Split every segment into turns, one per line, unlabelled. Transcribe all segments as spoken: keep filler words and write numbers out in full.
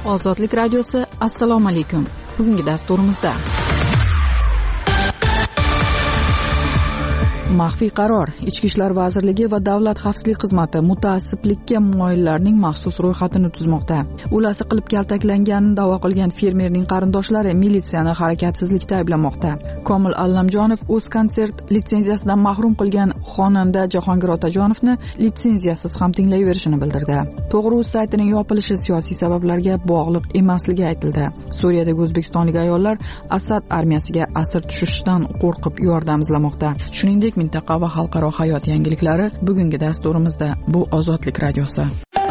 Ozodlik radiosi, assalomu alaykum. Bugungi dasturimizda maxfiy qaror, Ichki ishlar vazirligi va Davlat xavfsizlik xizmati mutaassiblikka moyillarning maxsus ro'yxatini tuzmoqda. O'lasi qilib kaltaklanganini da'vo qilgan fermerning qarindoshlari militsiyani harakatsizlikda ayblamoqda. Komil Allamjonov o'z konsert litsenziyasidan mahrum qilgan xonanda Jahongir Otajonovni litsenziyasiz ham tinglayverishini bildirdi. To'g'ri-uz saytining yopilishi siyosiy sabablarga bog'liq emasligi aytildi. Suriyadagi o'zbekistonlik ayollar Asad armiyasiga asir tushishdan qo'rqib yordam izlamoqda. Shuningdek, mintaqa va xalqaro hayot yangiliklari bugungi dasturimizda. Bu Ozodlik radiosi.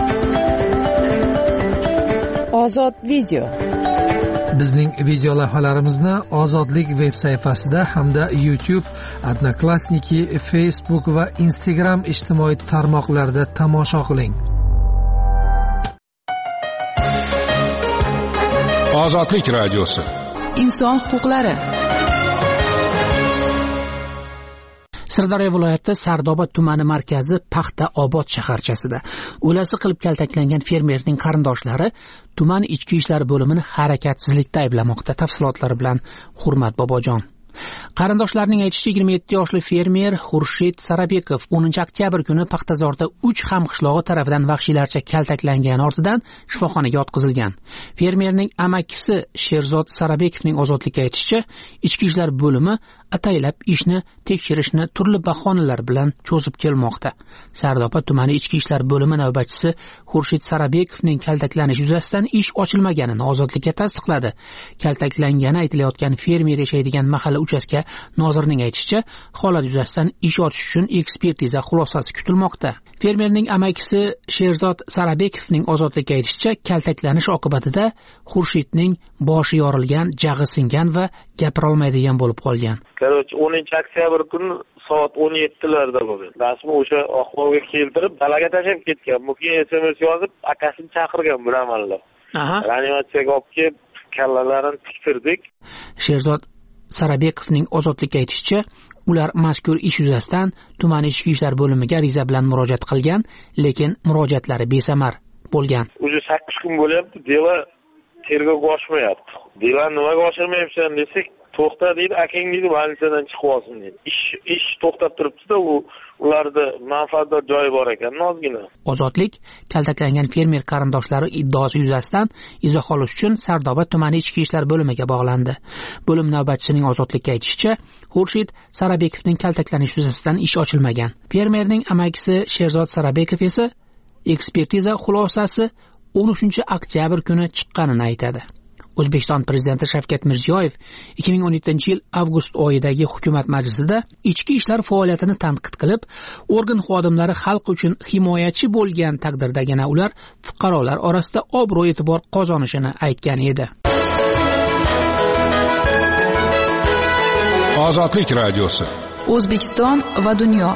Ozod video.
Bizning video lavhalarimizni Ozodlik veb sayfasida hamda YouTube, Odnoklassniki, Facebook va Instagram ijtimoiy tarmoqlarida tomosha qiling.
Ozodlik radiosi.
Inson huquqlari.
Sirdaryo viloyati Sardoba tumani markazi Paxta Obod shaharchasida o'lasi qilib kaltaklangan fermerning qarindoshlari tuman ichki ishlar bo'limini harakatsizlikda ayblamoqda. Tafsilotlari bilan Hurmat Bobojon. Qarindoshlarining aytishicha, yigirma yetti yoshli fermer Xurshid Sarabekov o'ninchi oktyabr kuni Paxtazorda uch hamqishlog'i tarafidan vahshiylarcha kaltaklangani ortidan shifoxonaga yotqizilgan. Fermerning amakisi Sherzod Sarabekovning Ozodlikka aytishicha, ichki ishlar bo'limi ataylab ishni tekshirishni turli bahonalar bilan cho'zib kelmoqda. Sardoba tumani ichki ishlar bo'limi navbatchisi Xurshid Sarabekovning kaltaklanishi yuzasidan ish ochilmaganini Ozodlikka tasdiqladi. Kaltaklangani aytilayotgan fermer yashaydigan mahalla uchastka nozirining aytishicha, holat yuzasidan ish ochish uchun ekspertiza xulosasi kutilmoqda. Fermerning amakisi Sherzod Sarabekovning Ozodlikka aytishicha, kaltaklanish oqibatida Xurshidning boshi yorilgan, jag'i singan va gapira olmaydigan bo'lib qolgan.
Короче, o'ninchi oktyabr kuni soat o'n yettilarda bo'lgan. Rasmi o'sha ahvolga keltirib, dalaga tashlab ketgan. Bu keyin S M S yozib, akasini chaqirgan bilamanlar. Aha. Reanimatsiyaga olib kelib, kallalarini tiktirdik.
Sherzod Sarabekovning Ozodlikka aytishicha, ular mazkur ish yuzasidan tuman ichki ishlar bo'limiga ariza bilan murojaat qilgan, lekin murojaatlari besamar bo'lgan.
Уже sakkiz kun bo'lyapti, delo tergovga oshmayapti. Delo nimaga oshirmayapsan desak, to'xta deydi, akang deydi, больницадан chiqib olsin deydi. Ish ish to'xtab turibdi-da, u ularda manfaatdor joyi bor ekan, ozgina.
Ozodlik kaltaklangan fermer qarindoshlari iddaosi yuzasidan izoh olish uchun Sardoba tumani ichki ishlar bo'limiga bog'landi. Bo'lim navbatchisining Ozodlikka aytishicha, Xurshid Sarabekovning kaltaklanishi yuzasidan ish ochilmagan. Fermerning amakisi Sherzod Sarabekov esa ekspertiza xulosasi o'n uchinchi oktyabr kuni chiqqanini aytadi. O'zbekiston prezidenti Shavkat Mirziyoyev ikki ming o'n yettinchi yil avgust oyidagi hukumat majlisida ichki ishlar faoliyatini tanqid qilib, organ xodimlari xalq uchun himoyachi bo'lgan taqdirdagina ular fuqarolar orasida obro' e'tibor qozonishini aytgan edi.
Ozodlik radiosi.
O'zbekiston va dunyo.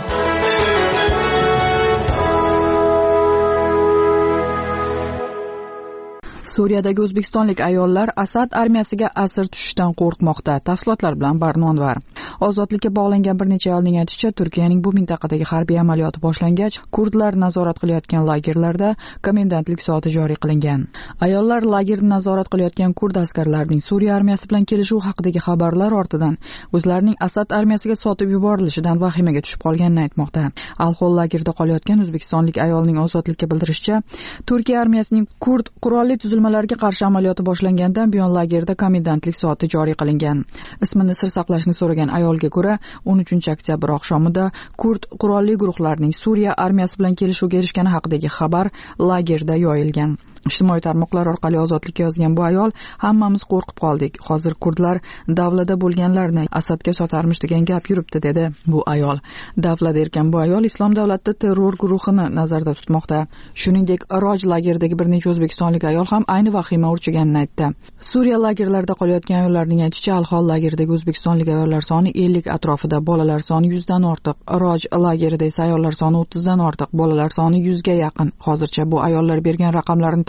Suriyadagi o'zbekistonlik ayollar Asad armiyasiga asir tushishdan qo'rqmoqda. Tafsilotlar bilan Barnonvar. Ozodlikka bog'langan bir necha ayolning aytishicha, Turkiyaning bu mintaqadagi harbiy amaliyoti boshlangach, kurdlar nazorat qilayotgan lagerlarda komendantlik soati joriy qilingan. Ayollar lagerni nazorat qilayotgan kurd askarlarining Suriya armiyasi bilan kelishuvi haqidagi xabarlar ortidan o'zlarining Asad armiyasiga sotib yuborilishidan vahimaga tushib qolganini aytmoqda. Al-Hol lagerda qolayotgan o'zbekistonlik ayolning Ozodlikka bildirishicha, Turkiya armiyasining kurd qurolli tuzilmalarga qarshi amaliyoti boshlangandan buyon lagerda komendantlik soati joriy qilingan. Ismini sir saqlashni so'ragan ayolga ko'ra, o'n uchinchi oktyabr oqshomida kurd qurolli guruhlarining Suriya armiyasi bilan kelishuvga erishgani haqidagi xabar lagerda yoyilgan. Ijtimoiy tarmoqlar orqali Ozodlikka yozgan bu ayol, hammamiz qo'rqib qoldik. Hozir kurdlar davlada bo'lganlarni Asadga sotarmish degan gap yuribdi, dedi bu ayol. Davlada erkan bu ayol Islom davlati terror guruhini nazarda tutmoqda. Shuningdek, Roj lageridagi bir necha o'zbekistonlik ayol ham ayni vahima urchiganini aytdi. Suriya lagerlarida qolayotgan ayollarning aytishicha, Al-Hol lageridagi o'zbekistonlik ayollar soni ellik atrofida, bolalar soni yuzdan ortiq. Roj lagerida esa ayollar soni o'ttizdan ortiq, bolalar soni yuzga yaqin. Hozircha bu ayollar bergan raqamlarni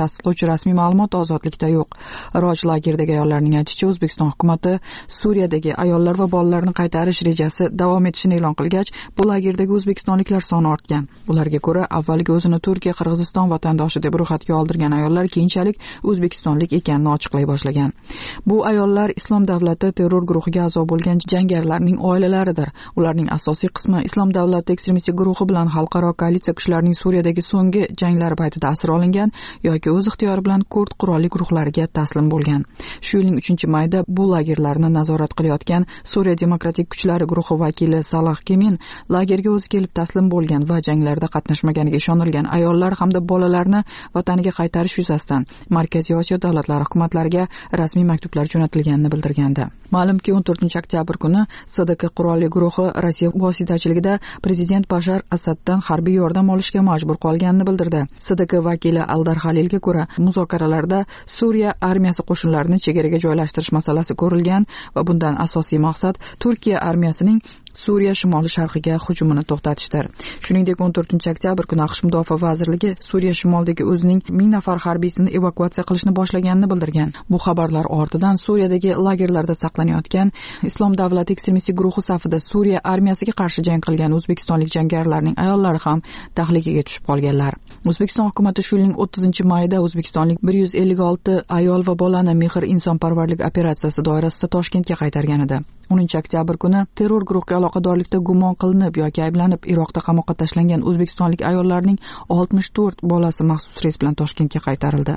tasdiqlovchi rasmiy ma'lumot ozodlikda yo'q. Roj lagerdagi ayollarning aytishicha, O'zbekiston hukumati Suriyadagi ayollar va bolalarni qaytarish rejasi davom etishini e'lon qilgach, bu lagerdagi o'zbekistonliklar soni ortgan. Ularga ko'ra, avvaliga o'zini Turkiya, Qirg'iziston vatandoshi deb ro'yxatga oldirgan ayollar keyinchalik o'zbekistonlik ekanini ochiqlay boshlagan. Bu ayollar Islom davlati terror guruhiga a'zo bo'lgan jangarilarning oilalaridir. Ularning asosiy qismi Islom davlati ekstremistik guruhi bilan xalqaro koalitsiya kuchlarining Suriyadagi so'nggi janglari paytida asir olingan yoki o'z ixtiyori bilan kurd qurolli guruhlariga taslim bo'lgan. Shu yilning uchinchi mayida bu lagerlarni nazorat qilayotgan Suriya demokratik kuchlari guruhi vakili Salah Kemin lagerga o'zi kelib taslim bo'lgan va janglarda qatnashmaganiga ishonilgan ayollar hamda bolalarni vataniga qaytarish yuzasidan Markaziy Osiyo davlatlari hukumatlariga rasmiy maktublar jo'natilganini bildirgandi. Ma'lumki, o'n to'rtinchi oktyabr kuni S D K qurolli guruhi Rossiya vositachiligida prezident Bashar Asaddan harbiy yordam olishga majbur qolganini bildirdi. S D K vakili Aldar Halilga ko'ra, muzokaralarda Suriya armiyasi qo'shinlarini chegaraga joylashtirish masalasi ko'rilgan va bundan asosiy maqsad Turkiya armiyasining Suriya shimoli sharqiga hujumini to'xtatishdir. Shuningdek, o'n to'rtinchi oktyabr kuni AQSh Mudofaa vazirligi Suriya shimolidagi o'zining ming nafar harbiysini evakuatsiya qilishni boshlaganini bildirgan. Bu xabarlar ortidan Suriyadagi lagerlarda saqlanayotgan Islom davlati ekstremistik guruhi safida Suriya armiyasiga qarshi jang qilgan o'zbekistonlik jangarilarning ayollari ham tahlikaga tushib qolganlar. O'zbekiston hukumatı shu yilning o'ttizinchi mayida o'zbekistonlik bir yuz ellik olti ayol va bolani mehr insonparvarlik operatsiyasi doirasida Toshkentga qaytargan edi. o'ninchi oktyabr kuni terror guruhiga aloqadorlikda gumon qilinib yoki ayblanib Iroqda qamoqqa tashlangan o'zbekistonlik ayollarning oltmish to'rt bolasi maxsus reys bilan Toshkentga qaytarildi.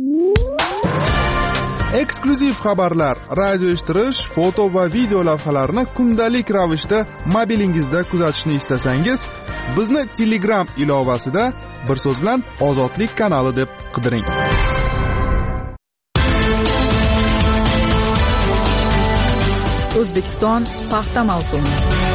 Eksklyuziv xabarlar, radio eshittirish, foto va video lavhalarni kundalik ravishda mobilingizda kuzatishni istasangiz, bizni Telegram ilovasida bir so'z bilan Ozodlik kanali deb qidiring.
O'zbekiston paxta mavsumi.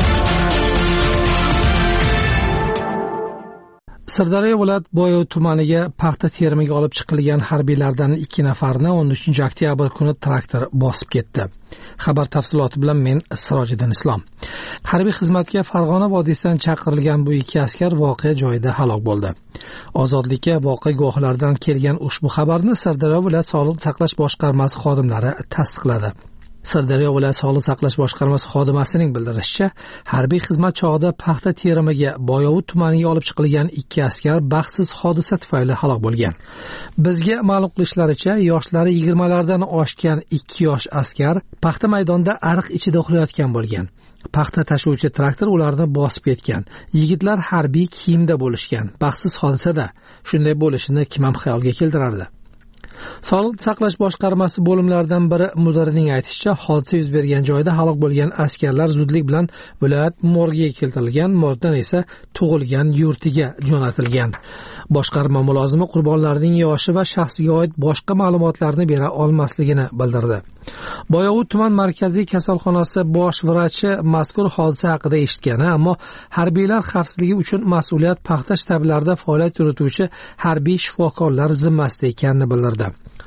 Sirdaryo viloyat Boyov tumaniga paxta terimiga olib chiqilgan harbiylardan ikki nafarni o'n uchinchi oktyabr kuni traktor bosib ketdi. Xabar tafsiloti bilan men Sirojiddin Islom. Harbiy xizmatga Farg'ona vodiysidan chaqirilgan bu ikki askar voqea joyida halok bo'ldi. Ozodlikka voqea guvohlaridan kelgan ushbu xabarni Sirdaryo viloyat Sog'liqni saqlash boshqarmasi xodimlari tasdiqladi. Sirdaryo viloyat Sog'liqni saqlash boshqarmasi xodimasining bildirishicha, harbiy xizmat chog'ida paxta terimiga Boyovut tumaniga olib chiqilgan ikki askar baxtsiz hodisa tufayli halok bo'lgan. Bizga ma'lum qilishlaricha, yoshlari yigirmalardan oshgan ikki yosh askar paxta maydonida ariq ichida uxlayotgan bo'lgan. Paxta tashuvchi traktor ularni bosib ketgan. Yigitlar harbiy kiyimda bo'lishgan. Baxtsiz hodisada shunday bo'lishini kim ham xayolga keltirardi? Sog'liqni saqlash boshqarmasi bo'limlaridan biri mudirining aytishicha, hodisa yuz bergan joyda halok bo'lgan askarlar zudlik bilan viloyat morgiga keltirilgan, morgdan esa tug'ilgan yurtiga jo'natilgan. Boshqarma mulozimi qurbonlarning yoshi va shaxsiga oid boshqa ma'lumotlarni bera olmasligini bildirdi. Boyovut tuman markaziy kasalxonasi bosh vrachi mazkur hodisa haqida eshitgani, ammo harbiylar xavfsizligi uchun mas'uliyat paxta shtablarida faoliyat yurituvchi harbiy shifokorlar zimmasida ekanini bildirdi.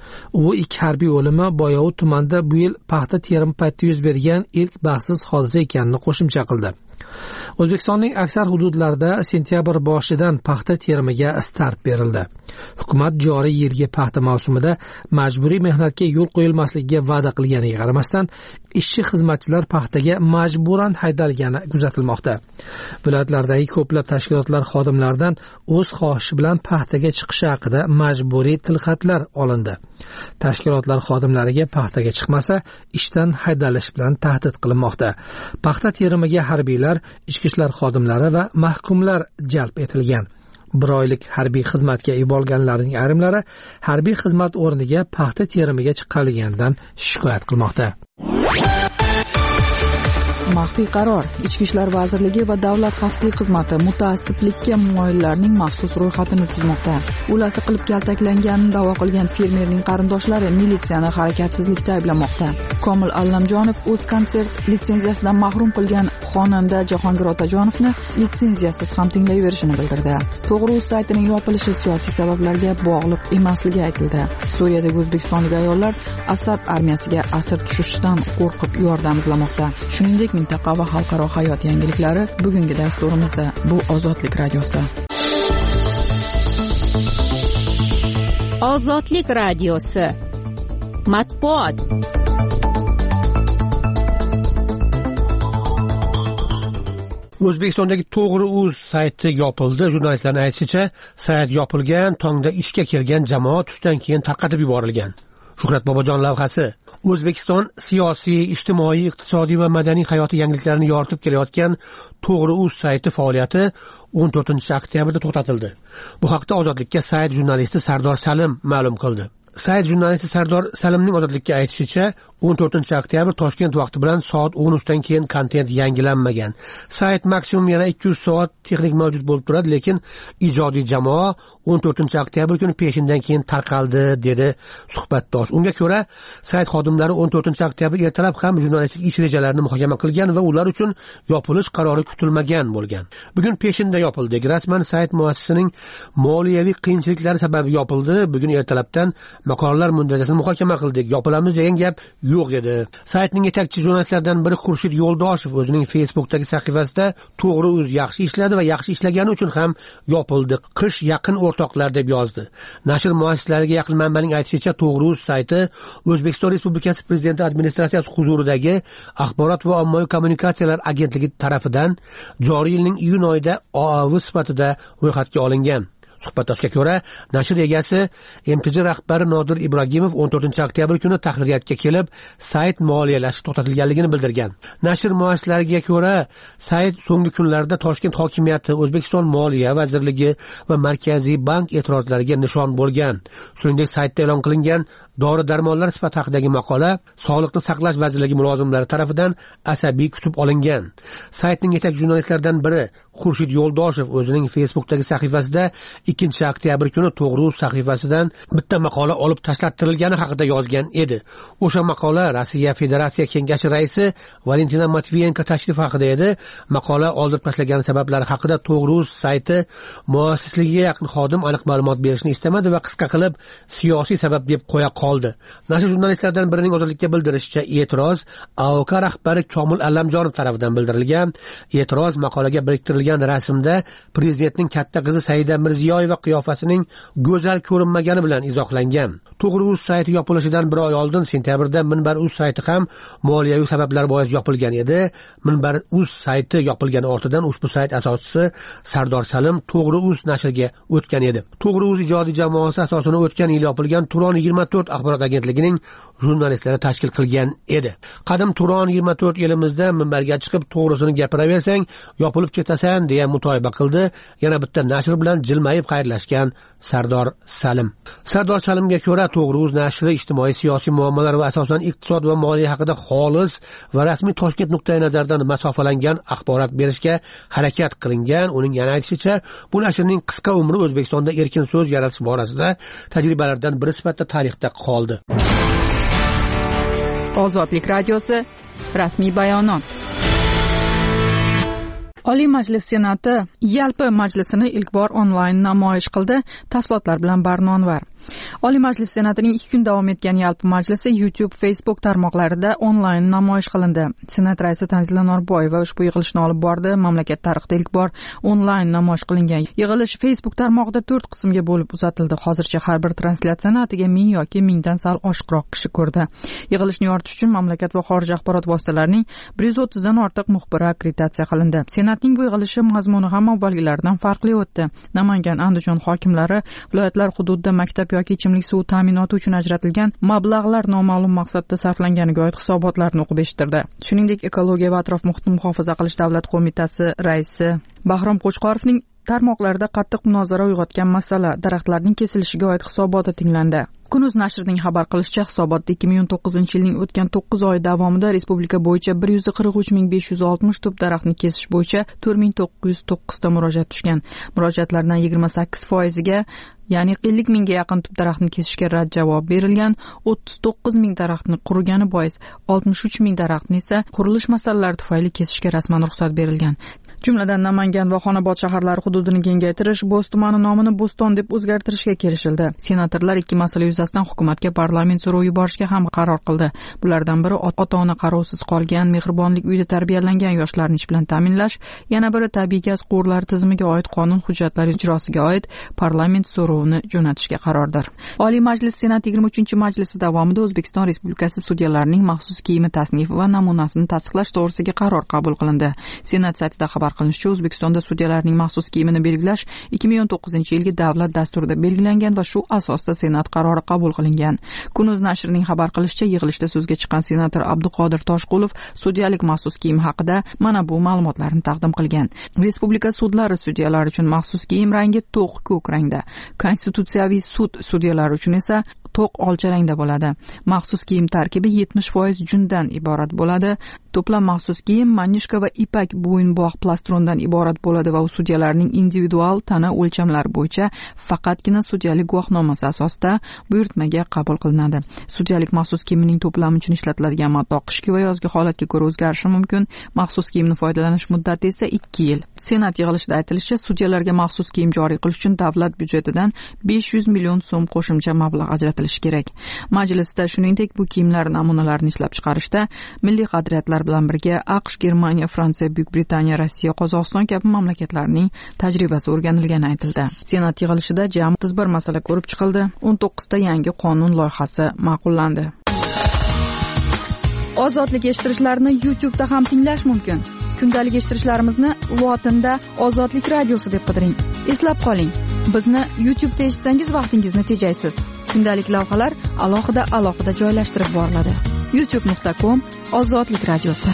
U ikki harbiy o'limi Boyovut tumanida bu yil paxta terimi paytida yuz bergan ilk baxtsiz hodisa ekanini qo'shimcha qildi. O'zbekistonning aksar hududlarida sentyabr boshidan paxta terimiga start berildi. Hukumat joriy yilgi paxta mavsumida majburiy mehnatga yo'l qo'yilmasligiga va'da qilganiga qaramasdan, ishchi xizmatchilar paxtaga majburan haydalgani kuzatilmoqda. Viloyatlardagi ko'plab tashkilotlar xodimlaridan o'z xohishi bilan paxtaga chiqishi haqida majburiy tilxatlar olindi. Tashkilotlar xodimlariga paxtaga chiqmasa, ishdan haydalish bilan tahdid qilinmoqda. Paxta terimiga harbiylar, ichki ishlar xodimlari va mahkumlar jalb etilgan. Bir oylik harbiy xizmatga yuborilganlarning ayrimlari harbiy xizmat o'rniga paxta terimiga chiqarilganidan shikoyat qilmoqda.
Maxfiy qaror. Ichki ishlar vazirligi va Davlat xavfsizlik xizmati mutaassiblikka moyillarning maxsus ro'yxatini tuzmoqda. Ulasi qilib kaltaklanganini da'vo qilgan fermerning qarindoshlari militsiyani harakatsizlikda ayblamoqda. Komil Allamjonov o'z konsert litsenziyasidan mahrum qilgan xonanda Jahongir Otajonovni litsenziyasiz ham tinglayverishini bildirdi. To'g'ri-uz saytining yopilishi siyosiy sabablarga bog'liq emasligi aytildi. Suriyadagi o'zbekistonlik ayollar Asad armiyasiga asir tushishdan qo'rqib yordam izlamoqda. Shuningdek, mintaqa va xalqaro hayot yangiliklari bugungi dasturimizda. Bu Ozodlik radiosi.
Ozodlik radiosi matbuot.
O'zbekistondagi To'g'ri.uz sayti yopildi. Jurnalistlarning aytishicha, sayt yopilgan, tongda ishga kelgan jamoa tushdan keyin tarqatib yuborilgan. Shuhrat Bobojon lavhasi. O'zbekiston siyosiy, ijtimoiy, iqtisodiy va madaniy hayoti yangiliklarini yoritib kelayotgan To'g'ri.uz sayti faoliyati o'n to'rtinchi oktyabrda to'xtatildi. Bu haqda Ozodlikka sayt jurnalisti Sardor Salim ma'lum qildi. Sayt jurnalisti Sardor Salimning Ozodlikka aytishicha, o'n to'rtinchi oktyabr Toshkent vaqti bilan soat o'n uchdan keyin kontent yangilanmagan. Sayt maksimum yana ikki yuz soat texnik mavjud bo'lib turadi, lekin ijodiy jamoa o'n to'rtinchi oktyabr kuni peshindan keyin tarqaldi, dedi suhbatdosh. Unga ko'ra, sayt xodimlari o'n to'rtinchi oktyabr ertalab ham jurnalistik ish rejalarini muhokama qilgan va ular uchun yopilish qarori kutilmagan bo'lgan. Bugun peshinda yopildi. Rasman sayt muassisining moliyaviy qiyinchiliklari sabab yopildi. Bugun ertalabdan maqolalar muntajasini muhokama qildik. Yopilamiz degan gap yo'q edi. Saytning yetakchi jurnalistlaridan biri Xurshid Yo'ldoshev o'zining Facebook'dagi sahifasida To'g'ri.uz yaxshi ishladi va yaxshi ishlagani uchun ham yopildi. Qish yaqin o'rtoqlar deb yozdi. Nashr muassislariga yaqin manbaning aytishicha, To'g'ri.uz sayti O'zbekiston Respublikasi Prezidenti administratsiyasi huzuridagi Axborot va ommaviy kommunikatsiyalar agentligi tomonidan joriy yilning iyun oyida O A V sifatida ro'yxatga olingan. Suhbatdoshga ko'ra, nashr egasi M T J rahbari Nodir Ibragimov o'n to'rtinchi oktyabr kuni tahririyatga kelib, sayt moliyalashi to'xtatilganligini bildirgan. Nashr muassislariga ko'ra, sayt so'nggi kunlarda Toshkent hokimiyati, O'zbekiston Moliya vazirligi va Markaziy bank e'tirozlariga nishon bo'lgan. Shuningdek, saytda e'lon qilingan dori-darmonlar sifati haqidagi maqola Sog'liqni saqlash vazirligi mulozimlari tomonidan asabiy kutib olingan. Saytning yetakchi jurnalistlaridan biri Xurshid Yo'ldoshev o'zining Facebook'dagi sahifasida ikkinchi oktyabr kuni To'g'ri.uz sahifasidan bitta maqola olib tashlattirilgani haqida yozgan edi. O'sha maqola Rossiya Federatsiya Kengashi raisi Valentina Matviyenko tashrifi haqida edi. Maqola oldirib tashlagan sabablari haqida To'g'ri.uz sayti muassisligiga yaqin xodim aniq ma'lumot berishni istamadi va qisqa qilib siyosiy sabab deb qo'ya qoldi. Nashr jurnalistlaridan birining Ozodlikka bildirishicha, e'tiroz A O K rahbari Komil Allamjonov tomonidan bildirilgan. E'tiroz maqolaga biriktirilgan rasmda prezidentning katta qizi Saida Mirziyoyeva qiyofasining go'zal ko'rinmagani bilan izohlangan. To'g'ri.uz sayti yopilishidan bir oy oldin sentyabrda Minbar.uz sayti ham moliyaviy sabablar bois yopilgan edi. Minbar.uz sayti yopilgani ortidan ushbu sayt asoschisi Sardor Salim To'g'ri.uz nashriga o'tgan edi. To'g'ri.uz ijodiy jamoasi asosini o'tgan yil yopilgan Turon yigirma to'rt axborot agentligining jurnalistlari tashkil qilgan edi. Qadim Turon yigirma to'rt elimizda minbarga chiqib to'g'risini gapiraversang, yopilib ketasan deya mutoyiba qildi. Yana bitta nashr bilan jilmayib xayrlashgan Sardor Salim. Sardor Salimga ko'ra, To'g'ri.uz nashri ijtimoiy siyosiy muammolar va asosan iqtisod va moliya haqida xolis va rasmiy Toshkent nuqtai nazaridan masofalangan axborot berishga harakat qilingan. Uning yana aytishicha, bu nashrning qisqa umri O'zbekistonda erkin so'z yaratish borasida tajribalardan biri sifatida tarixda qoldi.
Ozodlik radiosi rasmiy bayonot. Oliy Majlis Senati yalpi majlisini ilk bor onlayn namoyish qildi. Tafsilotlar bilan Barnonvar. Oliy Majlis Senatining ikki kun davom etgan yalpi majlisi YouTube, Facebook tarmoqlarida onlayn namoyish qilindi. Senat raisi Tanzila Norboyeva ushbu yig'ilishni olib bordi. Mamlakat tarixida ilk bor onlayn namoyish qilingan yig'ilish Facebook tarmog'ida to'rt qismga bo'lib uzatildi. Hozircha har bir translyatsiyani atiga ming yoki mingdan sal oshiqroq kishi ko'rdi. Yig'ilishni yoritish uchun mamlakat va xorij axborot vositalarining bir yuz o'ttizdan ortiq muxbiri akkreditatsiya qilindi. Senatning bu yig'ilishi mazmuni ham avvalgilaridan farqli o'tdi. Namangan, Andijon hokimlari viloyatlar hududida maktab yoki ichimlik suvi ta'minoti uchun ajratilgan mablag'lar noma'lum maqsadda sarflanganiga oid hisobotlarni o'qib eshittirdi. Shuningdek, ekologiya va atrof muhitni muhofaza qilish davlat qo'mitasi raisi Bahrom Qo'chqorovning tarmoqlarda qattiq munozara uyg'otgan masala daraxtlarning kesilishiga oid hisoboti tinglandi. Kunuz nashrining xabar qilishicha, hisobotda ikki ming o'n to'qqizinchi yilning o'tgan to'qqiz oy davomida respublika bo'yicha bir yuz qirq uch ming besh yuz oltmish tup daraxtni kesish bo'yicha to'rt ming to'qqiz yuz to'qqiz ta murojaat tushgan. Murojaatlardan yigirma sakkiz foiziga, ya'ni ellik mingga yaqin tup daraxtni kesishga rad javob berilgan. o'ttiz to'qqiz ming daraxtni qurigani bois oltmish uch ming daraxtni esa qurilish masalalari tufayli kesishga rasman ruxsat berilgan. Jumladan Namangan va Xonobod shaharlari hududini kengaytirish, Bo'z tumani nomini Bo'ston deb o'zgartirishga kelishildi. Senatorlar ikki masala yuzasidan hukumatga parlament so'rovi yuborishga ham qaror qildi. Bulardan biri ota-ona qarovsiz qolgan, mehribonlik uyida tarbiyalangan yoshlarni ish bilan ta'minlash, yana biri tabiiy gaz quvurlari tizimiga oid qonun hujjatlari ijrosiga oid parlament so'rovini jo'natishga qarordir. Oliy Majlis Senat yigirma uchinchi majlisi davomida O'zbekiston Respublikasi sudyalarining maxsus kiyimi tasnifi va namunasini tasdiqlash to'g'risidagi qaror qabul qilindi. Senat saytida xabar qilinishicha, O'zbekistonda sudyalarning maxsus kiyimini belgilash ikki ming o'n to'qqizinchi yilgi davlat dasturida belgilangan va shu asosda Senat qarori qabul qilingan. Kunuz nashrining xabar qilishicha, yig'ilishda so'zga chiqqan senator Abduqodir Toshqulov sudyalik maxsus kiyim haqida mana bu ma'lumotlarni taqdim qilgan. Respublika sudlari sudyalari uchun maxsus kiyim rangi to'q ko'k rangda, Konstitutsiyaviy sud sudyalari uchun esa to'q olcha rangda bo'ladi. Maxsus kiyim tarkibi yetmish foiz jundan iborat bo'ladi. To'plam maxsus kiyim manishka va ipak bo'yinbog' plastrondan iborat bo'ladi va u sudyalarning individual tana o'lchamlari bo'yicha faqatgina sudyalik guvohnomasi asosida buyurtmaga qabul qilinadi. Sudyalik maxsus kiyimining to'plami uchun ishlatiladigan matoq qishki va yozgi holatga ko'ra o'zgarishi mumkin. Maxsus kiyimni foydalanish muddati esa ikki yil. Senat yig'ilishida aytilishicha, sudyalarga maxsus kiyim joriy qilish uchun davlat byudjetidan besh yuz million so'm qo'shimcha mablag' ajratilishi kerak. Majlisda shuningdek bu kiyimlar namunalarini ishlab chiqarishda milliy qadriyatlar bilan birga AQSh, Germaniya, Fransiya, Buyuk Britaniya, Rossiya, Qozog'iston kabi mamlakatlarning tajribasi o'rganilgani aytildi. Senat yig'ilishida jami o'ttiz bir masala ko'rib chiqildi. o'n to'qqizta yangi qonun loyihasi ma'qullandi. Ozodlik eshittirishlarni YouTube da ham tinglash mumkin. Kundalik eshittirishlarimizni lotinda Ozodlik radiosi deb qidiring. Eslab qoling, bizni YouTube da eshitsangiz vaqtingizni tejaysiz. Kundalik lavhalar alohida alohida joylashtirib boriladi. youtube nuqta com Ozodlik radiosi.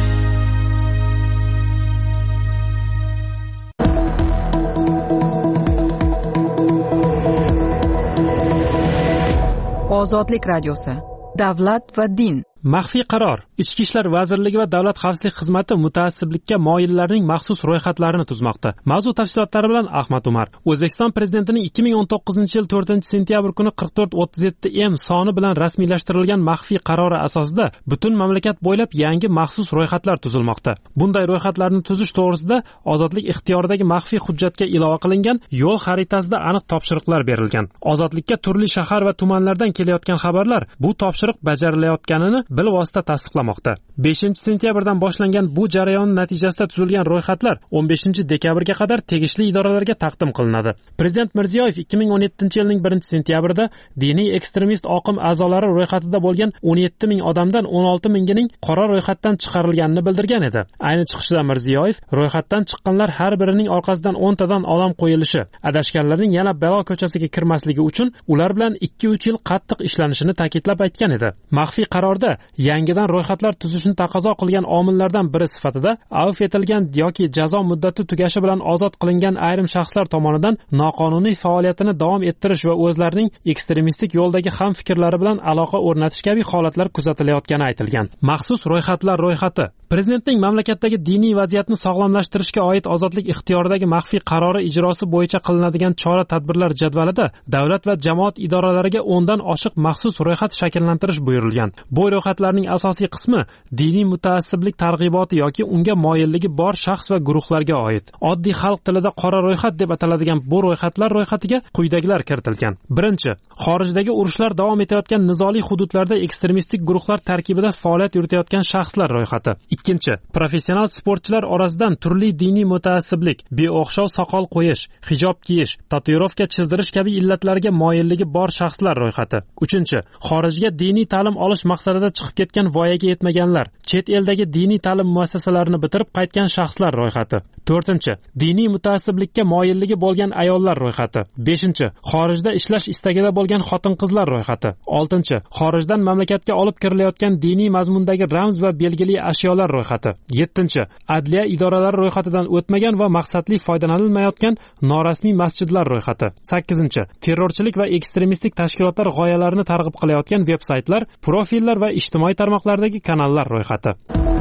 Ozodlik radiosi. Davlat va din.
Maxfiy qaror. Ichki ishlar vazirligi va davlat xavfsizlik xizmati mutaassiblikka moyillarning maxsus ro'yxatlarini tuzmoqda. Mavzu tafsilotlari bilan Ahmad Umar. O'zbekiston prezidentining ikki ming o'n to'qqizinchi yil to'rtinchi sentyabr kuni qirq to'rt o'ttiz yetti M soni bilan rasmiylashtirilgan maxfiy qarori asosida butun mamlakat bo'ylab yangi maxsus ro'yxatlar tuzilmoqda. Bunday ro'yxatlarni tuzish to'g'risida Ozodlik ixtiyoridagi maxfiy hujjatga ilova qilingan yo'l xaritasida aniq topshiriqlar berilgan. Ozodlikka turli shahar va tumanlardan kelayotgan xabarlar bu topshiriq bajarilayotganini bilvosita tasdiqlamoqda. beshinchi sentyabrdan boshlangan bu jarayon natijasida tuzilgan ro'yxatlar o'n beshinchi dekabrga qadar tegishli idoralarga taqdim qilinadi. Prezident Mirziyoyev ikki ming o'n yettinchi yilning birinchi sentyabrida diniy ekstremist oqim a'zolari ro'yxatida bo'lgan o'n yetti ming odamdan o'n olti mingining qora ro'yxatdan chiqarilganini bildirgan edi. Ayni chiqishida Mirziyoyev ro'yxatdan chiqqanlar har birining orqasidan o'ntadan odam qo'yilishi, adashganlarning yana balo ko'chasiga kirmasligi uchun ular bilan ikki uch yil qattiq ishlanishini ta'kidlab aytgan edi. Maxfiy qarorda yangidan ro'yxatlar tuzishni taqozo qilgan omillardan biri sifatida avf etilgan yoki jazo muddati tugashi bilan ozod qilingan ayrim shaxslar tomonidan noqonuniy faoliyatini davom ettirish va o'zlarining ekstremistik yo'ldagi ham fikrlari bilan aloqa o'rnatish kabi holatlar kuzatilayotgani aytilgan. Maxsus ro'yxatlar ro'yxati. Prezidentning mamlakatdagi diniy vaziyatni sog'lomlashtirishga oid ozodlik ixtiyoridagi maxfiy qarori ijrosi bo'yicha qilinadigan chora-tadbirlar jadvalida davlat va jamoat idoralariga o'ndan oshiq maxsus ro'yxat shakllantirish buyurilgan. Bu ro'yxatlarning asosiy qismi diniy mutaassiblik targ'iboti yoki unga moyilligi bor shaxs va guruhlarga oid. Oddiy xalq tilida qora ro'yxat deb ataladigan bu ro'yxatlar ro'yxatiga quyidagilar kiritilgan. Birinchi, xorijdagi urushlar davom etayotgan nizoli hududlarda ekstremistik guruhlar tarkibida faoliyat yuritayotgan shaxslar ro'yxati. Ikkinchi, professional sportchilar orasidan turli diniy mutaassiblik, beo'xshov soqol qo'yish, hijob kiyish, tatuirovka chizdirish kabi illatlarga moyilligi bor shaxslar ro'yxati. Uchinchi, xorijga diniy ta'lim olish maqsadida chiqib ketgan voyaga yetmaganlar, chet eldagi diniy ta'lim muassasalarini bitirib qaytgan shaxslar ro'yxati. To'rtinchi, diniy mutaassiblikka moyilligi bo'lgan ayollar ro'yxati. Beshinchi, xorijda ishlash istagida bo'lgan xotin-qizlar ro'yxati. Oltinchi, xorijdan mamlakatga olib kirilayotgan diniy mazmundagi ramz va belgili ashyolar ro'yxati. Yettinchi, adliya idoralari ro'yxatidan o'tmagan va maqsadli foydalanilmayotgan norasmiy masjidlar ro'yxati. Sakkizinchi, terrorchilik va ekstremistik tashkilotlar g'oyalarini targ'ib qilayotgan veb-saytlar, profillar va ijtimoiy tarmoqlardagi kanallar ro'yxati.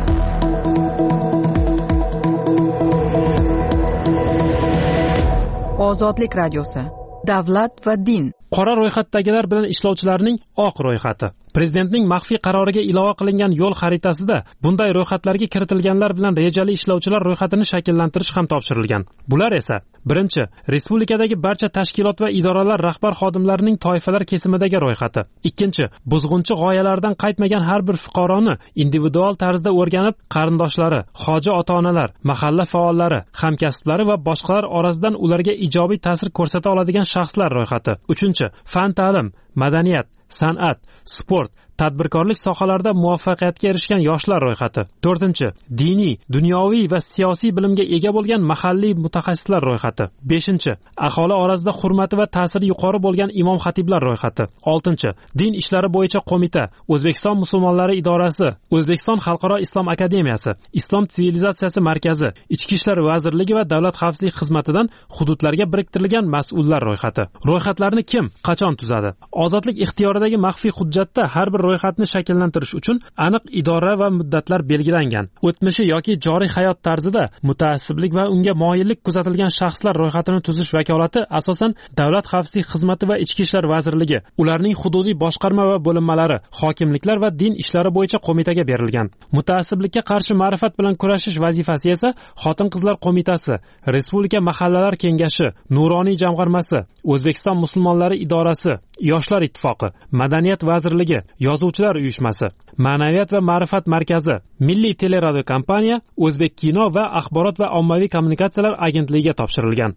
Ozodlik radiosi. Davlat va din.
Qora ro'yxatdagilar bilan ishlovchilarning oq ro'yxati. Prezidentning maxfiy qaroriga ilova qilingan yo'l xaritasida bunday ro'yxatlarga kiritilganlar bilan rejali ishlovchilar ro'yxatini shakllantirish ham topshirilgan. Bular esa: birinchi, respublikadagi barcha tashkilot va idoralar rahbar xodimlarining toifalar kesimidagi ro'yxati. Ikkinchi, buzg'unchi g'oyalardan qaytmagan har bir fuqaroni individual tarzda o'rganib, qarindoshlari, hoji ota-onalar, mahalla faollari, hamkasblari va boshqalar orasidan ularga ijobiy ta'sir ko'rsata oladigan shaxslar ro'yxati. Uchinchi, fan ta'lim, madaniyat, san'at, sport, tadbirkorlik sohalarida muvaffaqiyatga erishgan yoshlar ro'yxati. To'rtinchi, diniy, dunyoviy va siyosiy bilimga ega bo'lgan mahalliy mutaxassislar ro'yxati. Beshinchi, aholi orasida hurmati va ta'siri yuqori bo'lgan imom xatiblar ro'yxati. Oltinchi, din ishlari bo'yicha qo'mita, O'zbekiston musulmonlari idorasi, O'zbekiston xalqaro islom akademiyasi, Islom sivilizatsiyasi markazi, Ichki ishlar vazirligi va davlat xavfsizlik xizmatidan hududlarga biriktirilgan mas'ullar ro'yxati. Ro'yxatlarni kim, qachon tuzadi? Ozodlik ixtiyoridagi maxfiy hujjatda har bir ro'yxatni shakllantirish uchun aniq idora va muddatlar belgilangan. O'tmishi yoki joriy hayot tarzida mutaassiblik va unga moyillik kuzatilgan shaxslar ro'yxatini tuzish vakolati asosan Davlat xavfsizlik xizmati va Ichki ishlar vazirligi, ularning hududiy boshqarma va bo'linmalari, hokimliklar va din ishlari bo'yicha qo'mitaga berilgan. Mutaassiblikka qarshi ma'rifat bilan kurashish vazifasi esa Xotin-qizlar qo'mitasi, Respublika mahallalar kengashi, Nuroniy jamg'armasi, O'zbekiston musulmonlari idorasi, Yoshlar ittifoqi, Madaniyat vazirligi, Yozuvchilar uyushmasi, Ma'naviyat va ma'rifat markazi, Milliy teleradio kompaniya, O'zbek kino va axborot va ommaviy kommunikatsiyalar agentligiga topshirilgan.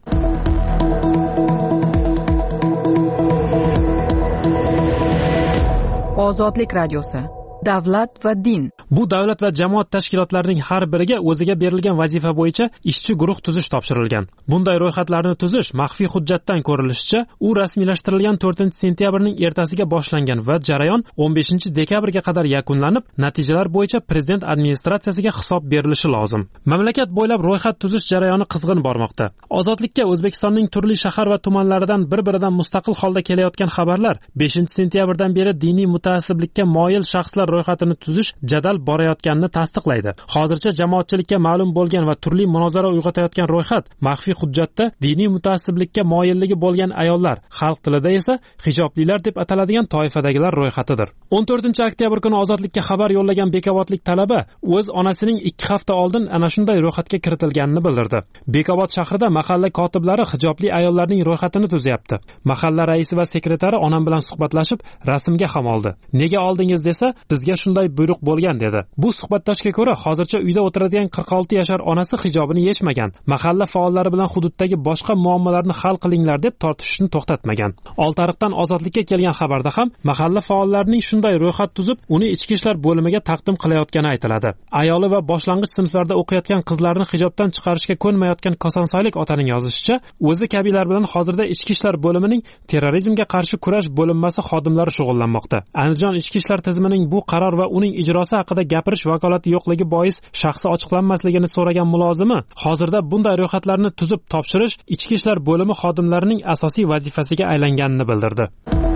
Ozodlik radiosi. Davlat va din.
Bu davlat va jamoat tashkilotlarining har biriga o'ziga berilgan vazifa bo'yicha ishchi guruh tuzish topshirilgan. Bunday ro'yxatlarni tuzish maxfiy hujjatdan ko'rilishicha, u rasmiylashtirilgan to'rtinchi sentyabrning ertasiga boshlangan va jarayon o'n beshinchi dekabrga qadar yakunlanib, natijalar bo'yicha prezident administratsiyasiga hisob berilishi lozim. Mamlakat bo'ylab ro'yxat tuzish jarayoni qizg'in bormoqda. Ozodlikka O'zbekistonning turli shahar va tumanlaridan bir-biridan mustaqil holda kelayotgan xabarlar beshinchi sentyabrdan beri diniy mutaassiblikka moyil shaxslar ro'yxatini tuzish jadal borayotganini tasdiqlaydi. Hozircha jamoatchilikka ma'lum bo'lgan va turli munozara uyg'otayotgan ro'yxat maxfiy hujjatda diniy mutaassiblikka moyilligi bo'lgan ayollar, xalq tilida esa hijoblilar deb ataladigan toifadagilar ro'yxatidir. o'n to'rtinchi oktyabr kuni Ozodlikka xabar yo'llagan Bekobodlik talaba o'z onasining ikki hafta oldin ana shunday ro'yxatga kiritilganini bildirdi. Bekobod shahrida mahalla kotiblari hijobli ayollarning ro'yxatini tuzyapti. Mahalla raisi va sekretari onam bilan suhbatlashib, rasmga ham oldi. Nega oldingiz desa, bizga shunday buyruq bo'lgan dedi. Bu suhbatdoshga ko'ra, hozircha uyda o'tiradigan qirq olti yashar onasi hijobini yechmagan. Mahalla faollari bilan hududdagi boshqa muammolarni hal qilinglar deb tortishishni to'xtatmagan. Oltiariqdan Ozodlikka kelgan xabarda ham mahalla faollarining shunday ro'yxat tuzib, uni ichki ishlar bo'limiga taqdim qilayotgani aytiladi. Ayoli va boshlang'ich sinflarda o'qiyotgan qizlarni hijobdan chiqarishga ko'nmayotgan Kosonsoylik otaning yozishicha, o'zi kabilar bilan hozirda ichki ishlar bo'limining terrorizmga qarshi kurash bo'linmasi xodimlari shug'ullanmoqda. Andijon ichki ishlar tizimining bu qaror va uning ijrosi haqida gapirish vakolati yo'qligi bois shaxsi ochiqlanmasligini so'ragan mulozimi, hozirda bunday ro'yxatlarni tuzib topshirish ichki ishlar bo'limi xodimlarining asosiy vazifasiga aylanganini bildirdi.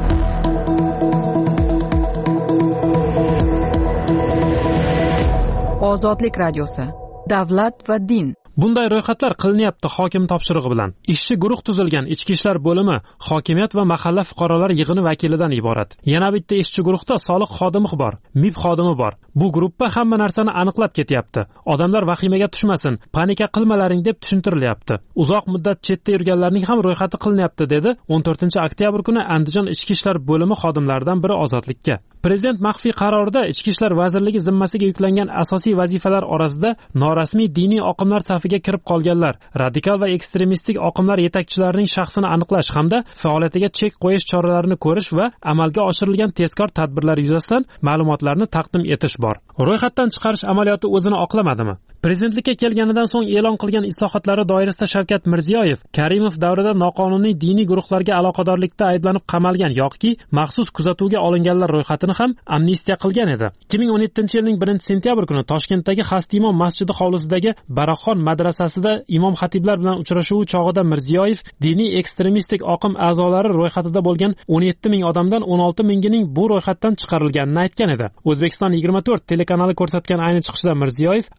Ozodlik radiosi. Davlat va din.
Bunday ro'yxatlar qilinyapti hokim topshirig'i bilan. Ishchi guruh tuzilgan ichki ishlar bo'limi, hokimiyat va mahalla fuqarolar yig'ini vakilidan iborat. Yana bitta ishchi guruhda soliq xodimi bor, M I B xodimi bor. Bu guruhda hamma narsani aniqlab ketyapti. Odamlar vahimaga tushmasin, panika qilmalaring deb tushuntirilyapti. Uzoq muddat chetda yurganlarning ham ro'yxati qilinyapti dedi o'n to'rtinchi oktyabr kuni Andijon ichki ishlar bo'limi xodimlaridan biri Ozodlikka. Prezident maxfiy qarorida ichki ishlar vazirligi zimmasiga yuklangan asosiy vazifalar orasida norasmiy diniy oqimlar safiga kirib qolganlar, radikal va ekstremistik oqimlar yetakchilarining shaxsini aniqlash hamda faoliyatiga chek qo'yish choralarini ko'rish va amalga oshirilgan tezkor tadbirlar yuzasidan ma'lumotlarni taqdim etish bor. Ro'yxatdan chiqarish amaliyoti o'zini oqlamadimi? Prezidentlikka kelganidan so'ng e'lon qilgan islohotlari doirasida Shavkat Mirziyoyev Karimov davrida noqonuniy diniy guruhlarga aloqadorlikda ayblanib qamalgan yoki maxsus kuzatuvga olinganlar ro'yxatini ham amnistiya qilgan edi. ikki ming o'n yettinchi yilning birinchi sentyabr kuni Toshkentdagi Hastimon masjidi hovlisidagi Baraxon madrasasida imom xatiblar bilan uchrashuvi chog'ida Mirziyoyev diniy ekstremistik oqim a'zolari ro'yxatida bo'lgan o'n yetti ming odamdan o'n olti mingining bu ro'yxatdan chiqarilganini aytgan edi. O'zbekiston yigirma to'rt telekanali ko'rsatgan ayni chiqishda Mirziyoyev adashgan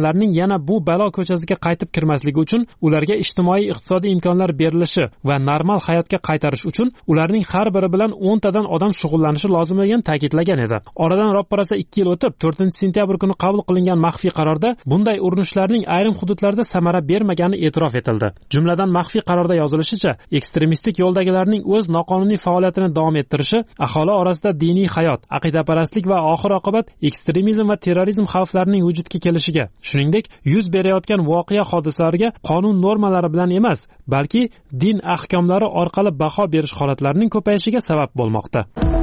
odamlarning yana bu balo ko'chasiga qaytib kirmasligi uchun ularga ijtimoiy iqtisodiy imkonlar berilishi va normal hayotga qaytarish uchun ularning har biri bilan o'ntadan odam shug'ullanishi lozimligini ta'kidlagan edi. Oradan ropparasa ikki yil o'tib to'rtinchi sentyabr kuni qabul qilingan maxfiy qarorda bunday urinishlarning ayrim hududlarda samara bermagani e'tirof etildi. Jumladan maxfiy qarorda yozilishicha, ekstremistik yo'ldagilarning o'z noqonuniy faoliyatini davom ettirishi aholi orasida diniy hayot, aqidaparastlik va oxir oqibat ekstremizm va terrorizm xavflarining vujudga kelishiga, shuningdek yuz berayotgan voqea hodisalariga qonun normalari bilan emas, balki din ahkomlari orqali baho berish holatlarining ko'payishiga sabab bo'lmoqda.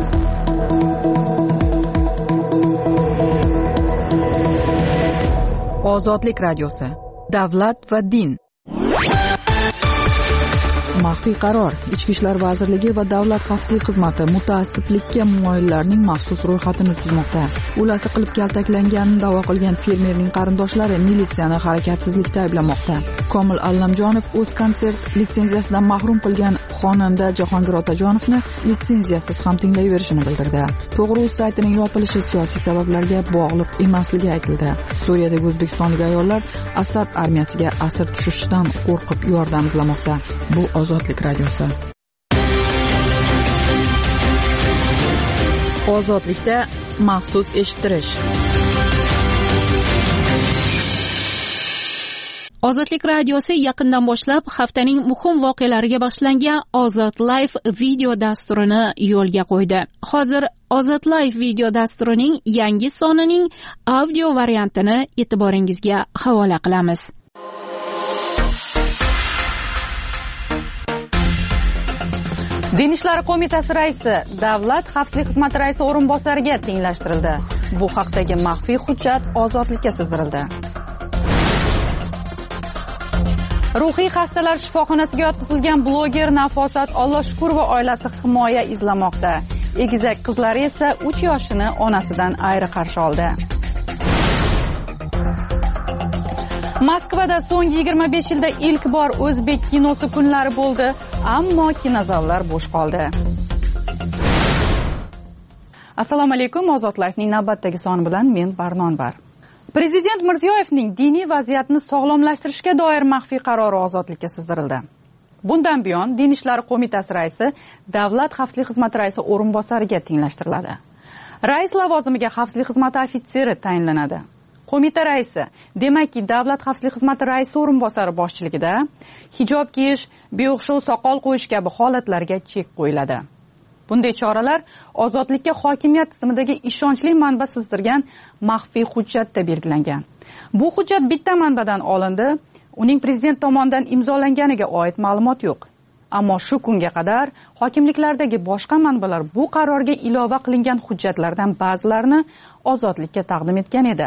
Ozodlik radiosi. Davlat va din. Maxfiy qaror. Ichki ishlar vazirligi va Davlat xavfsizlik xizmati mutaassiblikka moyillarning maxsus ro'yxatini tuzmoqda. Ulasi qilib kaltaklangani da'vo qilgan fermerning qarindoshlari militsiyani harakatsizlikda ayblamoqda. Komil Allamjonov o'z konsert litsenziyasidan mahrum qilgan xonanda Jahongir Otajonovni litsenziyasiz ham tinglayverishini bildirdi. To'g'ri-uz saytining yopilishi siyosiy sabablarga bog'liq emasligi aytildi. Suriyadagi o'zbekistonlik ayollar Asad armiyasiga asir tushishdan qo'rqib yordam izlamoqda. Bu Ozodlik radiosi. Ozodlikda maxsus eshittirish.
Ozodlik radiosi yaqindan boshlab haftaning muhim voqealariga bag'ishlangan Ozod Live video dasturini yo'lga qo'ydi. Hozir Ozod Live video dasturining yangi sonining audio variantini e'tiboringizga havola qilamiz.
Din ishlari qo'mitasi raisi Davlat xavfsizlik xizmati raisi o'rinbosariga tenglashtirildi. Bu haqdagi maxfiy hujjat ozodlikka sizdirildi. Ruhiy xastalar shifoxonasiga yotqizilgan bloger Nafosat Allohshukurova oilasi himoya izlamoqda. Egizak qizlari esa uch yoshini onasidan ayri qarshi oldi. Moskvada so'nggi yigirma besh yilda ilk bor o'zbek kinosi kunlari bo'ldi, ammo kinozallar bo'sh qoldi. Assalomu alaykum, Ozod Live'ning navbatdagi soni bilan men Barnonbar. Prezident Mirziyoyevning diniy vaziyatni sog'lomlashtirishga doir maxfiy qarori ozodlikka sizdirildi. Bundan buyon Din ishlari qo'mitasi raisi Davlat xavfsizlik xizmati raisi o'rinbosariga tenglashtiriladi. Rais lavozimiga xavfsizlik xizmati ofitseri tayinlanadi. Qo'mita raisi, demakki Davlat xavfsizlik xizmati raisi o'rinbosari boshchiligida hijob kiyish, beo'xshov soqol qo'yish kabi holatlarga chek qo'yiladi. Bunday choralar ozodlikka hokimiyat tizimidagi ishonchli manba sizdirgan maxfiy hujjatda belgilangan. Bu hujjat bitta manbadan olindi, uning prezident tomonidan imzolanganiga oid ma'lumot yo'q. Ammo shu kunga qadar hokimliklardagi boshqa manbalar bu qarorga ilova qilingan hujjatlardan ba'zilarini ozodlikka taqdim etgan edi.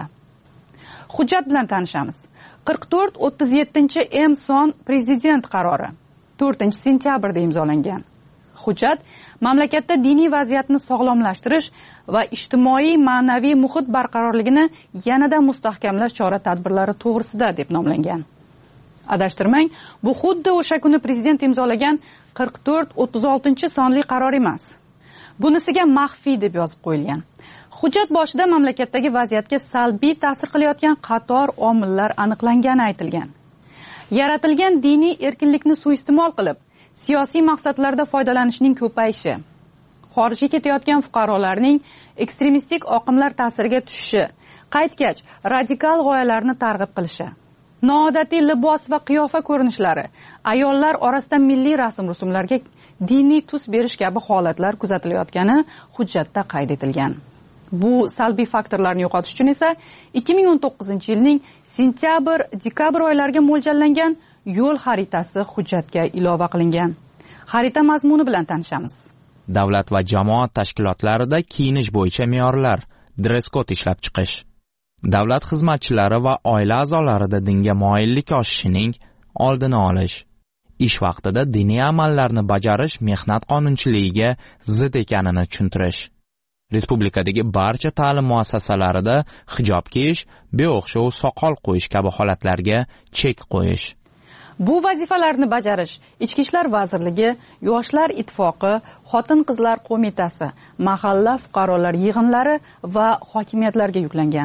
Hujjat bilan tanishamiz. qirq to'rt o'ttiz yettinchi M son prezident qarori to'rtinchi sentyabrda imzolangan. Hujjat mamlakatda diniy vaziyatni sog'lomlashtirish va ijtimoiy ma'naviy muhit barqarorligini yanada mustahkamlash chora-tadbirlari to'g'risida deb nomlangan. Adashtirmang, bu xuddi o'sha kuni prezident imzolagan qirq to'rt o'ttiz oltinchi sonli qaror emas. Bunisiga maxfiy deb yozib qo'yilgan. Hujjat boshida mamlakatdagi vaziyatga salbiy ta'sir qilayotgan qator omillar aniqlangani aytilgan. Yaratilgan diniy erkinlikni suiiste'mol qilib, siyosiy maqsadlarda foydalanishning ko'payishi, xorijga ketayotgan fuqarolarning ekstremistik oqimlar ta'siriga tushishi, qaytgach radikal g'oyalarni targ'ib qilishi, noodatiy libos va qiyofa ko'rinishlari, ayollar orasida milliy rasm-rusumlarga diniy tus berish kabi holatlar kuzatilayotgani hujjatda qayd etilgan. Bu salbiy faktorlarni yo'qotish uchun esa ikki ming o'n to'qqizinchi yilning sentyabr-dekabr oylariga mo'ljallangan yo'l xaritasi hujjatga ilova qilingan. Xarita mazmuni bilan tanishamiz.
Davlat va jamoat tashkilotlarida kiyinish bo'yicha me'yorlar, dress-kod ishlab chiqish. Davlat xizmatchilari va oila a'zolarida dinga moyillik oshishining oldini olish. Ish vaqtida diniy amallarni bajarish mehnat qonunchiligiga zid ekanini tushuntirish. Respublikadagi barcha ta'lim muassasalarida hijob kiyish, beo'xshov soqol qo'yish kabi holatlarga chek qo'yish.
Bu vazifalarni bajarish Ichki ishlar vazirligi, Yoshlar ittifoqi, Xotin-qizlar qo'mitasi, mahalla fuqarolar yig'inlari va hokimiyatlarga yuklangan.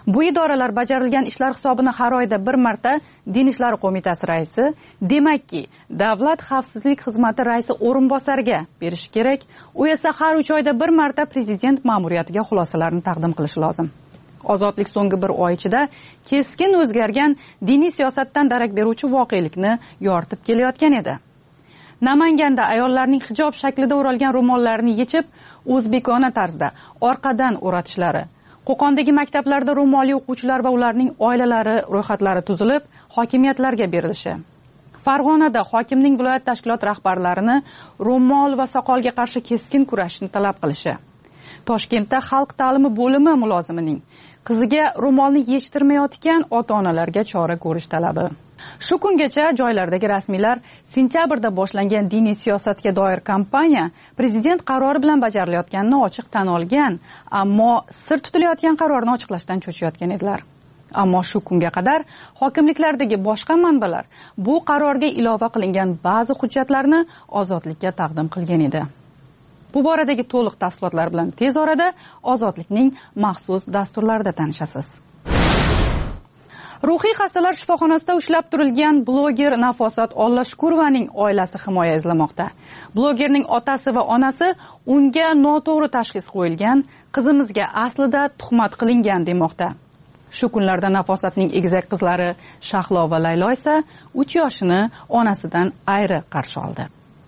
Bu idoralar bajarilgan ishlar hisobini har oyda bir marta Din ishlari qo'mitasi raisi, demakki, Davlat xavfsizlik xizmati raisi o'rinbosariga berish kerak. U esa har uch oyda bir marta prezident ma'muriyatiga xulosalarni taqdim qilishi lozim. Ozodlik so'nggi bir oy ichida keskin o'zgargan diniy siyosatdan darak beruvchi voqelikni yoritib kelayotgan edi. Namanganda ayollarning hijob shaklida o'ralgan ro'mollarini yechib, o'zbekona tarzda orqadan o'ratishlari, Qo'qondagi maktablarda ro'molli o'quvchilar va ularning oilalari ro'yxatlari tuzilib, hokimiyatlarga berilishi. Farg'onada hokimning viloyat tashkilot rahbarlarini ro'mol va soqolga qarshi keskin kurashni talab qilishi. Toshkentda xalq ta'limi bo'limi mulozimining qiziga ro'molni yechtirmayotgan ota-onalarga chora ko'rish talabi. Shu kungacha joylardagi rasmiylar sentyabrda boshlangan diniy siyosatga doir kampaniya prezident qarori bilan bajarilayotganini ochiq tan olgan, ammo sir tutilayotgan qarorni ochiqlashdan cho'chiyotgan edilar. Ammo shu kunga qadar hokimliklardagi boshqa manbalar bu qarorga ilova qilingan ba'zi hujjatlarni ozodlikka taqdim qilgan edi. Bu boradagi to'liq tafsilotlar bilan tez orada Ozodlikning maxsus dasturlarida tanishasiz. Ruhiy xastalar shifoxonasida ushlab turilgan bloger Nafosat Ollashkurovaning oilasi himoya izlamoqda. Blogerning otasi va onasi unga noto'g'ri tashxis qo'yilgan, qizimizga aslida tuhmat qilingan demoqda. Shu kunlarda Nafosatning egizak qizlari Shahlo va Laylo esa uch yoshini onasidan ayri qarshi oldi.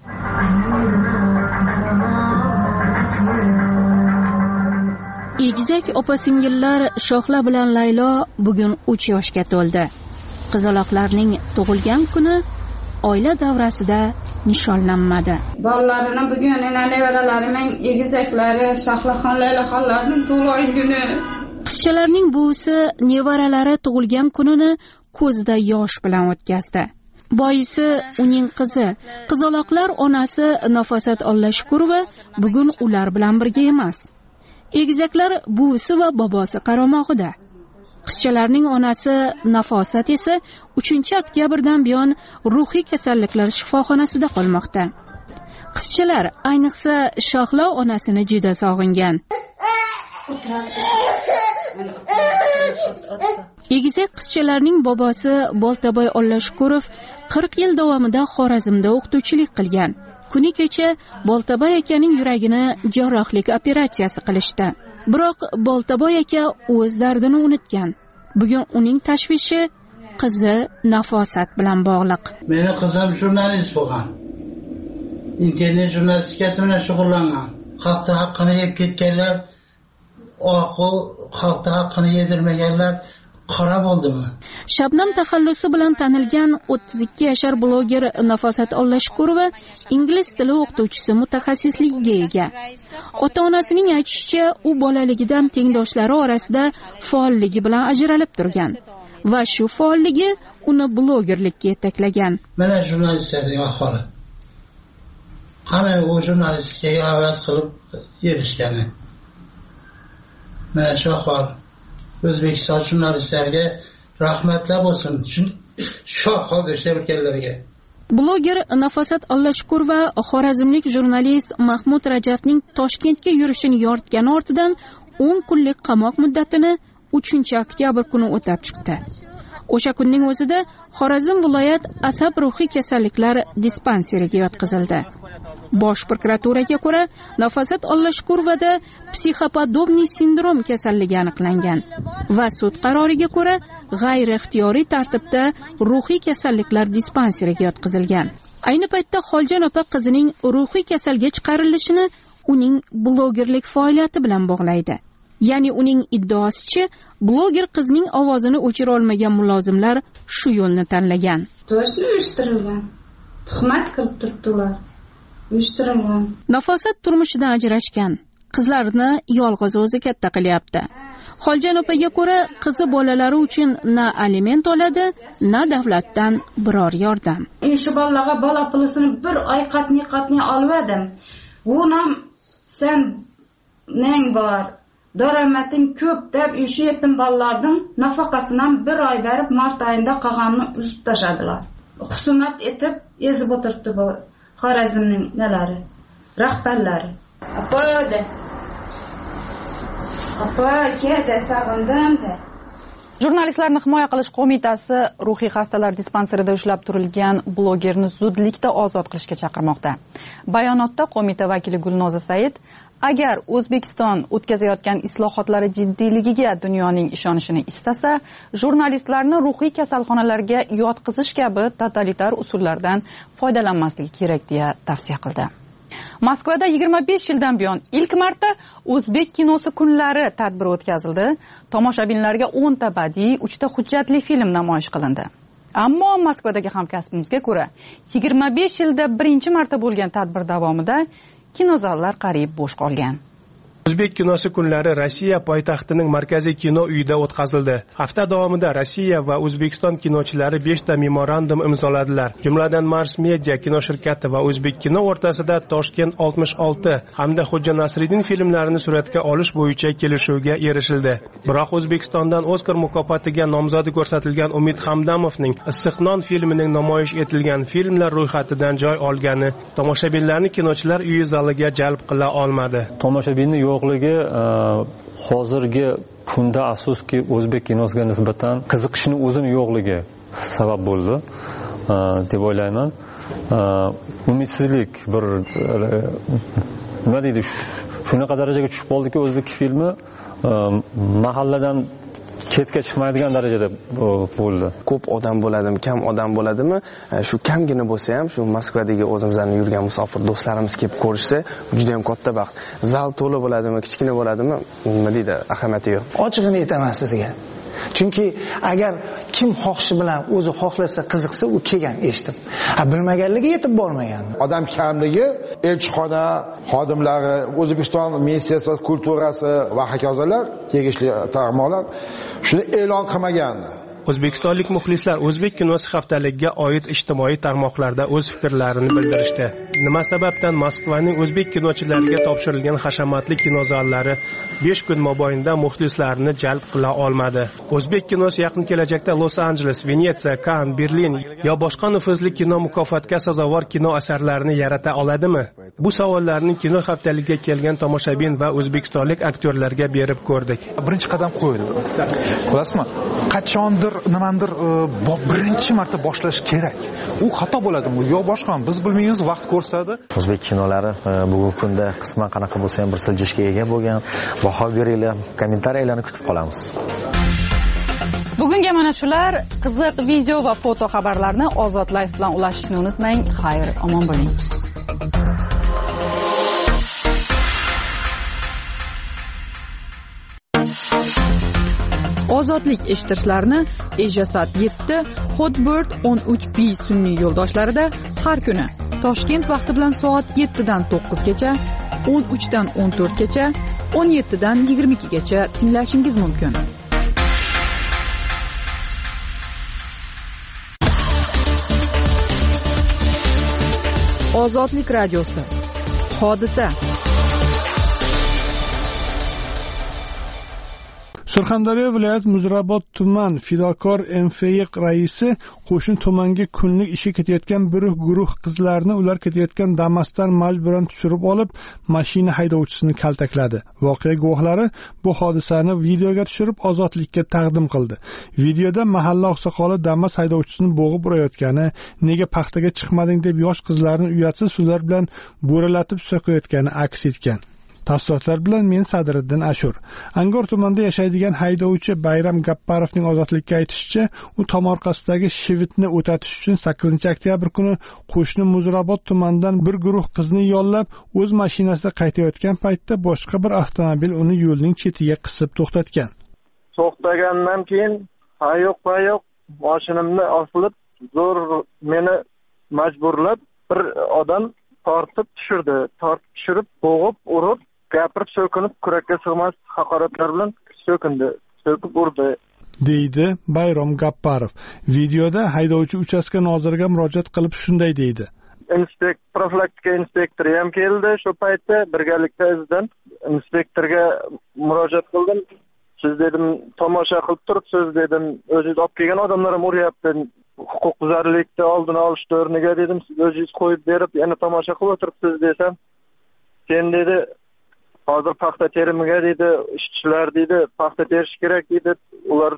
Egizak opa-singillar Shohla bilan Laylo bugun uch yoshga to'ldi. Qizaloqlarning tug'ilgan kuni oila davrasida nishonlanmadi.
Bolalarini bugun nevaralarining egizaklari Shohlaxon Layloxonlarning tug'ilgan kuni.
Qizchalarning buvisi nevaralari tug'ilgan kunini ko'zida yosh bilan o'tkazdi. Boisi uning qizi, qizaloqlar onasi Nafosat Ollashkurova bugun ular bilan birga emas. Egizaklar buvisi va bobosi qaramog'ida. Qizchalarning onasi Nafosat esa uchinchi oktyabrdan buyon ruhiy kasalliklar shifoxonasida qolmoqda. Qizchalar, ayniqsa Shohlo onasini juda sog'ingan. Egizak qizchalarning bobosi Boltaboy Ollashkurov qirq yil davomida Xorazmda o'qituvchilik qilgan. Kuni kecha Boltaboy akaning yuragini jarrohlik operatsiyasi qilishdi. Biroq Boltaboy aka o'z dardini unutgan. Bugun uning tashvishi qizi Nafosat bilan bog'liq.
Meni qizim jurnalist bo'lgan. Internet jurnalistikasi bilan shug'ullangan. Xalq haqqini yeb ketganlar, oqu xalq haqqini yedirmaganlar qora bo'ldimi?
Shabnam taxallusi bilan tanilgan o'ttiz ikki yashar bloger Nafosat Ollashkurova ingliz tili o'qituvchisi mutaxassisligiga ega. Ota-onasining aytishicha, u bolaligidan tengdoshlari orasida faolligi bilan ajralib turgan va shu faolligi uni blogerlikka yetaklagan.
Mana jurnalistlarning ahvoli. Qani u jurnalistikaga havas qilib erishgani. Mana shu ahvol. O'zbekiston jurnalistlariga rahmatlar bo'lsin. Shoh qoldi ishlayotganlarga.
Bloger Nafosat Ollashkurova xorazmlik jurnalist Mahmud Rajabning Toshkentga yurishini yoritgani ortidan o'n kunlik qamoq muddatini uchinchi oktyabr kuni o'tab chiqdi. O'sha kunning o'zida Xorazm viloyat asab ruhiy kasalliklar dispanseriga yotqizildi. Bosh prokuraturaga ko'ra, Nafosat Ollashkurovada psixopodobniy sindrom kasalligi aniqlangan va sud qaroriga ko'ra g'ayri-ixtiyoriy tartibda ruhiy kasalliklar dispanseriga yotqizilgan. Ayni paytda Xoljon opa qizining ruhiy kasalga chiqarilishini uning blogerlik faoliyati bilan bog'laydi. Ya'ni uning iddaosicha, bloger qizning ovozini o'chira olmagan mulozimlar shu yo'lni tanlagan.
To'sh uyushtirilgan. Tuhmat qilib turibdilar. Uyushtirilgan.
Nafosat turmushidan ajrashgan. Qizlarini yolg'iz o'zi katta qilyapti. Xoljon opaga ko'ra, qizi bolalari uchun na aliment oladi, na davlatdan biror yordam.
Shu bolalarga bola pulisini bir oy qatni-qatni olvadim. Bunam sen neng bor, daromading ko'p deb shu yetim bolalarning nafaqasidan bir oy berib mart oyida qolganini uzib tashadilar. Husumat etib ezib o'tiribdi bu Xorazmning nalari, rahbarlari. Apa de. Apa, keldi, sog'indim de.
Jurnalistlarni himoya qilish qo'mitasi ruhiy xastalar dispanserida ushlab turilgan blogerni zudlikda ozod qilishga chaqirmoqda. Bayonotda qo'mita vakili Gulnoza Said agar O'zbekiston o'tkazayotgan islohotlari jiddiyligiga dunyoning ishonishini istasa, jurnalistlarni ruhiy kasalxonalarga yotqizish kabi totalitar usullardan foydalanmasligi kerak deya tavsiya qildi. Moskvada yigirma besh yildan buyon ilk marta O'zbek kinosi kunlari tadbiri o'tkazildi. Tomoshabinlarga o'n ta badiiy, uch ta hujjatli film namoyish qilindi. Ammo Moskvadagi hamkasbimizga ko'ra, yigirma besh yilda birinchi marta bo'lgan tadbir davomida kinozallar qariyb bo'sh qolgan.
O'zbek kinosi kunlari Rossiya poytaxtining markaziy kino uyida o'tkazildi. Hafta davomida Rossiya va O'zbekiston kinochilari besh ta memorandum imzoladilar. Jumladan Mars Media kino shirkati va O'zbek kino o'rtasida Toshkent oltmish olti hamda Xo'ja Nasriddin filmlarini suratga olish bo'yicha kelishuvga erishildi. Biroq O'zbekistondan Oskar mukofotiga nomzodi ko'rsatilgan Umid Hamdamovning Issiqnon filmining namoyish etilgan filmlar ro'yxatidan joy olgani tomoshabinlarni kinochilar uyi zaliga jalb qila olmadi.
Tomoshabinni yo'qligi hozirgi kunda afsuski o'zbek kinosiga nisbatan qiziqishning o'zini yo'qligi sabab bo'ldi deb o'ylayman. Umidsizlik bir nima deydi, shunaqa darajaga tushib qoldiki, o'zbek filmi mahalladan chetga chiqmaydigan darajada bo'ldi.
Ko'p odam bo'ladimi, kam odam bo'ladimi, shu kamgina bo'lsa ham shu Moskvadagi o'zimizlarning yurgan musofir do'stlarimiz kelib ko'rishsa, juda ham katta baxt. Zal to'la bo'ladimi, kichkina bo'ladimi, nima deydi, ahamiyati yo'q.
Ochig'ini aytaman sizga. Chunki agar kim xohishi bilan o'zi xohlasa, qiziqsa, u kelgan eshitib. Ha, bilmaganligi yetib bormagan.
Odam kamligi, elchixona xodimlari, O'zbekiston Ministriyasi kulturasi va hokazolar, tegishli tarmoqlar shuni e'lon qilmagan.
O'zbekistonlik muxlislar O'zbek kinosi haftaligiga oid ijtimoiy tarmoqlarda o'z fikrlarini bildirishdi. Nima sababdan Moskvaning o'zbek kinochilariga topshirilgan hashamatli kinozallari besh kun mobaynida muxlislarni jalb qila olmadi? O'zbek kinosi yaqin kelajakda Los-Anjeles, Venetsiya, Kann, Berlin yo boshqa nufuzli kino mukofotga sazovor kino asarlarini yarata oladimi? Bu savollarni kino haftaligiga kelgan tomoshabin va o'zbekistonlik aktyorlarga berib ko'rdik.
Birinchi qadam qo'yildi. Bilasizmi? Qachondir nimandir birinchi marta boshlash kerak. U xato bo'ladimi yo boshqami? Biz bilmaymiz, vaqt ko'rsatadi.
O'zbek kinolari bugungi kunda qisman qanaqa bo'lsa ham bir siljishga ega bo'lgan. Baho beringlar, kommentariyalarni kutib qolamiz.
Bugunga mana shular. Qiziq video va foto xabarlarni Ozod Live bilan ulashishni unutmang. Xayr, omon bo'ling. Ozodlik eshitishlarni Ejasat yetti, Hotbird o'n uch B sun'iy yo'ldoshlarida har kuni Toshkent vaqti bilan soat yetti dan to'qqizgacha, o'n uch dan o'n to'rtgacha, o'n yetti dan yigirma ikkigacha tinglashingiz mumkin. Ozodlik radiosi. Hodisa.
Surxondaryo viloyat Muzrabot tuman fidokor M F Y raisi qo'shni tumanga kunlik ishga ketayotgan bir guruh qizlarni ular ketayotgan Damas'dan majburan tushirib olib, mashina haydovchisini kaltakladi. Voqea guvohlari bu hodisani videoga tushirib ozodlikka taqdim qildi. Videoda mahalla oqsoqoli Damas haydovchisini bo'g'ib urayotgani, nega paxtaga chiqmading deb yosh qizlarni uyatsiz so'zlar bilan bo'ralatib so'kayotgani aks etgan. Tafsilotlar bilan men Sadriddin Ashur. Angor tumanida yashaydigan haydovchi Bayram Gapparovning ozodlikka aytishicha, u tomorqasidagi shivitni o'tatish uchun sakkizinchi oktyabr kuni qo'shni Muzrabot tumanidan bir guruh qizni yollab, o'z mashinasida qaytayotgan paytda boshqa bir avtomobil uni yo'lning chetiga qisib to'xtatgan.
To'xtagandan keyin hayoq hayoq mashinamni osilib, zo'r meni majburlab bir odam tortib tushirdi. Tortib tushirib, bo'g'ib, urib, gapirib so'kinib, kurakka sig'mas haqoratlar bilan so'kindi, so'kib urdi,
deydi Bayram Gapparov. Videoda haydovchi uchastka noziriga murojaat qilib shunday deydi.
Inspekt, profilaktika inspektori ham keldi shu paytda, birgalikda izidan inspektorga murojaat qildim. Siz dedim, tomosha qilib turibsiz dedim, o'zingiz olib kelgan odamlar ham uryapti. Huquqbuzarlikni oldini olish o'rniga dedim, siz o'zingiz qo'yib berib, yana tomosha qilib o'tiribsiz desam, sen dedi, hozir paxta terimiga dedi, ishchilar dedi, paxta terish kerak dedi, ular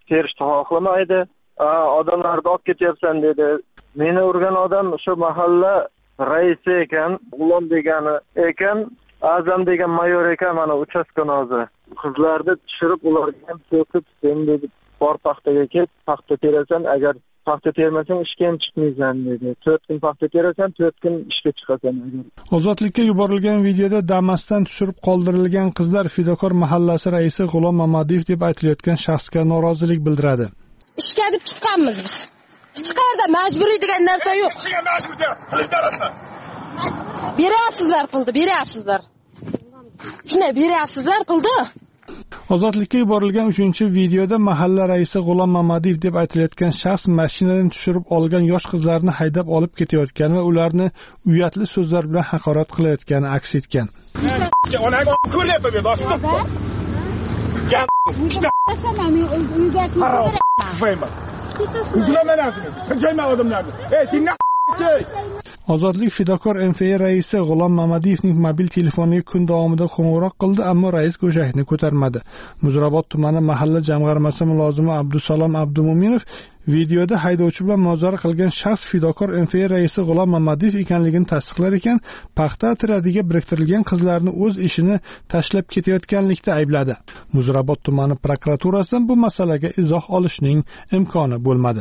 terishni xohlamaydi. Odamlarni olib ketyapsan dedi. Meni urgan odam o'sha mahalla raisi ekan, G'ulom degani ekan, Azam degan mayor ekan, mana uchastka nozi. Qizlarni tushirib ularga ham to'kib, sen dedi, bor paxtaga ket, paxta terasan, agar paxta termasang ishga ham chiqmaysan dedi. to'rt kun paxta terasan, to'rt kun ishga chiqasan.
Ozodlikka yuborilgan videoda Damas'dan tushirib qoldirilgan qizlar Fidokor mahallasi raisi G'ulom Mamadiyev deb aytilayotgan shaxsga norozilik bildiradi.
Ishga deb chiqqanmiz biz. Hech qayerda majburiy degan narsa yo'q. Beryapsizlar pulni, beryapsizlar. Shunday beryapsizlar pulni.
Ozodlikka yuborilgan uchinchi videoda mahalla raisi G'ulom Mamadiyev deb aytilayotgan shaxs mashinadan tushirib olgan yosh qizlarni haydab olib ketayotgani va ularni uyatli so'zlar bilan haqorat qilayotgani aks etgan. Ozodlik Fidokor M F I raisi G'ulom Mamadiyevning mobil telefoniga kun davomida qo'ng'iroq qildi, ammo rais go'shakni ko'tarmadi. Muzrabot tumani mahalla jamg'armasi mulozimi Abdusalom Abdumo'minov videoda haydovchi bilan munozara qilgan shaxs Fidokor M F I raisi G'ulom Mamadiyev ekanligini tasdiqlar ekan, paxta atradiga biriktirilgan qizlarni o'z ishini tashlab ketayotganlikda aybladi. Muzrabot tumani prokuraturasidan bu masalaga izoh olishning imkoni bo'lmadi.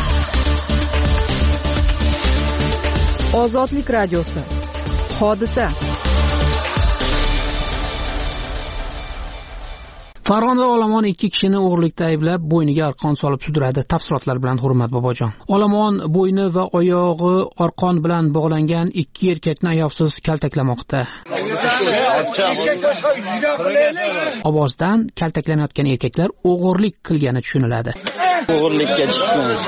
Ozodlik radiosi. Hodisa.
Farg'onada olomon ikki kishini o'g'irlikda ayblab, bo'yniga arqon solib sudradi. Tafsilotlar bilan Hurmat Bobojon. Olomon bo'yni va oyog'i arqon bilan bog'langan ikki erkakni ayovsiz kaltaklamoqda. Ovozdan kaltaklanayotgan erkaklar o'g'irlik qilgani tushuniladi.
O'g'irlikka tushibmiz.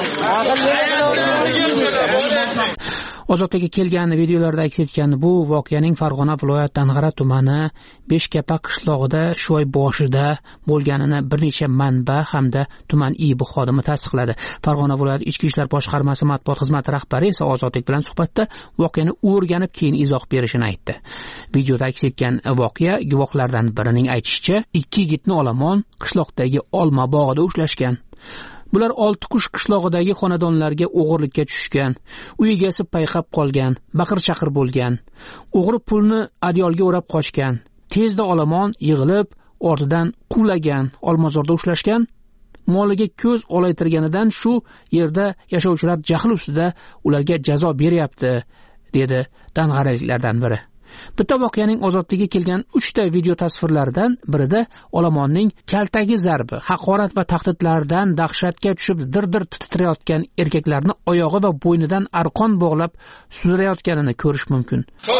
Ozodlikka kelgan videolarda aks etgan bu voqeaning Farg'ona viloyat Dang'ara tumani Beshkapa qishlog'ida shu oy boshida bo'lganini bir necha manba hamda tuman I B xodimi tasdiqladi. Farg'ona viloyat Ichki ishlar boshqarmasi matbuot xizmati rahbari esa Ozodlik bilan suhbatda voqeani o'rganib keyin izoh berishini aytdi. Videoda aks etgan voqea guvohlardan birining aytishicha, ikki yigitni olomon qishloqdagi olma bog'ida ushlashgan. Bular Oltiqush qishlog'idagi xonadonlarga o'g'irlikka tushgan. Uy egasi payqab qolgan, baqir-chaqir bo'lgan. O'g'ri pulni adyolga o'rab qochgan. Tezda olomon yig'ilib, ortidan quvlagan, Olmazorda ushlashgan. Moliga ko'z olaytirganidan shu yerda yashovchilar jahl ustida ularga jazo beryapti, dedi dang'araliklardan biri. Bitta voqeaning Ozodlikka kelgan uchta video tasvirlaridan birida olomonning kaltagi zarbi, haqorat va tahdidlardan dahshatga tushib dir-dir titrayotgan erkaklarni oyog'i va bo'ynidan arqon bog'lab sudrayotganini ko'rish mumkin.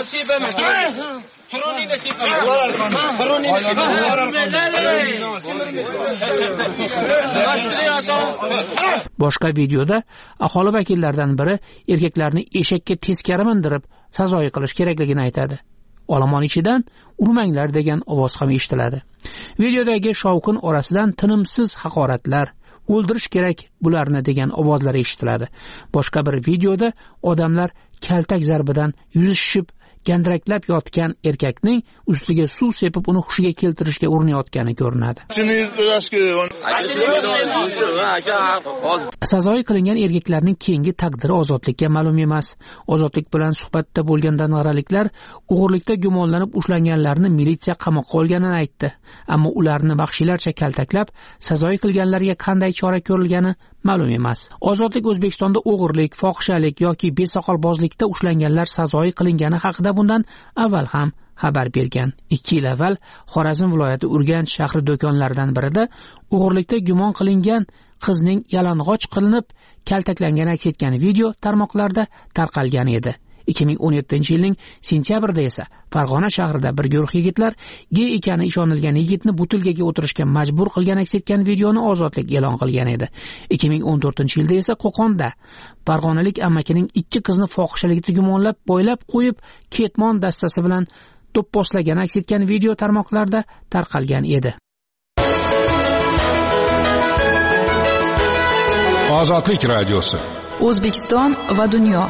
Boshqa videoda aholi vakillaridan biri erkaklarni eshakka teskari mindirib sazoyi qilish kerakligini aytadi. Olomon ichidan urmanglar degan ovoz ham eshitiladi. Videodagi shovqin orasidan tinimsiz haqoratlar, o'ldirish kerak bularni degan ovozlar eshitiladi. Boshqa bir videoda odamlar kaltak zarbidan yuzi shishib gandiraklab yotgan erkakning ustiga suv sepib uni hushiga keltirishga urinayotgani ko'rinadi. Sazoyi qilingan erkaklarning keyingi taqdiri Ozodlikka ma'lum emas. Ozodlik bilan suhbatda bo'lgan dang'araliklar o'g'irlikda gumonlanib ushlanganlarni militsiya qamoqqa olganini aytdi. Ammo ularni vahshiylarcha kaltaklab, sazoyi qilganlarga qanday chora ko'rilgani ma'lum emas. Ozodlik O'zbekistonda o'g'irlik, fohishalik yoki besoqolbozlikda ushlanganlar sazoyi qilingani haqida bundan avval ham xabar bergan. ikki yil avval Xorazm viloyati Urganch shahri do'konlaridan birida o'g'irlikda gumon qilingan qizning yalang'och qilinib kaltaklangani aks etgan video tarmoqlarda tarqalgan edi. ikki ming o'n yettinchi yilning sentyabrida esa Farg'ona shahrida bir guruh yigitlar gey ekani ishonilgan yigitni butilkaga o'tirishga majbur qilgan aks etgan videoni Ozodlik e'lon qilgan edi. ikki ming o'n to'rtinchi yilda esa Qo'qonda farg'onalik amakining ikki qizni fohishalikda gumonlab boylab qo'yib ketmon dastasi bilan do'pposlagan aks etgan video tarmoqlarda tarqalgan edi.
Ozodlik radiosi.
O'zbekiston va dunyo.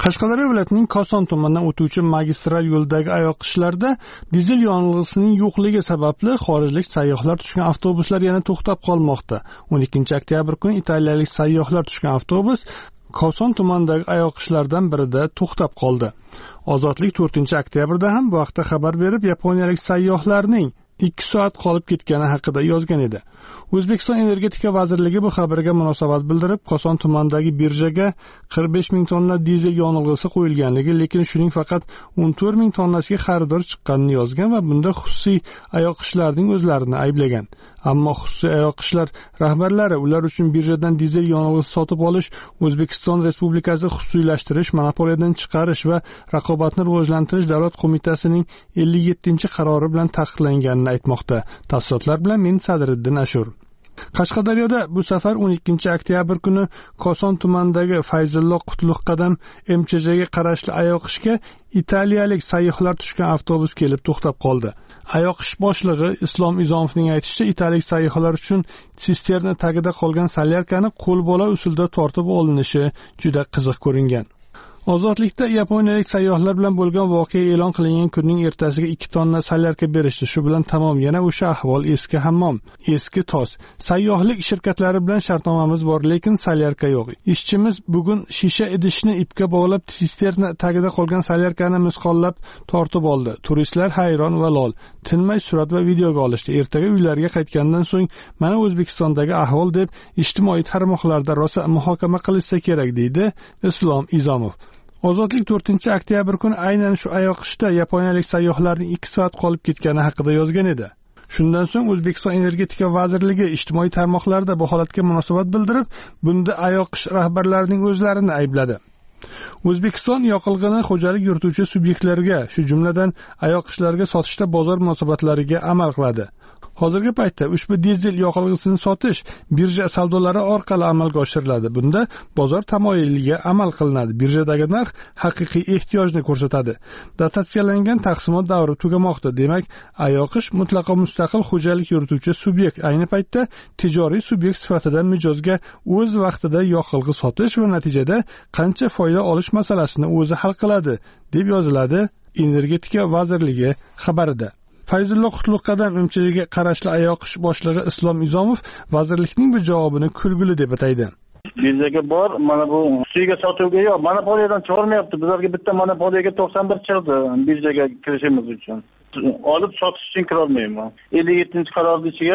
Qashqadaryo viloyatining Koson tumanidan o'tuvchi magistral yo'ldagi ayoqishlarda dizel yonilg'isining yo'qligi sababli xorijlik sayyohlar tushgan avtobuslar yana to'xtab qolmoqda. o'n ikkinchi oktyabr kuni italiyalik sayyohlar tushgan avtobus Koson tumanidagi ayoqishlardan birida to'xtab qoldi. Ozodlik to'rtinchi oktyabrda ham bu haqda xabar berib, yaponiyalik sayyohlarning ikki soat qolib ketgani haqida yozgan edi. O'zbekiston Energetika vazirligi bu xabarga munosabat bildirib, Koson tumanidagi birjaga qirq besh ming tonna dizel yonilg'isi qo'yilganligi, lekin shuning faqat o'n to'rt ming tonnasiga xaridor chiqqanini yozgan va bunda xususiy ayoqishlarning o'zlarini ayblagan. Ammo xususiy ayoqishlar rahbarlari ular uchun birjadan dizel yonilg'isi sotib olish O'zbekiston Respublikasi xususiylashtirish, monopoliyadan chiqarish va raqobatni rivojlantirish davlat qo'mitasining ellik yettinchi qarori bilan taqiqlanganini aytmoqda. Tafsilotlar bilan men Sadriddin Ashur. Qashqadaryoda bu safar o'n ikkinchi oktyabr kuni Koson tumanidagi Fayzullo Qutlug' qadam M Ch Jga qarashli ayoqishga italiyalik sayyohlar tushgan avtobus kelib to'xtab qoldi. Ayoqish boshlig'i Islom Izomovning aytishicha, italiyalik sayyohlar uchun sisterna tagida qolgan solyarkani qo'lbola usulda tortib olinishi juda qiziq ko'ringan. Ozodlikda yaponiyalik sayyohlar bilan bo'lgan voqea e'lon qilingan kunning ertasiga ikki tonna solyarka berishdi. Shu bilan tamom, yana o'sha ahvol, eski hammom, eski tos. Sayyohlik shirkatlari bilan shartnomamiz bor, lekin solyarka yo'q. Ishchimiz bugun shisha idishni ipga bog'lab sisterna tagida qolgan solyarkani misqollab tortib oldi. Turistlar hayron va lol. Tinmay surat va videoga olishdi. Ertaga uylariga qaytgandan so'ng mana O'zbekistondagi ahvol deb ijtimoiy tarmoqlarda rosa muhokama qilishsa kerak, deydi Islom Izomov. Ozodlik to'rtinchi oktyabr kuni aynan shu ayoqishda yaponiyalik sayyohlarning ikki soat qolib ketgani haqida yozgan edi. Shundan so'ng O'zbekiston Energetika vazirligi ijtimoiy tarmoqlarda bu holatga munosabat bildirib, bunda ayoqish rahbarlarining o'zlarini aybladi. O'zbekiston yoqilg'ini xo'jalik yurituvchi subyektlarga, shu jumladan ayoqishlarga sotishda bozor munosabatlariga amal qiladi. Hozirgi paytda ushbu dizel yoqilg'isini sotish birja savdolari orqali amalga oshiriladi. Bunda bozor tamoyiliga amal qilinadi. Birjadagi narx haqiqiy ehtiyojni ko'rsatadi. Dotatsiyalangan taqsimot davri tugamoqda. Demak, ayoqish mutlaqo mustaqil xo'jalik yurituvchi subyekt. Ayni paytda tijoriy subyekt sifatida mijozga o'z vaqtida yoqilg'i sotish va natijada qancha foyda olish masalasini o'zi hal qiladi, deb yoziladi Energetika vazirligi xabarida. Fayzullo Qutlug' qadam M Ch Jga qarashli ayoqish boshlig'i Islom Izomov vazirlikning bu javobini kulgili deb ataydi.
Birjaga bor, mana bu xususiyga sotuvga yo'q, monopoliyadan chiqarmayapti. Bizlarga bitta monopoliyaga to'qson bir chiqdi birjaga kirishimiz uchun. Olib sotish uchun kira olmayman. ellik yettinchi qarorning ichiga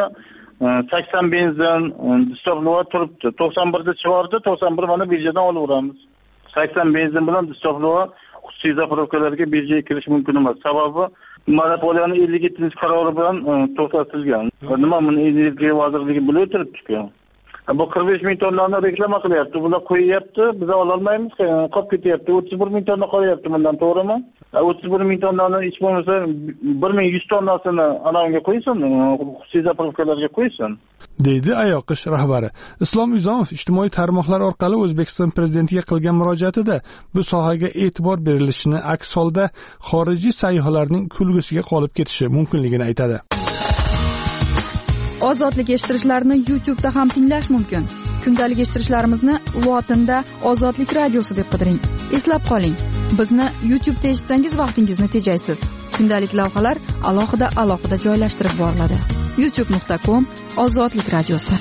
sakson benzin distoplova turibdi. to'qson birda chiqardi, to'qson bir mana birjadan olaveramiz. sakson benzin bilan distoplova xususiy zapravkalarga birjaga kirish mumkin emas. Sababi monopoliyaning ellik yettinchi qarori bilan to'xtatilgan. Nima buni Energetika vazirligi bilib o'tiribdi-ku. Bu qirq besh ming tonnani reklama qilyapti. Bular qo'yyapti, biz ola olmaymiz, qolib ketyapti. o'ttiz bir ming tonna qolyapti bundan, to'g'rimi? o'ttiz bir ming tonnani hech bo'lmasa bir ming yuz tonnasini anavga qo'ysin, xususiy zapravkalarga qo'ysin,
deydi ayoqish rahbari. Islom Izomov ijtimoiy tarmoqlar orqali O'zbekiston prezidentiga qilgan murojaatida bu sohaga e'tibor berilishini, aks holda xorijiy sayyohlarning kulgusiga qolib ketishi mumkinligini aytadi.
Ozodlik eshittirishlarni YouTube'da ham tinglash mumkin. Kundalik eshittirishlarimizni lotinda Ozodlik radiosi deb qidiring. Eslab qoling, bizni YouTube'da eshitsangiz vaqtingizni tejaysiz. Kundalik lavhalar alohida alohida joylashtirib boriladi. youtube nuqta com Ozodlik radiosi.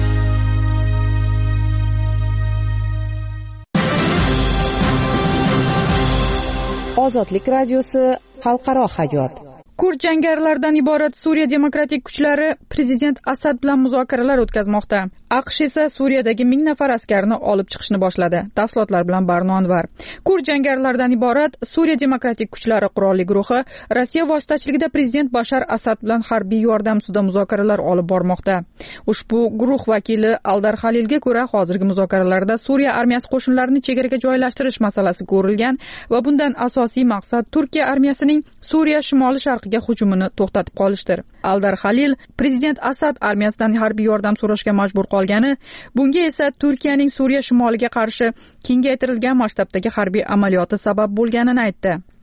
Ozodlik radiosi xalqaro hayot.
Kurd jangarilardan iborat Suriya demokratik kuchlari prezident Asad bilan muzokaralar o'tkazmoqda. AQSh esa Suriyadagi ming nafar askarni olib chiqishni boshladi. Tafsilotlar bilan Barno Anvar. Kurd jangarilardan iborat Suriya demokratik kuchlari qurolli guruhi Rossiya vositachiligida prezident Bashar Asad bilan harbiy yordam ustida muzokaralar olib bormoqda. Ushbu guruh vakili Aldar Halilga ko'ra, hozirgi muzokaralarda Suriya armiyasi qo'shinlarini chegaraga joylashtirish masalasi ko'rilgan va bundan asosiy maqsad Turkiya armiyasining Suriya shimoli sharqiga hujumini to'xtatib qolishdir. Aldar Halil prezident Asad armiyasidan harbiy yordam so'rashga majbur qolgani, bunga esa Turkiyaning Suriya shimoliga qarshi kengaytirilgan masshtabdagi harbiy amaliyoti sabab bo'lganini aytdi.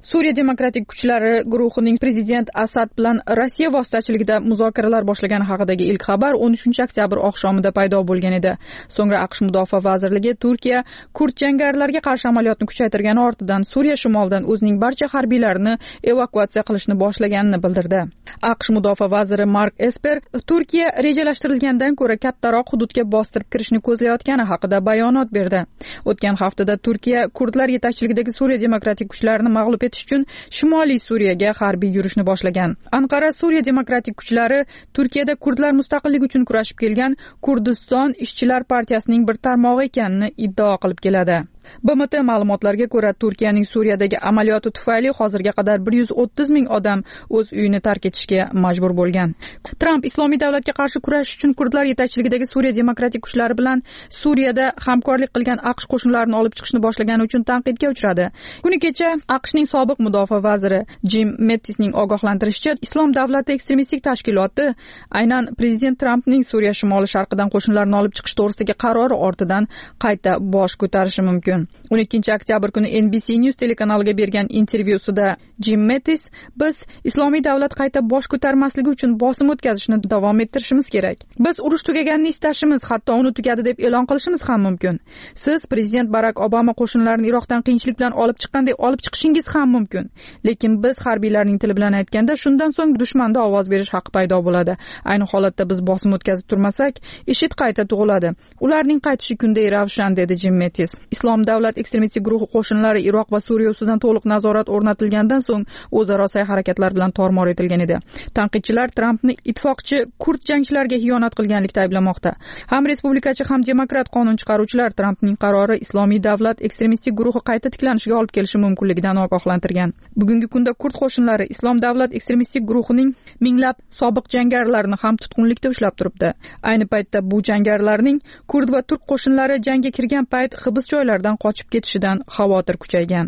Suriya demokratik kuchlari guruhining prezident Asad bilan Rossiya vositachiligida muzokaralar boshlagani haqidagi ilk xabar o'n uchinchi oktyabr oqshomida paydo bo'lgan edi. So'ngra AQSh Mudofaa vazirligi Turkiya kurd jangarilarga qarshi amaliyotni kuchaytirgani ortidan Suriya shimolidan o'zining barcha harbiylarini evakuatsiya qilishni boshlaganini bildirdi. AQSh Mudofaa vaziri Mark Esper Turkiya rejalashtirilgandan ko'ra kattaroq hududga bostirib kirishni ko'zlayotgani haqida bayonot berdi. O'tgan haftada Turkiya kurdlar yetakchiligidagi Suriya demokratik kuchlarini mag'lub etish uchun Shimoliy Suriyaga harbiy yurishni boshlagan. Anqara Suriya demokratik kuchlari Turkiyada kurdlar mustaqilligi uchun kurashib kelgan Kurdiston ishchilar partiyasining bir tarmog'i ekanini iddao qilib keladi. B M T ma'lumotlariga ko'ra, Turkiyaning Suriyadagi amaliyoti tufayli hozirga qadar bir yuz o'ttiz ming odam o'z uyini tark etishga majbur bo'lgan. Tramp Islomiy davlatga qarshi kurash uchun kurdlar yetakchiligidagi Suriya demokratik kuchlari bilan Suriyada hamkorlik qilgan AQSh qo'shinlarini olib chiqishni boshlagani uchun tanqidga uchradi. Kuni kecha AQShning sobiq mudofaa vaziri Jim Mattisning ogohlantirishicha, Islom davlati ekstremistik tashkiloti aynan prezident Trampning Suriya shimoli sharqidan qo'shinlarni olib chiqish to'g'risidagi qarori ortidan qayta bosh ko'tarishi mumkin. o'n ikkinchi oktyabr kuni N B C News telekanaliga bergan intervyusida Jim Mattis biz Islomiy davlat qayta bosh ko'tarmasligi uchun bosim o'tkazishni davom ettirishimiz kerak. Biz urush tugaganini istashimiz, hatto uni tugadi deb e'lon qilishimiz ham mumkin. Siz prezident Barak Obama qo'shinlarini Iroqdan qiyinchilik bilan olib chiqqanday olib chiqishingiz ham mumkin. Lekin biz harbiylarning tili bilan aytganda shundan so'ng dushmanda ovoz berish haqqi paydo bo'ladi. Ayni holatda biz bosim o'tkazib turmasak, IShID qayta tug'iladi. Ularning qaytishi kunday ravshan, dedi Jim Mattis. Islom davlat ekstremistik guruhi qo'shinlari Iroq va Suriya ustidan to'liq nazorat o'rnatilgandan so'ng o'zaro sa'y-harakatlar bilan tormor etilgan edi. Tanqidchilar Trampni ittifoqchi kurd jangchilarga xiyonat qilganlikda ayblamoqda. Ham respublikachi, ham demokrat qonun chiqaruvchilar Trampning qarori Islomiy davlat ekstremistik guruhi qayta tiklanishiga olib kelishi mumkinligidan ogohlantirgan. Bugungi kunda kurd qo'shinlari Islom davlat ekstremistik guruhining minglab sobiq jangarilarini ham tutqunlikda ushlab turibdi. Ayni paytda bu jangarilarning kurd va turk qo'shinlari jangga kirgan payt hibs joylardan qochib ketishidan xavotir kuchaygan.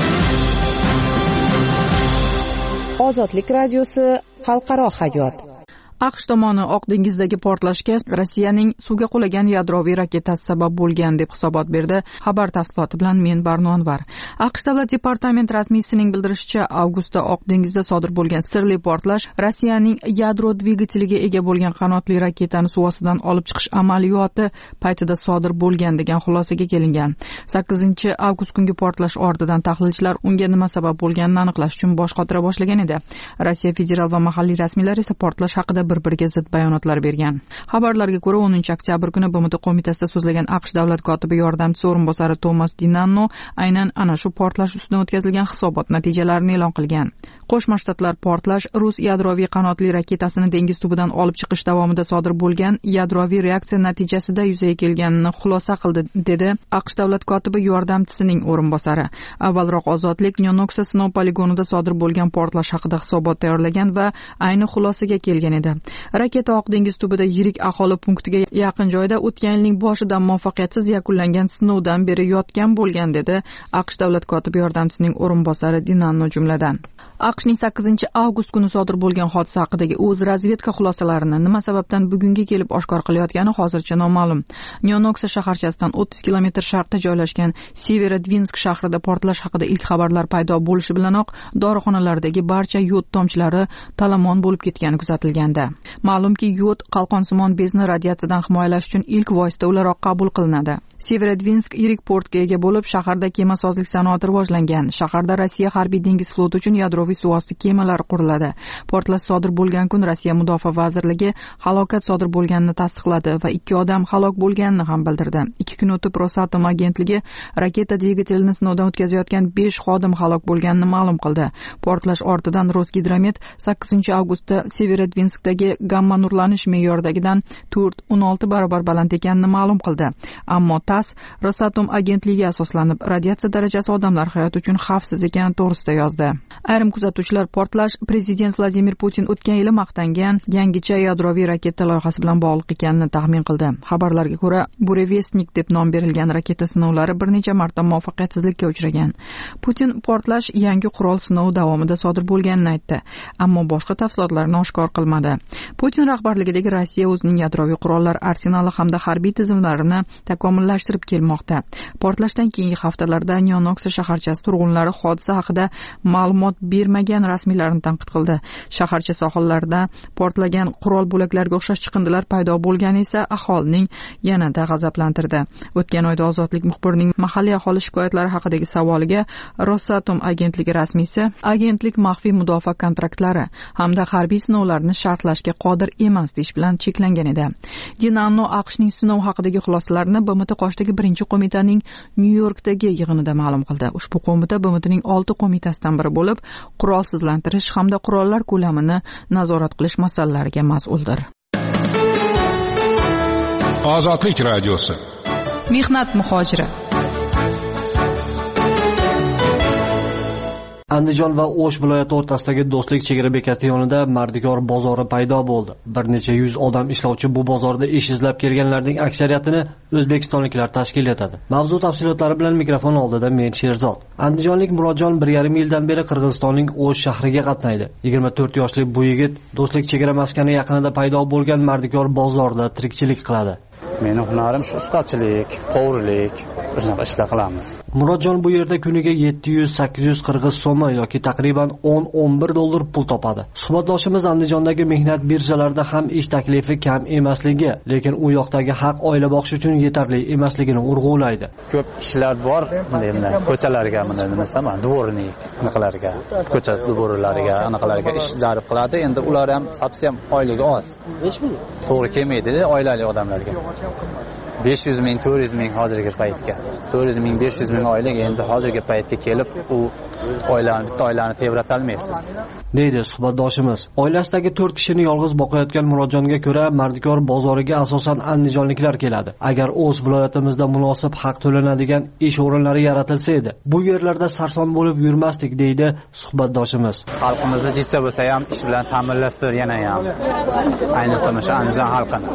Ozodlik radiosi xalqaro hayot.
AQSh tomoni Oq dengizdagi portlashga Rossiyaning suvga qulagan yadroviy raketasi sabab bo'lgan deb hisobot berdi. Xabar tafsiloti bilan men Barnonvar. AQSh davlat departamenti rasmiysining bildirishicha, avgustda Oq dengizda sodir bo'lgan sirli portlash Rossiyaning yadro dvigateliga ega bo'lgan qanotli raketani suv ostidan olib chiqish amaliyoti paytida sodir bo'lgan degan xulosaga kelingan. sakkizinchi avgust kungi portlash ortidan tahlilchilar unga nima sabab bo'lganini aniqlash uchun bosh qotira boshlagan edi. Rossiya federal va mahalliy rasmiylari esa portlash haqida bir-biriga zid bayonotlar bergan. Xabarlarga ko'ra, o'ninchi oktyabr kuni B M T qo'mitasida so'zlagan AQSh davlat kotibi yordamchisi o'rinbosari Tomas Dinanno aynan ana shu portlash ustidan o'tkazilgan hisobot natijalarini e'lon qilgan. Qo'shma Shtatlar portlash rus yadroviy qanotli raketasini dengiz tubidan olib chiqish davomida sodir bo'lgan yadroviy reaksiya natijasida yuzaga kelganini xulosa qildi, dedi AQSh davlat kotibi yordamchisining o'rinbosari. Avvalroq Ozodlik Nyonoksa sinov poligonida sodir bo'lgan portlash haqida hisobot tayyorlagan va ayni xulosaga kelgan edi. Raketa Oq dengiz tubida yirik aholi punktiga yaqin joyda o'tgan yilning boshida muvaffaqiyatsiz yakunlangan sinovdan beri yotgan bo'lgan, dedi AQSh davlat kotibi yordamchisining o'rinbosari Dinanno jumladan. AQShning sakkizinchi avgust kuni sodir bo'lgan hodisa haqidagi o'z razvedka xulosalarini nima sababdan bugunga kelib oshkor qilayotgani hozircha noma'lum. Nyonoksa shaharchasidan o'ttiz kilometr sharqda joylashgan Severodvinsk shahrida portlash haqida ilk xabarlar paydo bo'lishi bilanoq dorixonalardagi barcha yod tomchilari talamon bo'lib ketgani kuzatilganda. Ma'lumki, yod qalqonsimon bezni radiatsiyadan himoyalash uchun ilk vosita o'laroq qabul qilinadi. Severodvinsk yirik portga ega bo'lib, shaharda kemasozlik sanoati rivojlangan. Shaharda Rossiya harbiy dengiz floti uchun yadroviy suvosti kemalari quriladi. Portlash sodir bo'lgan kun Rossiya Mudofaa vazirligi halokat sodir bo'lganini tasdiqladi va ikki odam halok bo'lganini ham bildirdi. ikki kun o'tib Rosatom agentligi raketa dvigatelini sinovdan o'tkazayotgan besh xodim halok bo'lganini ma'lum qildi. Portlash ortidan Rosgidromet sakkizinchi avgustda Severodvinskdagi gamma nurlanish me'yoridagidan to'rt o'n olti barobar baland ekanini ma'lum qildi. Ammo TASS Rosatom agentligiga asoslanib radiatsiya darajasi odamlar hayoti uchun xavfsiz ekani to'g'risida yozdi. Ayrim kuzatuvchilar portlash prezident Vladimir Putin o'tgan yili maqtangan yangicha yadroviy raketa loyihasi bilan bog'liq ekanini taxmin qildi. Xabarlarga ko'ra, Burevestnik deb nom berilgan raketa sinovlari bir necha marta muvaffaqiyatsizlikka uchragan. Putin portlash yangi qurol sinovi davomida sodir bo'lganini aytdi, ammo boshqa tafsilotlarni oshkor qilmadi. Putin rahbarligidagi Rossiya o'zining yadroviy qurollar arsenali hamda harbiy tizimlarini takomillashtirish takomillashtirib kelmoqda. Portlashdan keyingi haftalarda Nyonoksi shaharchasi turg'unlari hodisa haqida ma'lumot bermagan rasmiylarni tanqid qildi. Shaharcha sohillarida portlagan qurol bo'laklariga o'xshash chiqindilar paydo bo'lgani esa aholining yanada g'azablantirdi. O'tgan oyda Ozodlik muxbirining mahalliy aholi shikoyatlari haqidagi savoliga Rosatom agentligi rasmiysi agentlik maxfiy mudofaa kontraktlari hamda harbiy sinovlarni shartlashga qodir emas deyish bilan cheklangan edi. Dinanno AQShning sinov haqidagi xulosalarini B M T qoshidagi birinchi qo'mitaning Nyu-Yorkdagi yig'inida ma'lum qildi. Ushbu qo'mita B M Tning olti qo'mitasidan biri bo'lib, qurolsizlantirish hamda qurollar ko'lamini nazorat qilish masalalariga mas'uldir.
Ozodlik radiosi.
Mehnat muhojiri.
Andijon va O'sh viloyati o'rtasidagi Do'stlik chegara bekati yonida Mardikor bozori paydo bo'ldi. Bir necha yuz odam ishlovchi bu bozorda ish izlab kelganlarning aksariyatini o'zbekistonliklar tashkil etadi. Mavzu tafsilotlari bilan mikrofon oldida men Sherzod. Andijonlik Murodjon bir yarim yildan beri Qirg'izistonning O'sh shahriga qatnaydi. yigirma to'rt yoshli bu yigit Do'stlik chegara maskani yaqinida paydo bo'lgan Mardikor bozorida tirikchilik qiladi.
Mening hunarim shu ustachilik, to'g'rilik, shunaqa ishlar qilamiz.
Murodjon bu yerda kuniga yetti yuz sakkiz yuz qirg'iz so'mi yoki taqriban o'n o'n bir dollar pul topadi. Suhbatdoshimiz Andijondagi mehnat birjalarida ham ish taklifi kam emasligi, lekin u yoqdagi haq oila boqish uchun yetarli emasligini urg'ulaydi.
Ko'p ishlar bor, deyman, ko'chalarga, mana nimasama, dvornik, anaqalarga, ko'cha dvorlariga, anaqalarga ish jalb qiladi. Endi ular ham sapsiyam oyligi oz. To'g'ri kelmaydi-da oilali odamlarga. besh yuz ming, to'rt yuz ming hozirgi paytga. to'rt yuz ming, besh yuz ming oylik endi hozirgi paytga kelib, u oilani, bitta oilani tebrat olmaysiz.
deydi suhbatdoshimiz. Oilasidagi to'rt kishini yolg'iz boqayotgan Murodjonga ko'ra, Mardikor bozoriga asosan andijonliklar keladi. Agar o'z viloyatimizda munosib haq to'lanadigan ish o'rinlari yaratilsa edi, bu yerlarda sarson bo'lib yurmasdik, deydi suhbatdoshimiz.
Xalqimizni jicha bo'lsa ham ish bilan ta'minlashdir yana ham. Ayniqsa o'sha Andijon xalqini.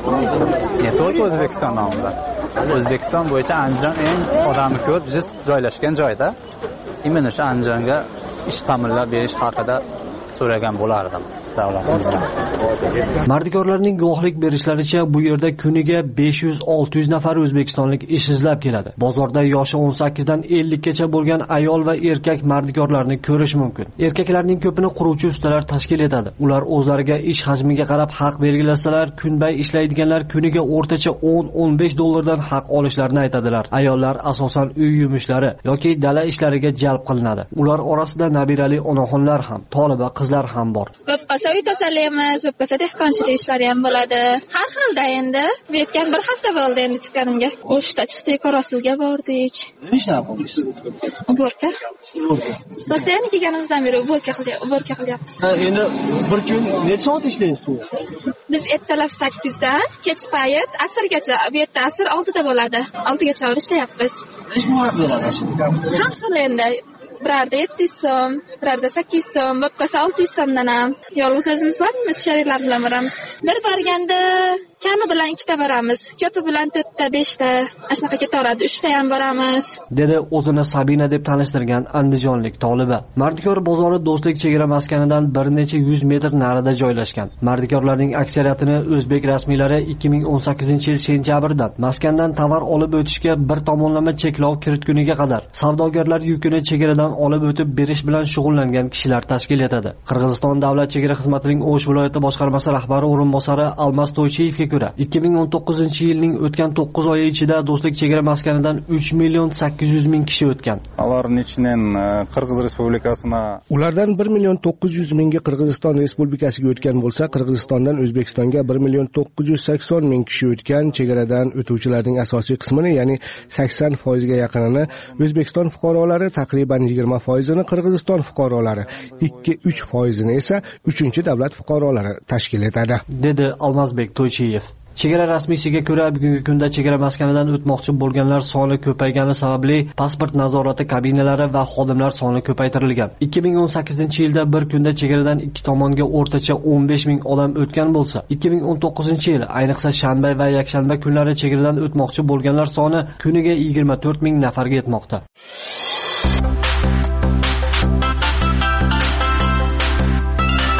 To'rt O'zbekiston nomida. O'zbekiston bo'yicha Andijon eng odami ko'p jiz joylashgan joyda. Imенно o'sha Andijonga ish ta'minlab berish haqida so'ragan bo'lardim davlatimizdan.
Mardikorlarning guvohlik berishlaricha, bu yerda kuniga besh yuz olti yuz nafar o'zbekistonlik ish izlab keladi. Bozorda yoshi o'n sakkiz dan ellik gacha bo'lgan ayol va erkak mardikorlarni ko'rish mumkin. Erkaklarning ko'pini quruvchi ustalar tashkil etadi. Ular o'zlariga ish hajmiga qarab haq belgilasalar, kunbay ishlaydiganlar kuniga o'rtacha o'n o'n besh dollardan haq olishlarini aytadilar. Ayollar asosan uy yumushlari yoki dala ishlariga jalb qilinadi. Ular orasida nabirali onaxonlar ham, toliba qizlar ham bor.
Bo'pqasa uy tozalaymiz, bo'pqasa dehqonchilik ishlari ham bo'ladi. Har xilda endi. Bu yerga bir hafta bo'ldi endi chiqqanimga. O'shda chiqdik, Qorasuvga bordik.
Nima ishlar qildingiz?
Uborka. Postoyanno kelganimizdan beri uborka qilyapmiz, uborka qilyapmiz.
Endi bir kun necha soat ishlaysiz?
Biz ertalab sakkizdan kech payt asrgacha, bu yerda asr oltida bo'ladi. oltigacha ishlayapmiz.
Nech muvaffaq bo'ladi?
Har xil endi. Birarda yetti yuz so'm, birarda sakkiz yuz so'm, bo'pqasa olti yuz so'mdan ham. Yolg'iz o'zimiz bormiz, sheriklar bilan boramiz. Bir borganda kami bilan ikkita boramiz, ko'pi bilan to'rtta, beshta, asnaqa ketaveradi, uchta ham boramiz.
Dedi o'zini Sabina deb tanishtirgan andijonlik toliba. Mardikor bozori Do'stlik chegara maskanidan bir necha yuz metr narida joylashgan. Mardikorlarning aksariyatini o'zbek rasmiylari ikki ming o'n sakkizinchi yil sentyabrdan maskandan tovar olib o'tishga bir tomonlama cheklov kiritguniga qadar savdogarlar yukini chegaradan olib o'tib berish bilan shug'ullangan kishilar tashkil etadi. Qirg'iziston davlat chegara xizmatining O'sh viloyati boshqarmasi rahbari o'rinbosari Almas To'ychiyevga ko'ra, ikki ming o'n to'qqizinchi yilning o'tgan to'qqiz oyi ichida Do'stlik chegara maskanidan uch million sakkiz yuz ming kishi o'tgan.
Ularning ichidan Qirg'iz Respublikasina
ulardan bir million to'qqiz yuz mingi Qirg'iziston Respublikasiga o'tgan bo'lsa, Qirg'izistondan O'zbekistonga bir million to'qqiz yuz sakson ming kishi o'tgan. Chegaradan o'tuvchilarning asosiy qismini, ya'ni sakson foiz ga yaqinini O'zbekiston fuqarolari, taqriban yigirma foiz ni Qirg'iziston fuqarolari, ikki uch foiz ni esa uchinchi davlat fuqarolari tashkil etadi,
dedi Almazbek To'ychiyev. Chegara rasmiysiga ko'ra, bugungi kunda chegara maskanidan o'tmoqchi bo'lganlar soni ko'paygani sababli pasport nazorati kabinalari va xodimlar soni ko'paytirilgan. ikki ming o'n sakkizinchi yilda bir kunda chegaradan ikki tomonga o'rtacha o'n besh ming odam o'tgan bo'lsa, ikki ming o'n to'qqizinchi yil, ayniqsa shanba va yakshanba kunlari chegaradan o'tmoqchi bo'lganlar soni kuniga yigirma to'rt ming nafarga yetmoqda.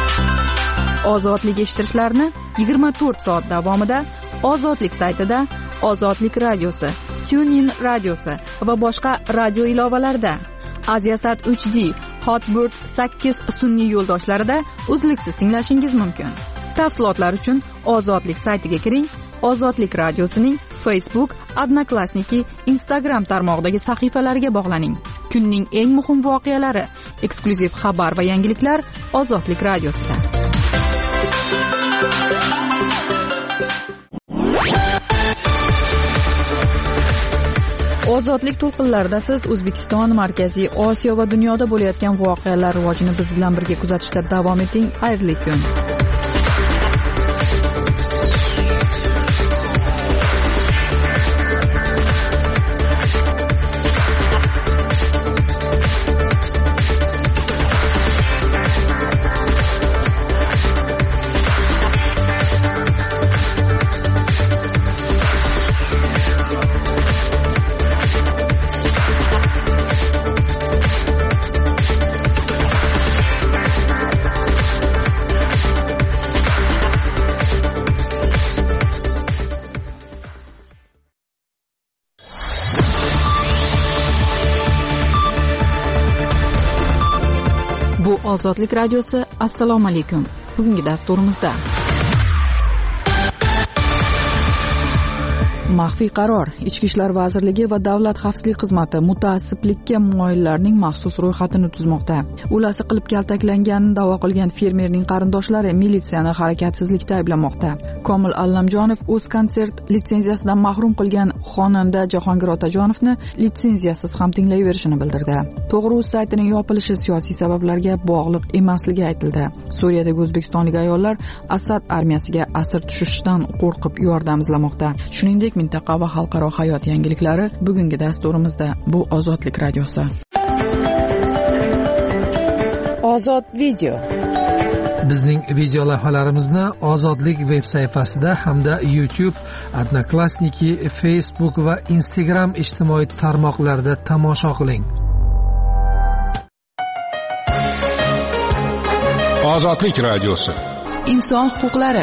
Ozodlik eshittirishlarni yigirma to'rt soat davomida Ozodlik saytida Ozodlik radiosi, TuneIn radiosi va boshqa radio ilovalarda. Aziasat uch D, Hotbird sakkiz sun'iy yo'ldoshlarida uzluksiz tinglashingiz mumkin. Tafsilotlar uchun Ozodlik saytiga kiring. Ozodlik radiosining Facebook, Odnoklassniki, Instagram tarmog'idagi sahifalariga bog'laning. Kunning eng muhim voqealari, eksklyuziv xabar va yangiliklar Ozodlik radiosida. Ozodlik to'lqinlarida siz O'zbekiston, Markaziy Osiyo va dunyoda bo'layotgan voqealar rivojini biz bilan birga kuzatishda davom eting. Xayrli kun. Ozodlik radiosi. Assalomu alaykum. Bugungi dasturimizda maxfiy qaror, Ichki ishlar vazirligi va Davlat xavfsizlik xizmati mutaassiblikka moyillarning maxsus ro'yxatini tuzmoqda. O'lasi qilib kaltaklanganini da'vo qilgan fermerning qarindoshlari militsiyani harakatsizlikda ayblamoqda. Komil Allamjonov o'z konsert litsenziyasidan mahrum qilgan xonanda Jahongir Otajonovni litsenziyasiz ham tinglayverishini bildirdi. To'g'ri-uz saytining yopilishi siyosiy sabablarga bog'liq emasligi aytildi. Suriyadagi o'zbekistonlik ayollar Asad armiyasiga asir tushishdan qo'rqib yordam izlamoqda. Shuningdek, mintaqa va xalqaro hayot yangiliklari bugungi dasturimizda. Bu Ozodlik radiosi.
Ozod video.
Bizning video lavhalarimizni Ozodlik veb sayfasida hamda YouTube, Odnoklassniki, Facebook va Instagram ijtimoiy tarmoqlarida tomosha qiling.
Ozodlik radiosi.
Inson huquqlari.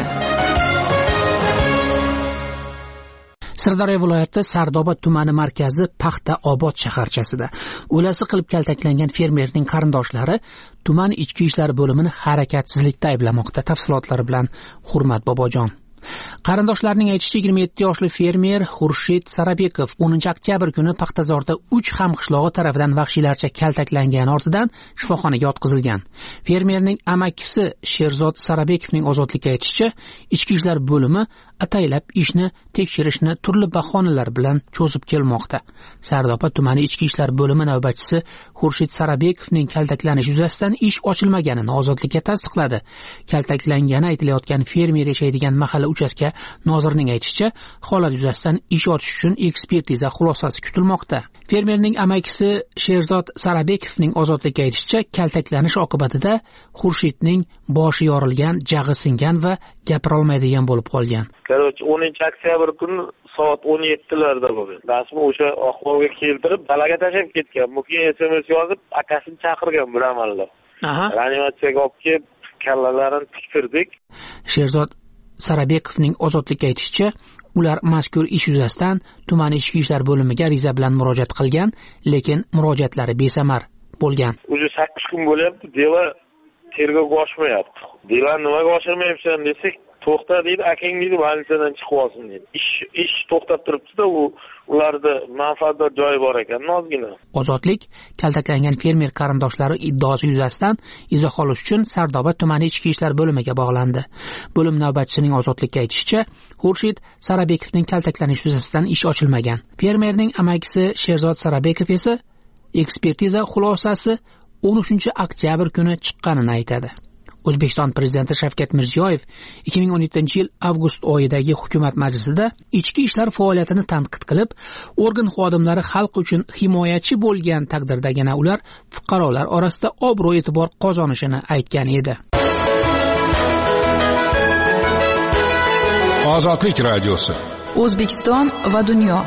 Sirdaryo viloyati Sardoba tumani markazi Paxta Obod shaharchasida o'lasi qilib kaltaklangan fermerning qarindoshlari tuman ichki ishlar bo'limini harakatsizlikda ayblamoqda. Tafsilotlari bilan Hurmat Bobojon. Qarindoshlarining aytishicha, yigirma yetti yoshli fermer Xurshid Sarabekov o'ninchi oktyabr kuni Paxtazorda uch hamqishlog'i tomonidan vahshiylarcha kaltaklangani ortidan shifoxonaga yotqizilgan. Fermerning amakisi Sherzod Sarabekovning Ozodlikka aytishicha, ichki ishlar bo'limi ataylab ishni tekshirishni turli bahonalar bilan cho'zib kelmoqda. Sardoba tumani ichki ishlar bo'limi navbatchisi Xurshid Sarabekovning kaltaklanishi yuzasidan ish ochilmaganini Ozodlikka tasdiqladi. Kaltaklangani aytilayotgan fermer yashaydigan mahalla uchastka nozirining aytishicha, holat yuzasidan ish ochish uchun ekspertiza xulosasi kutilmoqda. Fermerning amakisi Sherzod Sarabekovning Ozodlikka aytishicha, kaltaklanish oqibatida Xurshidning boshi yorilgan, jag'i singan va gapira olmaydigan bo'lib qolgan.
Короче, o'ninchi oktyabr kuni soat o'n yettilarda bo'lgan. Rasmi o'sha ahvolga keltirib, dalaga tashlab ketgan. Bu keyin S M S yozib, akasini chaqirgan bir amallab. Reanimatsiyaga olib kelib, kallalarini tiktirdik.
Sherzod Sarabekovning Ozodlikka aytishicha, ular mazkur ish yuzasidan tuman ichki ishlar bo'limiga ariza bilan murojaat qilgan, lekin murojaatlari besamar bo'lgan.
Уже sakkiz kun bo'lyapti, delo tergovga oshmayapti. Delani nimaga oshirmayapsan desak, to'xta deydi, akang deydi, больницадан chiqib olsin deydi. Ish ish to'xtab turibdi-da, u ularda manfaatdor joyi bor ekan, ozgina.
Ozodlik kaltaklangan fermer qarindoshlari iddaosi yuzasidan izoh olish uchun Sardoba tumani ichki ishlar bo'limiga bog'landi. Bo'lim navbatchisining Ozodlikka aytishicha, Xurshid Sarabekovning kaltaklanishi yuzasidan ish ochilmagan. Fermerning amakisi Sherzod Sarabekov esa ekspertiza xulosasi o'n uchinchi oktyabr kuni chiqqanini aytadi. O'zbekiston prezidenti Shavkat Mirziyoyev ikki ming o'n yettinchi yil avgust oyidagi hukumat majlisida ichki ishlar faoliyatini tanqid qilib, organ xodimlari xalq uchun himoyachi bo'lgan taqdirdagina ular fuqarolar orasida obro' e'tibor qozonishini aytgan edi.
Ozodlik radiosi.
O'zbekiston va dunyo.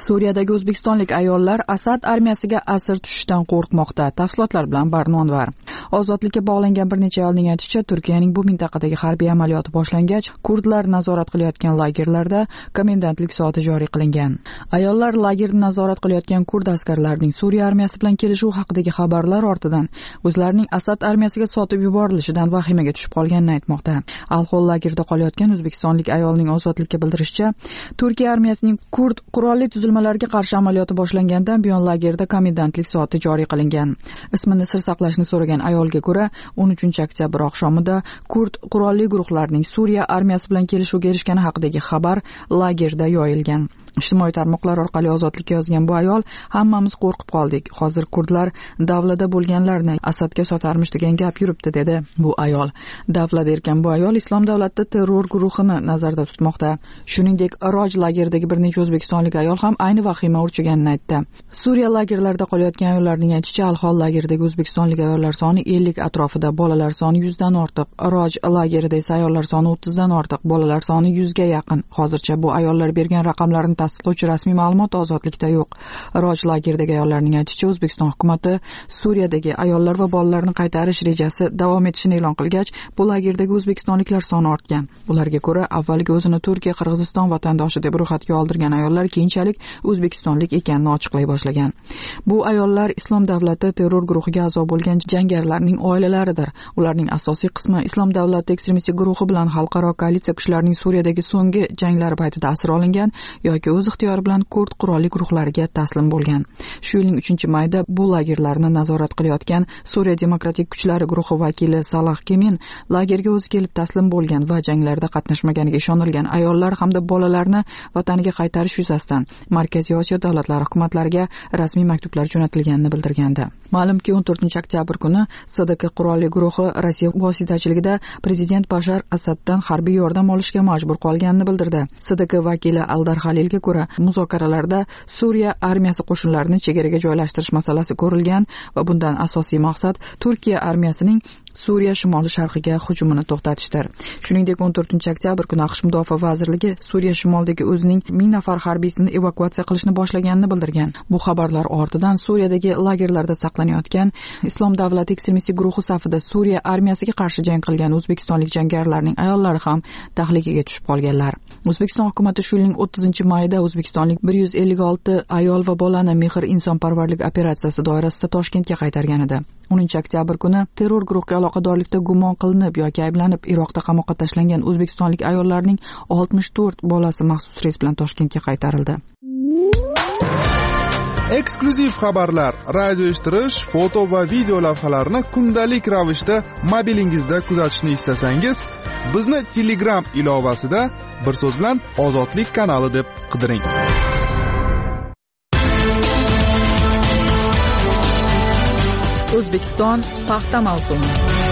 Suriyadagi o'zbekistonlik ayollar Asad armiyasiga asir tushishdan qo'rqmoqda. Tafsilotlar bilan Barnonvar. Ozodlikka bog'langan bir necha ayolning aytishicha, Turkiyaning bu mintaqadagi harbiy amaliyoti boshlangach, kurdlar nazorat qilayotgan lagerlarda komendantlik soati joriy qilingan. Ayollar lagerni nazorat qilayotgan kurd askarlarining Suriya armiyasi bilan kelishuv haqidagi xabarlar ortidan o'zlarining Asad armiyasiga sotib yuborilishidan vahimaga tushib qolganini aytmoqda. Al-Hol lagerda qolayotgan o'zbekistonlik ayolning ozodlikka bildirishicha, Turkiya armiyasining kurd qurolli tuzilmalarga qarshi amaliyoti boshlangandan buyon lagerda komendantlik soati joriy qilingan. Ismini sir saqlashni so'ragan ayolga ko'ra, o'n uchinchi oktyabr oqshomida kurd qurolli guruhlarining Suriya armiyasi bilan kelishuvga erishgani haqidagi xabar lagerda yoyilgan. Ijtimoiy tarmoqlar orqali ozodlikka yozgan bu ayol, hammamiz qo'rqib qoldik. Hozir kurdlar davlada bo'lganlarni Asadga sotarmish degan gap yuribdi, dedi bu ayol. Davlat erkan bu ayol Islom davlati terror guruhini nazarda tutmoqda. Shuningdek, Roj lageridagi bir necha o'zbekistonlik ayol ham ayni vahima urchiganini aytdi. Suriya lagerlarida qolayotgan ayollarning aytishicha, Al-Hol lageridagi o'zbekistonlik ayollar soni ellik atrofida, bolalar soni yuz dan ortiq. Roj lagerida esa ayollar soni o'ttiz dan ortiq, bolalar soni yuz ga yaqin. Hozircha bu ayollar bergan raqamlarni tasdiqlovchi rasmiy ma'lumot ozodlikda yo'q. Roj lageridagi ayollarning aytishicha, O'zbekiston hukumatı Suriyadagi ayollar va bolalarni qaytarish rejasi davom etishini e'lon qilgach, bu lagerdagi o'zbekistonliklar soni ortgan. Ularga ko'ra, avvaliga o'zini Turkiya, Qirg'iziston vatandoshi deb ro'yxatga oldirgan ayollar keyinchalik o'zbekistonlik ekanini ochiqlay boshlagan. Bu ayollar Islom davlati terror guruhiga a'zo bo'lgan jangarilarning oilalaridir. Ularning asosiy qismi Islom davlati ekstremistik guruhi bilan xalqaro koalitsiya kuchlarining Suriyadagi so'nggi janglari paytida asir olingan yoki o'z ixtiyori bilan kurd qurolli guruhlariga taslim bo'lgan. Shu yilning uchinchi mayida bu lagerlarni nazorat qilayotgan Suriya demokratik kuchlari guruhi vakili Salah Kemin lagerga o'zi kelib taslim bo'lgan va janglarda qatnashmaganiga ishonilgan ayollar hamda bolalarni vataniga qaytarish yuzasidan Markaziy Osiyo davlatlari hukumatlariga rasmiy maktublar jo'natilganini bildirgandi. Ma'lumki, o'n to'rtinchi oktyabr kuni S D K qurolli guruhi Rossiya vositachiligida prezident Bashar Asaddan harbiy yordam olishga majbur qolganini bildirdi. S D K vakili Aldar Halilga ko'ra, muzokaralarda Suriya armiyasi qo'shinlarini chegaraga joylashtirish masalasi ko'rilgan va bundan asosiy maqsad Turkiya armiyasining Suriya shimoli sharqiga hujumini to'xtatishdir. Shuningdek, o'n to'rtinchi oktyabr kuni AQSh Mudofaa vazirligi Suriya shimolidagi o'zining ming nafar harbiysini evakuatsiya qilishni boshlaganini bildirgan. Bu xabarlar ortidan Suriyadagi lagerlarda saqlanayotgan Islom davlati ekstremistik guruhi safida Suriya armiyasiga qarshi jang qilgan o'zbekistonlik jangarilarning ayollari ham tahlikaga tushib qolganlar. O'zbekiston hukumatı shu yilning o'ttizinchi mayida o'zbekistonlik bir yuz ellik olti ayol va bolani mehr insonparvarlik operatsiyasi doirasida Toshkentga qaytargan edi. o'ninchi oktyabr kuni terror guruhiga aloqadorlikda gumon qilinib yoki ayblanib Iroqda qamoqqa tashlangan o'zbekistonlik ayollarning oltmish to'rt bolasi maxsus reys bilan Toshkentga qaytarildi.
Eksklyuziv xabarlar, radio eshittirish, foto va video lavhalarni kundalik ravishda mobilingizda kuzatishni istasangiz, bizni Telegram ilovasida bir so'z bilan Ozodlik kanali deb qidiring.
O'zbekiston paxta mavsumi.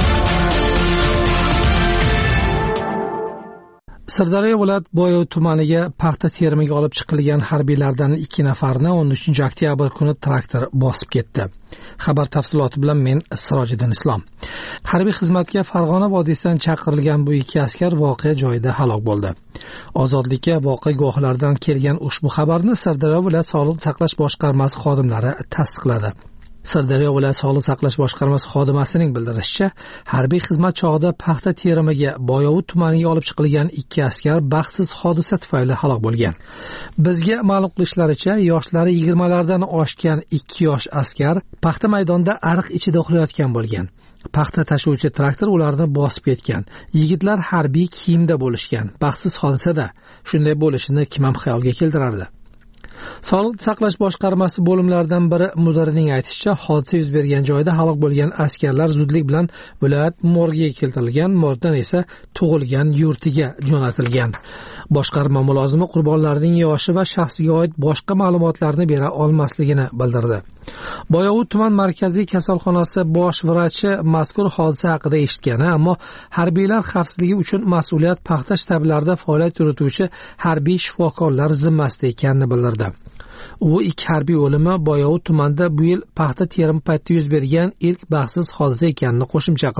Sirdaryo viloyat Boyov tumaniga paxta terimiga olib chiqilgan harbiylardan ikki nafarni o'n uchinchi oktyabr kuni traktor bosib ketdi. Xabar tafsiloti bilan men Sirojiddin Islom. Harbiy xizmatga Farg'ona vodiysidan chaqirilgan bu ikki askar voqea joyida halok bo'ldi. Ozodlikka voqea guvohlaridan kelgan ushbu xabarni Sirdaryo viloyat Sog'liqni saqlash boshqarmasi xodimlari tasdiqladi. Sirdaryo viloyat Sog'liqni saqlash boshqarmasi xodimasining bildirishicha, harbiy xizmat chog'ida paxta terimiga Boyovut tumaniga olib chiqilgan ikki askar baxtsiz hodisa tufayli halok bo'lgan. Bizga ma'lum qilishlaricha, yoshlari yigirmalardan oshgan ikki yosh askar paxta maydonida ariq ichida uxlayotgan bo'lgan. Paxta tashuvchi traktor ularni bosib ketgan. Yigitlar harbiy kiyimda bo'lishgan. Baxtsiz hodisada shunday bo'lishini kim ham xayolga keltirardi? Sog'liqni saqlash boshqarmasi bo'limlaridan biri mudirining aytishicha, hodisa yuz bergan joyda halok bo'lgan askarlar zudlik bilan viloyat morgiga keltirilgan, morgdan esa tug'ilgan yurtiga jo'natilgan. Boshqarma mulozimi qurbonlarning yoshi va shaxsiga oid boshqa ma'lumotlarni bera olmasligini bildirdi. Boyovut tuman markaziy kasalxonasi bosh vrachi mazkur hodisa haqida eshitgani, ammo harbiylar xavfsizligi uchun mas'uliyat paxta shtablarida faoliyat yurituvchi harbiy shifokorlar zimmasida ekanini bildirdi. U ikki harbiy o'limi Boyovut tumanida bu yil paxta terimi paytida yuz bergan ilk baxtsiz hodisa ekanini qo'shimcha qildi.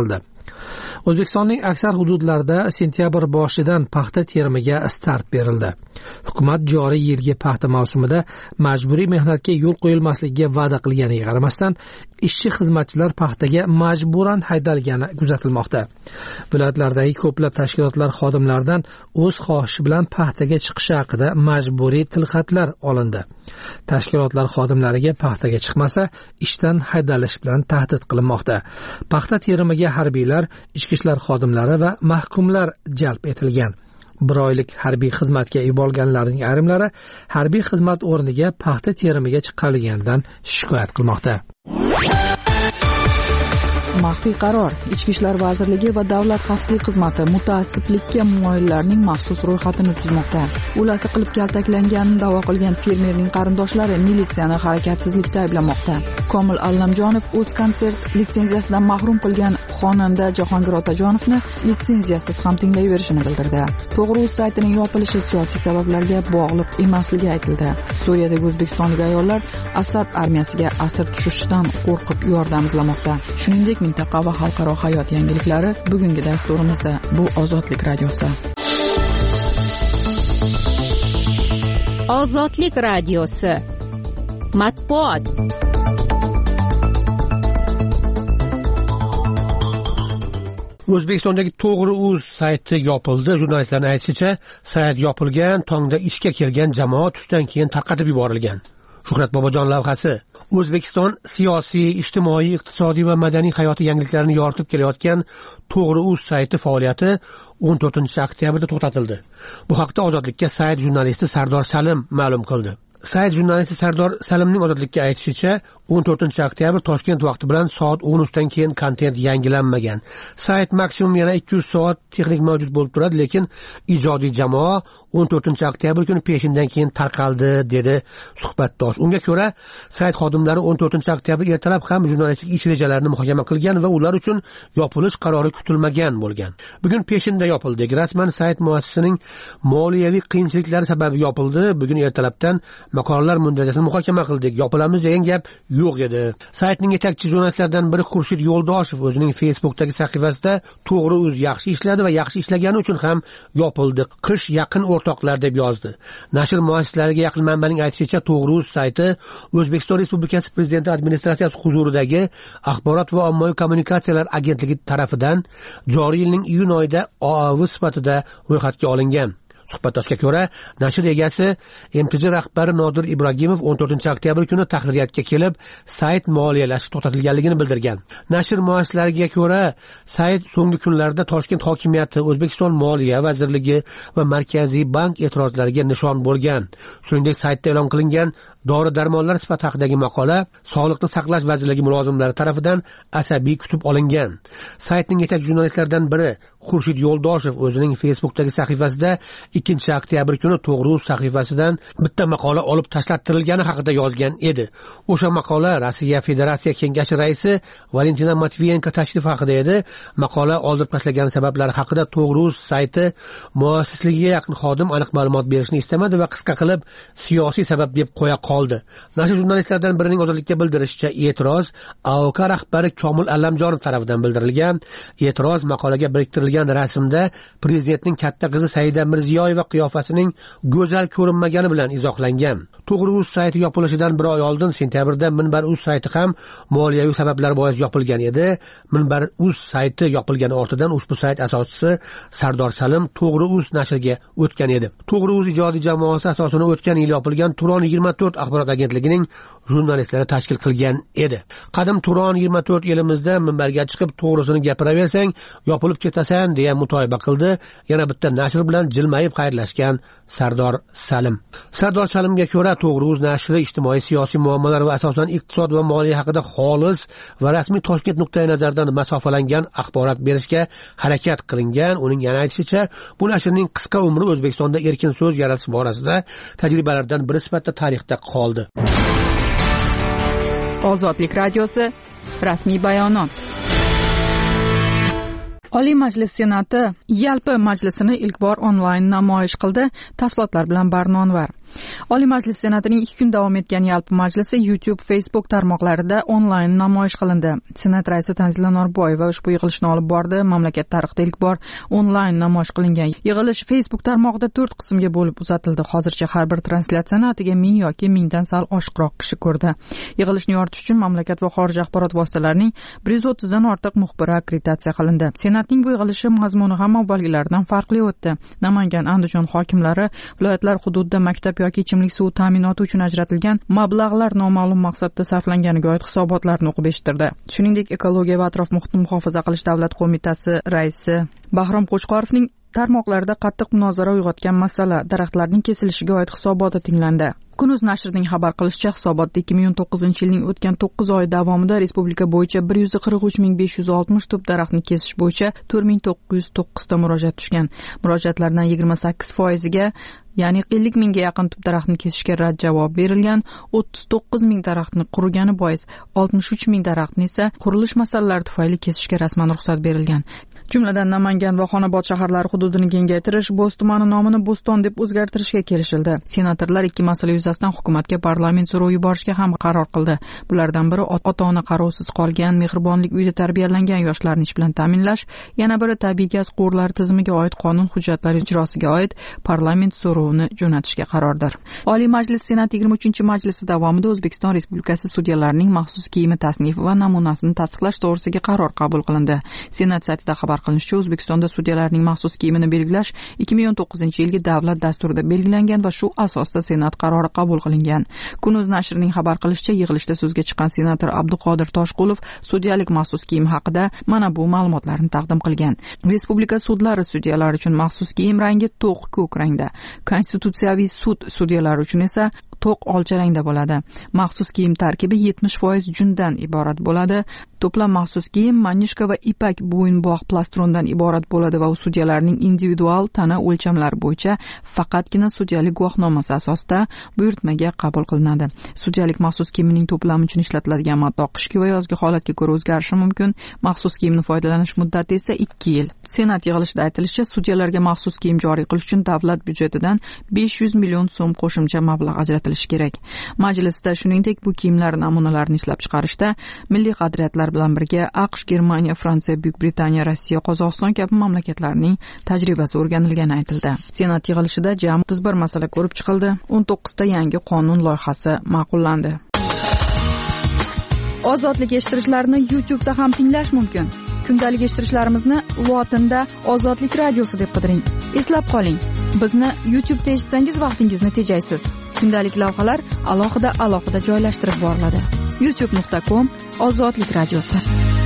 O'zbekistonning aksar hududlarida sentyabr boshidan paxta terimiga start berildi. Hukumat joriy yilgi paxta mavsumida majburiy mehnatga yo'l qo'yilmasligiga va'da qilganiga qaramasdan, ishchi xizmatchilar paxtaga majburan haydalgani kuzatilmoqda. Viloyatlardagi ko'plab tashkilotlar xodimlaridan o'z xohishi bilan paxtaga chiqishi haqida majburiy tilxatlar olindi. Tashkilotlar xodimlariga paxtaga chiqmasa, ishdan haydalish bilan tahdid qilinmoqda. Paxta terimiga harbiylar, ichki ishlar xodimlari va mahkumlar jalb etilgan. Bir oylik harbiy xizmatga yuborilganlarning ayrimlari harbiy xizmat o'rniga paxta terimiga chiqarilganidan shikoyat qilmoqda.
Maxfiy qaror. Ichki ishlar vazirligi va Davlat xavfsizlik xizmati mutaassiblikka moyillarning maxsus ro'yxatini tuzmoqda. Ulasi qilib kaltaklanganini da'vo qilgan fermerning qarindoshlari militsiyani harakatsizlikda ayblamoqda. Komil Allamjonov o'z konsert litsenziyasidan mahrum qilgan xonanda Jahongir Otajonovni litsenziyasiz ham tinglayverishini bildirdi. To'g'ri saytining yopilishi siyosiy sabablarga bog'liq emasligi aytildi. Suriyadagi o'zbekistonlik ayollar Asad armiyasiga asir tushishdan qo'rqib yordam izlamoqda. Shuningdek, mintaqa va xalqaro hayot yangiliklari bugungi dasturimizda. Bu Ozodlik radiosi.
Ozodlik radiosi. Matbuot.
O'zbekistondagi To'g'ri.uz sayti yopildi. Jurnalistlarning aytishicha, sayt yopilgan, tongda ishga kelgan jamoat tushdan keyin tarqatib yuborilgan. Shuhrat Bobojon lavhasi. O'zbekiston siyosiy, ijtimoiy, iqtisodiy va madaniy hayoti yangiliklarini yoritib kelayotgan To'g'ri.uz sayti faoliyati o'n to'rtinchi oktyabrda to'xtatildi. Bu haqda Ozodlikka sayt jurnalisti Sardor Salim ma'lum qildi. Sayt jurnalisti Sardor Salimning Ozodlikka aytishicha, o'n to'rtinchi oktyabr Toshkent vaqti bilan soat o'n uchdan keyin kontent yangilanmagan. Sayt maksimum yana ikki yuz soat texnik mavjud bo'lib turadi, lekin ijodiy jamoa o'n to'rtinchi oktyabr kuni peshindan keyin tarqaldi, dedi suhbatdosh. Unga ko'ra, sayt xodimlari o'n to'rtinchi oktyabr ertalab ham jurnalistlik ish rejalarini muhokama qilgan va ular uchun yopilish qarori kutilmagan bo'lgan. Bugun peshinda yopildi. Rasman sayt muassisining moliyaviy qiyinchiliklari sabab yopildi. Bugun ertalabdan maqolalar muntajasini muhokama qildik. Yopilamiz degan gap yo'q edi. Saytning yetakchi jurnalistlaridan biri Xurshid Yo'ldoshev o'zining Facebook'dagi sahifasida To'g'ri.uz yaxshi ishladi va yaxshi ishlagani uchun ham yopildi. Qish yaqin o'rtoqlar deb yozdi. Nashr muassislariga yaqin manbaning aytishicha, To'g'ri.uz sayti O'zbekiston Respublikasi Prezidenti administratsiyasi huzuridagi Axborot va ommaviy kommunikatsiyalar agentligi tomonidan joriy yilning iyun oyida O A V sifatida ro'yxatga olingan. Suhbatdoshga ko'ra, nashr egasi M T J rahbari Nodir Ibragimov o'n to'rtinchi oktyabr kuni tahririyatga kelib, sayt moliyalashi to'xtatilganligini bildirgan. Nashr muassislariga ko'ra, sayt so'nggi kunlarda Toshkent hokimiyati, O'zbekiston Moliya vazirligi va Markaziy bank e'tirozlariga nishon bo'lgan. Shuningdek, saytda e'lon qilingan dori-darmonlar sifati haqidagi maqola Sog'liqni saqlash vazirligi mulozimlari tomonidan asabiy kutib olingan. Saytning yetakchi jurnalistlaridan biri Xurshid Yo'ldoshev o'zining Facebook'dagi sahifasida ikkinchi oktyabr kuni To'g'ri.uz sahifasidan bitta maqola olib tashlattirilgani haqida yozgan edi. O'sha maqola Rossiya Federatsiya Kengashi raisi Valentina Matviyenko tashrifi haqida edi. Maqola oldirib tashlagan sabablari haqida To'g'ri.uz sayti muassisligiga yaqin xodim aniq ma'lumot berishni istamadi va qisqa qilib siyosiy sabab deb qo'ya qoldi. Nashr jurnalistlaridan birining Ozodlikka bildirishicha, e'tiroz A O K rahbari Komil Allamjonov tomonidan bildirilgan. E'tiroz maqolaga biriktirilgan rasmda prezidentning katta qizi Saida Mirziyoyeva qiyofasining go'zal ko'rinmagani bilan izohlangan. To'g'ri.uz sayti yopilishidan bir oy oldin sentyabrda Minbar.uz sayti ham moliyaviy sabablar bois yopilgan edi. Minbar.uz sayti yopilgani ortidan ushbu sayt asoschisi Sardor Salim To'g'ri.uz nashriga o'tgan edi. To'g'ri.uz ijodiy jamoasi asosini o'tgan yil yopilgan Turon yigirma to'rt axborot agentligining jurnalistlari tashkil qilgan edi. Qadim Turon yigirma to'rt elimizda minbarga chiqib to'g'risini gapiraversang, yopilib ketasan deya mutoyiba qildi. Yana bitta nashr bilan jilmayib xayrlashgan Sardor Salim. Sardor Salimga ko'ra, To'g'ri.uz nashri ijtimoiy siyosiy muammolar va asosan iqtisod va moliya haqida xolis va rasmiy Toshkent nuqtai nazaridan masofalangan axborot berishga harakat qilingan. Uning yana aytishicha, bu nashrning qisqa umri O'zbekistonda erkin so'z yaratish borasida tajribalardan biri sifatida tarixda qoldi.
Ozodlik radiosi rasmiy bayonot. Oliy Majlis Senati yalpi majlisini ilk bor onlayn namoyish qildi. Tafsilotlar bilan Barnonvar.
Oliy Majlis Senatining ikki kun davom etgan yalpi majlisi YouTube, Facebook tarmoqlarida onlayn namoyish qilindi. Senat raisi Tanzila Norboyeva ushbu yig'ilishni olib bordi. Mamlakat tarixida ilk bor onlayn namoyish qilingan yig'ilish Facebook tarmog'ida to'rt qismga bo'lib uzatildi. Hozircha har bir translyatsiyani atiga ming yoki mingdan sal oshiqroq kishi ko'rdi. Yig'ilishni yoritish uchun mamlakat va xorij axborot vositalarining bir yuz o'ttizdan ortiq muxbiri akkreditatsiya qilindi. Senatning bu yig'ilishi mazmuni ham avvalgilaridan farqli o'tdi. Namangan, Andijon hokimlari viloyatlar hududida maktab yoki ichimlik suvi ta'minoti uchun ajratilgan mablag'lar noma'lum maqsadda sarflanganiga oid hisobotlarni o'qib eshittirdi. Shuningdek, ekologiya va atrof muhitni muhofaza qilish davlat qo'mitasi raisi Bahrom Qo'chqorovning tarmoqlarda qattiq munozara uyg'otgan masala daraxtlarning kesilishiga oid hisoboti tinglandi. Kunuz nashrining xabar qilishicha, hisobotda ikki ming o'n to'qqizinchi yilning o'tgan to'qqiz oy davomida respublika bo'yicha bir yuz qirq uch ming besh yuz oltmish tup daraxtni kesish bo'yicha to'rt ming to'qqiz yuz to'qqiz ta murojaat tushgan. Murojaatlardan yigirma sakkiz foiziga, ya'ni ellik mingga yaqin tup daraxtni kesishga rad javob berilgan. o'ttiz to'qqiz ming daraxtni qurigani bois oltmish uch ming daraxtni esa qurilish masalalari tufayli kesishga rasman ruxsat berilgan. Jumladan Namangan va Xonobod shaharlari hududini kengaytirish, Bo'z tumani nomini Bo'ston deb o'zgartirishga kelishildi. Senatorlar ikki masala yuzasidan hukumatga parlament so'rovi yuborishga ham qaror qildi. Bulardan biri ota-ona qarovsiz qolgan, mehribonlik uyida tarbiyalangan yoshlarni ish bilan ta'minlash, yana biri tabiiy gaz quvurlari tizimiga oid qonun hujjatlari ijrosiga oid parlament so'rovini jo'natishga qarordir. Oliy Majlis Senat yigirma uchinchi majlisi davomida O'zbekiston Respublikasi sudyalarining maxsus kiyimi tasnifi va namunasini tasdiqlash to'g'risidagi qaror qabul qilindi. Senat saytida xabar qilinishicha, O'zbekistonda sudyalarning maxsus kiyimini belgilash ikki ming o'n to'qqizinchi yilgi davlat dasturida belgilangan va shu asosda Senat qarori qabul qilingan. Kunuz nashrining xabar qilishicha, yig'ilishda so'zga chiqqan senator Abduqodir Toshqulov sudyalik maxsus kiyim haqida mana bu ma'lumotlarni taqdim qilgan. Respublika sudlari sudyalari uchun maxsus kiyim rangi to'q ko'k rangda, Konstitutsiyaviy sud sudyalari uchun esa to'q olcha rangda bo'ladi. Maxsus kiyim tarkibi yetmish foiz jundan iborat bo'ladi. To'plam maxsus kiyim manishka va ipak bo'yinbog' plastrondan iborat bo'ladi va u sudyalarning individual tana o'lchamlari bo'yicha faqatgina sudyalik guvohnomasi asosida buyurtmaga qabul qilinadi. Sudyalik maxsus kiyimining to'plami uchun ishlatiladigan matoh qishki va yozgi holatga ko'ra o'zgarishi mumkin. Maxsus kiyimni foydalanish muddati esa ikki yil. Senat yig'ilishida aytilishicha, sudyalarga maxsus kiyim joriy qilish uchun davlat byudjetidan besh yuz million so'm qo'shimcha mablag' ajratilishi kerak. Majlisda shuningdek bu kiyimlar namunalarini ishlab chiqarishda milliy qadriyatlar bilan birga AQSh, Germaniya, Fransiya, Buyuk Britaniya, Rossiya, Qozog'iston kabi mamlakatlarning tajribasi o'rganilgani aytildi. Senat yig'ilishida jami o'ttiz bir masala ko'rib chiqildi. o'n to'qqiz ta yangi qonun loyihasi ma'qullandi. Ozodlik eshittirishlarini YouTube'da ham tinglash mumkin. Kundalik eshittirishlarimizni lotinda Ozodlik radiosi deb qidiring. Eslab qoling, bizni YouTube'da eshitsangiz vaqtingizni tejaysiz. Kundalik lavhalar alohida alohida joylashtirib boriladi. youtube nuqta com Ozodlik radiosi.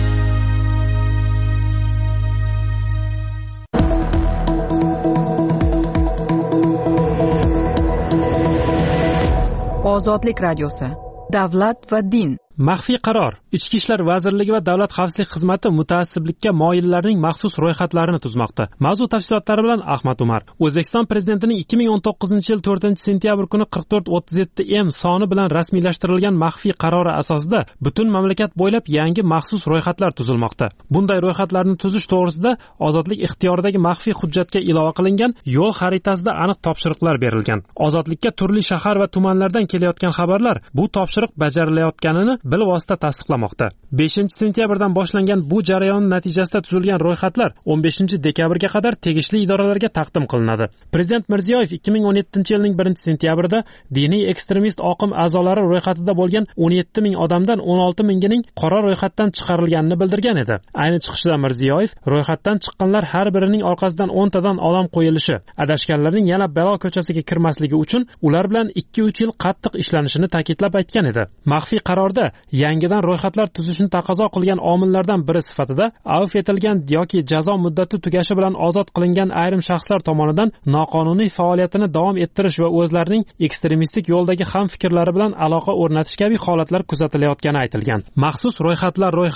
Ozodlik radiosi. Davlat va din.
Maxfiy qaror. Ichki ishlar vazirligi va davlat xavfsizlik xizmati mutaassiblikka moyillarning maxsus ro'yxatlarini tuzmoqda. Mavzu tafsilotlari bilan Ahmad Umar. O'zbekiston prezidentining ikki ming o'n to'qqizinchi yil to'rtinchi sentyabr kuni qirq to'rt o'ttiz yetti M soni bilan rasmiylashtirilgan maxfiy qarori asosida butun mamlakat bo'ylab yangi maxsus ro'yxatlar tuzilmoqda. Bunday ro'yxatlarni tuzish to'g'risida Ozodlik ixtiyoridagi maxfiy hujjatga ilova qilingan yo'l xaritasida aniq topshiriqlar berilgan. Ozodlikka turli shahar va tumanlardan kelayotgan xabarlar bu topshiriq bajarilayotganini bilvosita tasdiqlamoqda. beshinchi sentyabrdan boshlangan bu jarayon natijasida tuzilgan ro'yxatlar o'n beshinchi dekabrga qadar tegishli idoralarga taqdim qilinadi. Prezident Mirziyoyev ikki ming o'n yettinchi yilning birinchi sentyabrida diniy ekstremist oqim a'zolari ro'yxatida bo'lgan o'n yetti ming odamdan o'n olti mingining qora ro'yxatdan chiqarilganini bildirgan edi. Ayni chiqishda Mirziyoyev ro'yxatdan chiqqanlar har birining orqasidan o'ntadan odam qo'yilishi, adashganlarning yana balo ko'chasiga kirmasligi uchun ular bilan ikki uch yil qattiq ishlanishini ta'kidlab aytgan edi. Maxfiy qarorda yangidan ro'yxatlar tuzishni taqozo qilgan omillardan biri sifatida avf etilgan yoki jazo muddati tugashi bilan ozod qilingan ayrim shaxslar tomonidan noqonuniy faoliyatini davom ettirish va o'zlarining ekstremistik yo'ldagi ham fikrlari bilan aloqa o'rnatish kabi holatlar kuzatilayotgani aytilgan. Maxsus ro'yxatlar ro'yxati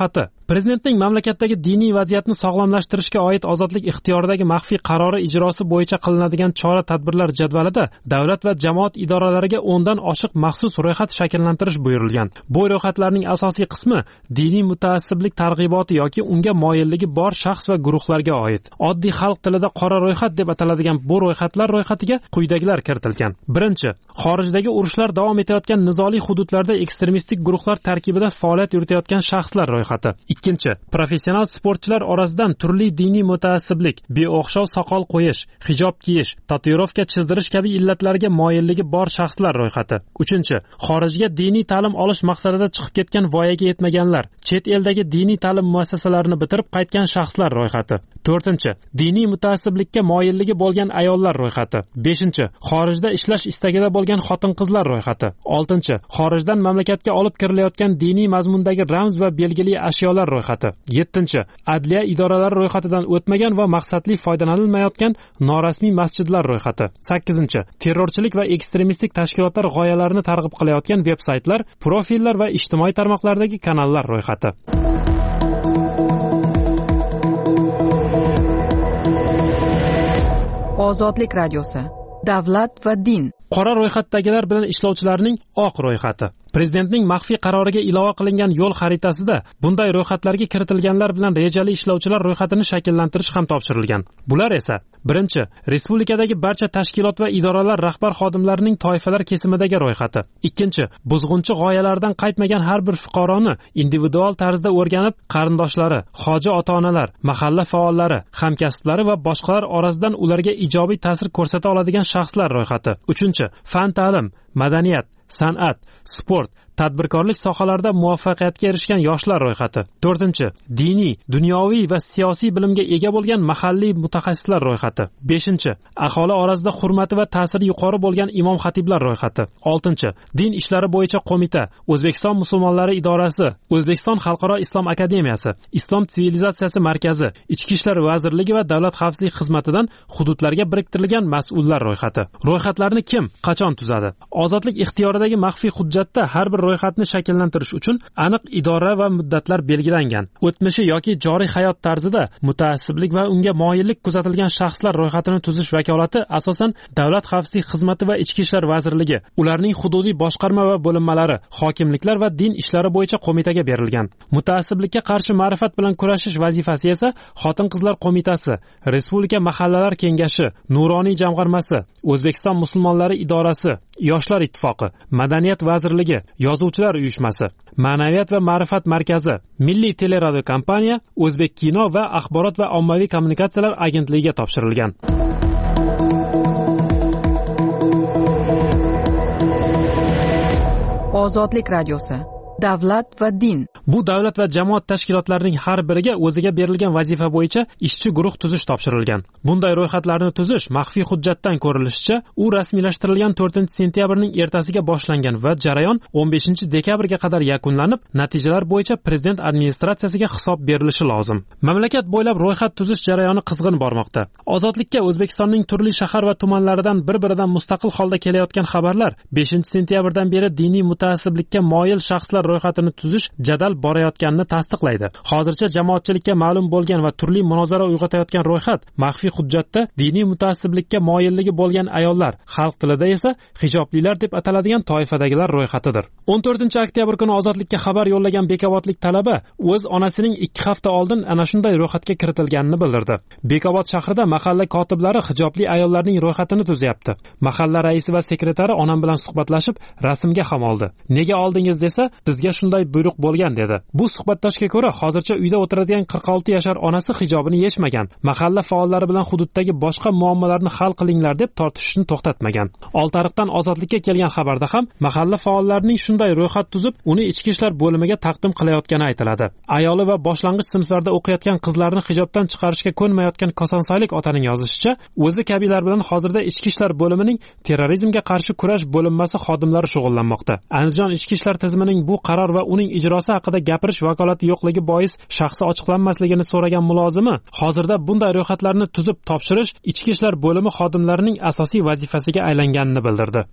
Prezidentning mamlakatdagi diniy vaziyatni sog'lomlashtirishga oid ozodlik ixtiyoridagi maxfiy qarori ijrosi bo'yicha qilinadigan chora-tadbirlar jadvalida davlat va jamoat idoralariga o'ndan oshiq maxsus ro'yxat shakllantirish buyurilgan. Bu ro'yxatlarning asosiy qismi diniy mutaassiblik targ'iboti yoki unga moyilligi bor shaxs va guruhlarga oid. Oddiy xalq tilida qora ro'yxat deb ataladigan bu ro'yxatlar ro'yxatiga quyidagilar kiritilgan. Birinchi, xorijdagi urushlar davom etayotgan nizoli hududlarda ekstremistik guruhlar tarkibida faoliyat yuritayotgan shaxslar ro'yxati. Ikkinchi, professional sportchilar orasidan turli diniy mutaassiblik, beo'xshov soqol qo'yish, hijob kiyish, tatuirovka chizdirish kabi illatlarga moyilligi bor shaxslar ro'yxati. Uchinchi, xorijga diniy ta'lim olish maqsadida chiqib ketgan voyaga yetmaganlar, chet eldagi diniy ta'lim muassasalarini bitirib qaytgan shaxslar ro'yxati. To'rtinchi, diniy mutaassiblikka moyilligi bo'lgan ayollar ro'yxati. Beshinchi, xorijda ishlash istagida bo'lgan xotin-qizlar ro'yxati. Oltinchi, xorijdan mamlakatga olib kirilayotgan diniy mazmundagi ramz va belgili ashyolar ro'yxati. Yettinchi, adliya idoralari ro'yxatidan o'tmagan va maqsadli foydalanilmayotgan norasmiy masjidlar ro'yxati. Sakkizinchi, terrorchilik va ekstremistik tashkilotlar g'oyalarini targ'ib qilayotgan veb-saytlar, profillar va ijtimoiy tarmoqlardagi kanallar ro'yxati.
Ozodlik radiosi. Davlat va din.
Qora ro'yxatdagilar bilan ishlovchilarning oq ro'yxati. Prezidentning maxfiy qaroriga ilova qilingan yo'l xaritasida bunday ro'yxatlarga kiritilganlar bilan rejali ishlovchilar ro'yxatini shakllantirish ham topshirilgan. Bular esa: birinchi, respublikadagi barcha tashkilot va idoralar rahbar xodimlarining toifalar kesimidagi ro'yxati. Ikkinchi, buzg'unchi g'oyalardan qaytmagan har bir fuqaroni individual tarzda o'rganib, qarindoshlari, hoji ota-onalar, mahalla faollari, hamkasblari va boshqalar orasidan ularga ijobiy ta'sir ko'rsata oladigan shaxslar ro'yxati. Uchinchi, fan ta'lim, madaniyat, san'at, sport, tadbirkorlik sohalarida muvaffaqiyatga erishgan yoshlar ro'yxati. To'rtinchi, diniy, dunyoviy va siyosiy bilimga ega bo'lgan mahalliy mutaxassislar ro'yxati. Beshinchi, aholi orasida hurmati va ta'siri yuqori bo'lgan imom xatiblar ro'yxati. Oltinchi, din ishlari bo'yicha qo'mita, O'zbekiston musulmonlari idorasi, O'zbekiston xalqaro islom akademiyasi, Islom sivilizatsiyasi markazi, Ichki ishlar vazirligi va davlat xavfsizlik xizmatidan hududlarga biriktirilgan mas'ullar ro'yxati. Ro'yxatlarni kim, qachon tuzadi? Ozodlik ixtiyoridagi maxfiy hujjatda har bir ro'yxatni shakllantirish uchun aniq idora va muddatlar belgilangan. O'tmishi yoki joriy hayot tarzida mutaassiblik va unga moyillik kuzatilgan shaxslar ro'yxatini tuzish vakolati asosan Davlat xavfsizlik xizmati va Ichki ishlar vazirligi, ularning hududiy boshqarma va bo'linmalari, hokimliklar va din ishlari bo'yicha qo'mitaga berilgan. Mutaassiblikka qarshi ma'rifat bilan kurashish vazifasi esa Xotin-qizlar qo'mitasi, Respublika mahallalar kengashi, Nuroniy jamg'armasi, O'zbekiston musulmonlari idorasi, Yoshlar ittifoqi, Madaniyat vazirligi, Yozuvchilar uyushmasi, Ma'naviyat va ma'rifat markazi, Milliy teleradio kompaniya, O'zbek kino va axborot va ommaviy kommunikatsiyalar agentligiga topshirilgan.
Ozodlik radiosi. Davlat va din.
Bu davlat va jamoat tashkilotlarining har biriga o'ziga berilgan vazifa bo'yicha ishchi guruh tuzish topshirilgan. Bunday ro'yxatlarni tuzish maxfiy hujjatdan ko'rilishicha, u rasmiylashtirilgan to'rtinchi sentyabrning ertasiga boshlangan va jarayon o'n beshinchi dekabrga qadar yakunlanib, natijalar bo'yicha prezident administratsiyasiga hisob berilishi lozim. Mamlakat bo'ylab ro'yxat tuzish jarayoni qizg'in bormoqda. Ozodlikka O'zbekistonning turli shahar va tumanlaridan bir-biridan mustaqil holda kelayotgan xabarlar beshinchi sentyabrdan beri diniy mutaassiblikka moyil shaxslar ro'yxatini tuzish jadal borayotganini tasdiqlaydi. Hozircha jamoatchilikka ma'lum bo'lgan va turli munozara uyg'otayotgan ro'yxat maxfiy hujjatda diniy mutaassiblikka moyilligi bo'lgan ayollar, xalq tilida esa hijoblilar deb ataladigan toifadagilar ro'yxatidir. o'n to'rtinchi oktyabr kuni Ozodlikka xabar yo'llagan Bekobodlik talaba o'z onasining ikki hafta oldin ana shunday ro'yxatga kiritilganini bildirdi. Bekobod shahrida mahalla kotiblari hijobli ayollarning ro'yxatini tuzyapti. Mahalla raisi va sekretari onam bilan suhbatlashib, rasmga ham oldi. Nega oldingiz desa, bizga shunday buyruq bo'lgan dedi. Bu suhbatdoshga ko'ra, hozircha uyda o'tiradigan qirq olti yashar onasi hijobini yechmagan. Mahalla faollari bilan hududdagi boshqa muammolarni hal qilinglar deb tortishishni to'xtatmagan. Oltiariqdan Ozodlikka kelgan xabarda ham mahalla faollarining shunday ro'yxat tuzib, uni ichki ishlar bo'limiga taqdim qilayotgani aytiladi. Ayoli va boshlang'ich sinflarda o'qiyotgan qizlarni hijobdan chiqarishga ko'nmayotgan Kosonsoylik otaning yozishicha, o'zi kabilar bilan hozirda ichki ishlar bo'limining terrorizmga qarshi kurash bo'linmasi xodimlari shug'ullanmoqda. Andijon ichki ishlar tizimining bu qaror va uning ijrosi haqida gapirish vakolati yo'qligi bois shaxsi ochiqlanmasligini so'ragan mulozimi, hozirda bunday ro'yxatlarni tuzib topshirish ichki ishlar bo'limi xodimlarining asosiy vazifasiga aylanganini bildirdi.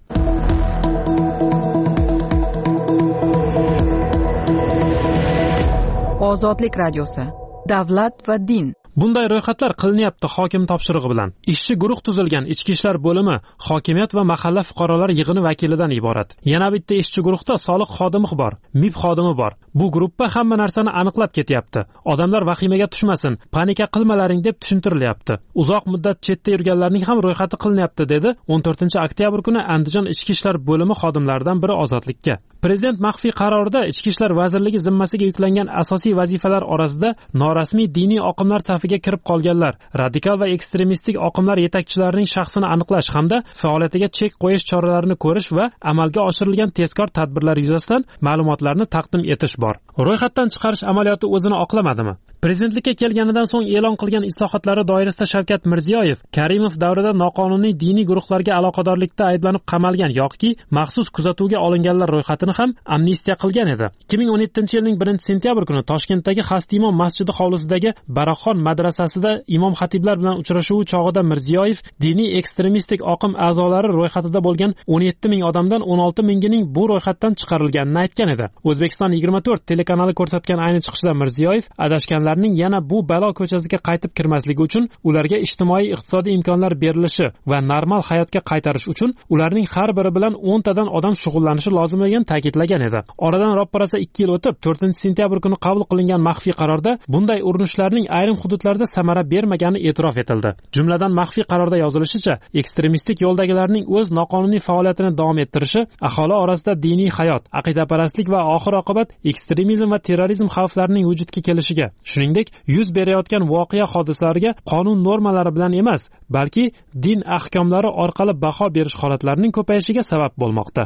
Ozodlik radiosi. Davlat va din.
Bunday ro'yxatlar qilinyapti hokim topshirig'i bilan. Ishchi guruh tuzilgan ichki ishlar bo'limi, hokimiyat va mahalla fuqarolar yig'ini vakilidan iborat. Yana bitta ishchi guruhda soliq xodimi bor, M I B xodimi bor. Bu guruhda hamma narsani aniqlab ketyapti. Odamlar vahimaga tushmasin, panika qilmalaring deb tushuntirilyapti. Uzoq muddat chetda yurganlarning ham ro'yxati qilinyapti dedi o'n to'rtinchi oktyabr kuni Andijon ichki ishlar bo'limi xodimlaridan biri Ozodlikka. Prezident maxfiy qarorida ichki ishlar vazirligi zimmasiga yuklangan asosiy vazifalar orasida norasmiy diniy oqimlar safiga kirib qolganlar, radikal va ekstremistik oqimlar yetakchilarining shaxsini aniqlash hamda faoliyatiga chek qo'yish choralarini ko'rish va amalga oshirilgan tezkor tadbirlar yuzasidan ma'lumotlarni taqdim etish bor. Ro'yxatdan chiqarish amaliyoti o'zini oqlamadimi? Prezidentlikka kelganidan so'ng e'lon qilgan islohotlari doirasida Shavkat Mirziyoyev Karimov davrida noqonuniy diniy guruhlarga aloqadorlikda ayblanib qamalgan yoki maxsus kuzatuvga olinganlar ro'yxatini ham amnistiya qilgan edi. ikki ming o'n yettinchi yilning birinchi sentyabr kuni Toshkentdagi Xastimon masjidi hovlisidagi Baraxon madrasasida imom xatiblar bilan uchrashuvi chog'ida Mirziyoyev diniy ekstremistik oqim a'zolari ro'yxatida bo'lgan o'n yetti ming odamdan o'n olti mingining bu ro'yxatdan chiqarilganini aytgan edi. O'zbekiston yigirma to'rt telekanali ko'rsatgan ayni chiqishda Mirziyoyev adashgan yana bu balo ko'chasiga qaytib kirmasligi uchun ularga ijtimoiy iqtisodiy imkonlar berilishi va normal hayotga qaytarish uchun ularning har biri bilan o'ntadan odam shug'ullanishi lozimligini ta'kidlagan edi. Oradan ropparasa ikki yil o'tib to'rtinchi sentyabr kuni qabul qilingan maxfiy qarorda bunday urinishlarning ayrim hududlarda samara bermagani e'tirof etildi. Jumladan maxfiy qarorda yozilishicha, ekstremistik yo'ldagilarning o'z noqonuniy faoliyatini davom ettirishi aholi orasida diniy hayot, aqidaparastlik va oxir oqibat ekstremizm va terrorizm xavflarining vujudga kelishiga, shuningdek yuz berayotgan voqea hodisalariga qonun normalari bilan emas, balki din ahkomlari orqali baho berish holatlarining ko'payishiga sabab bo'lmoqda.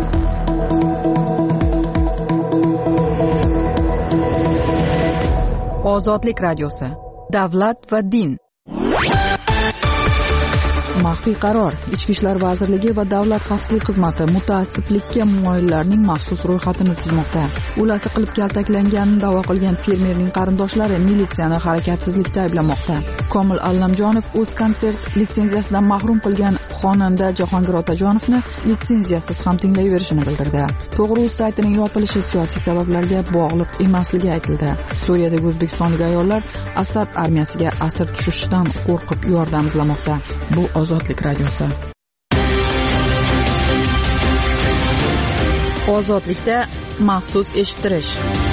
Ozodlik radiosi. Davlat va din. Maxfiy qaror. Ichki ishlar vazirligi va davlat xavfsizlik xizmati mutaassiblikka moyillarning maxsus ro'yxatini tuzmoqda. Ulasi qilib kaltaklanganini da'vo qilgan fermerning qarindoshlari militsiyani harakatsizlikda ayblamoqda. Komil Allamjonov o'z konsert litsenziyasidan mahrum qilgan xonanda Jahongir Otajonovni litsenziyasiz ham tinglayverishini bildirdi. To'g'ri, saytining yopilishi siyosiy sabablarga bog'liq emasligi aytildi. Suriyadagi o'zbekistonlik ayollar Asad armiyasiga asir tushishdan qo'rqib yordam izlamoqda. Bu Ozodlik radiosi. Ozodlikda maxsus eshittirish.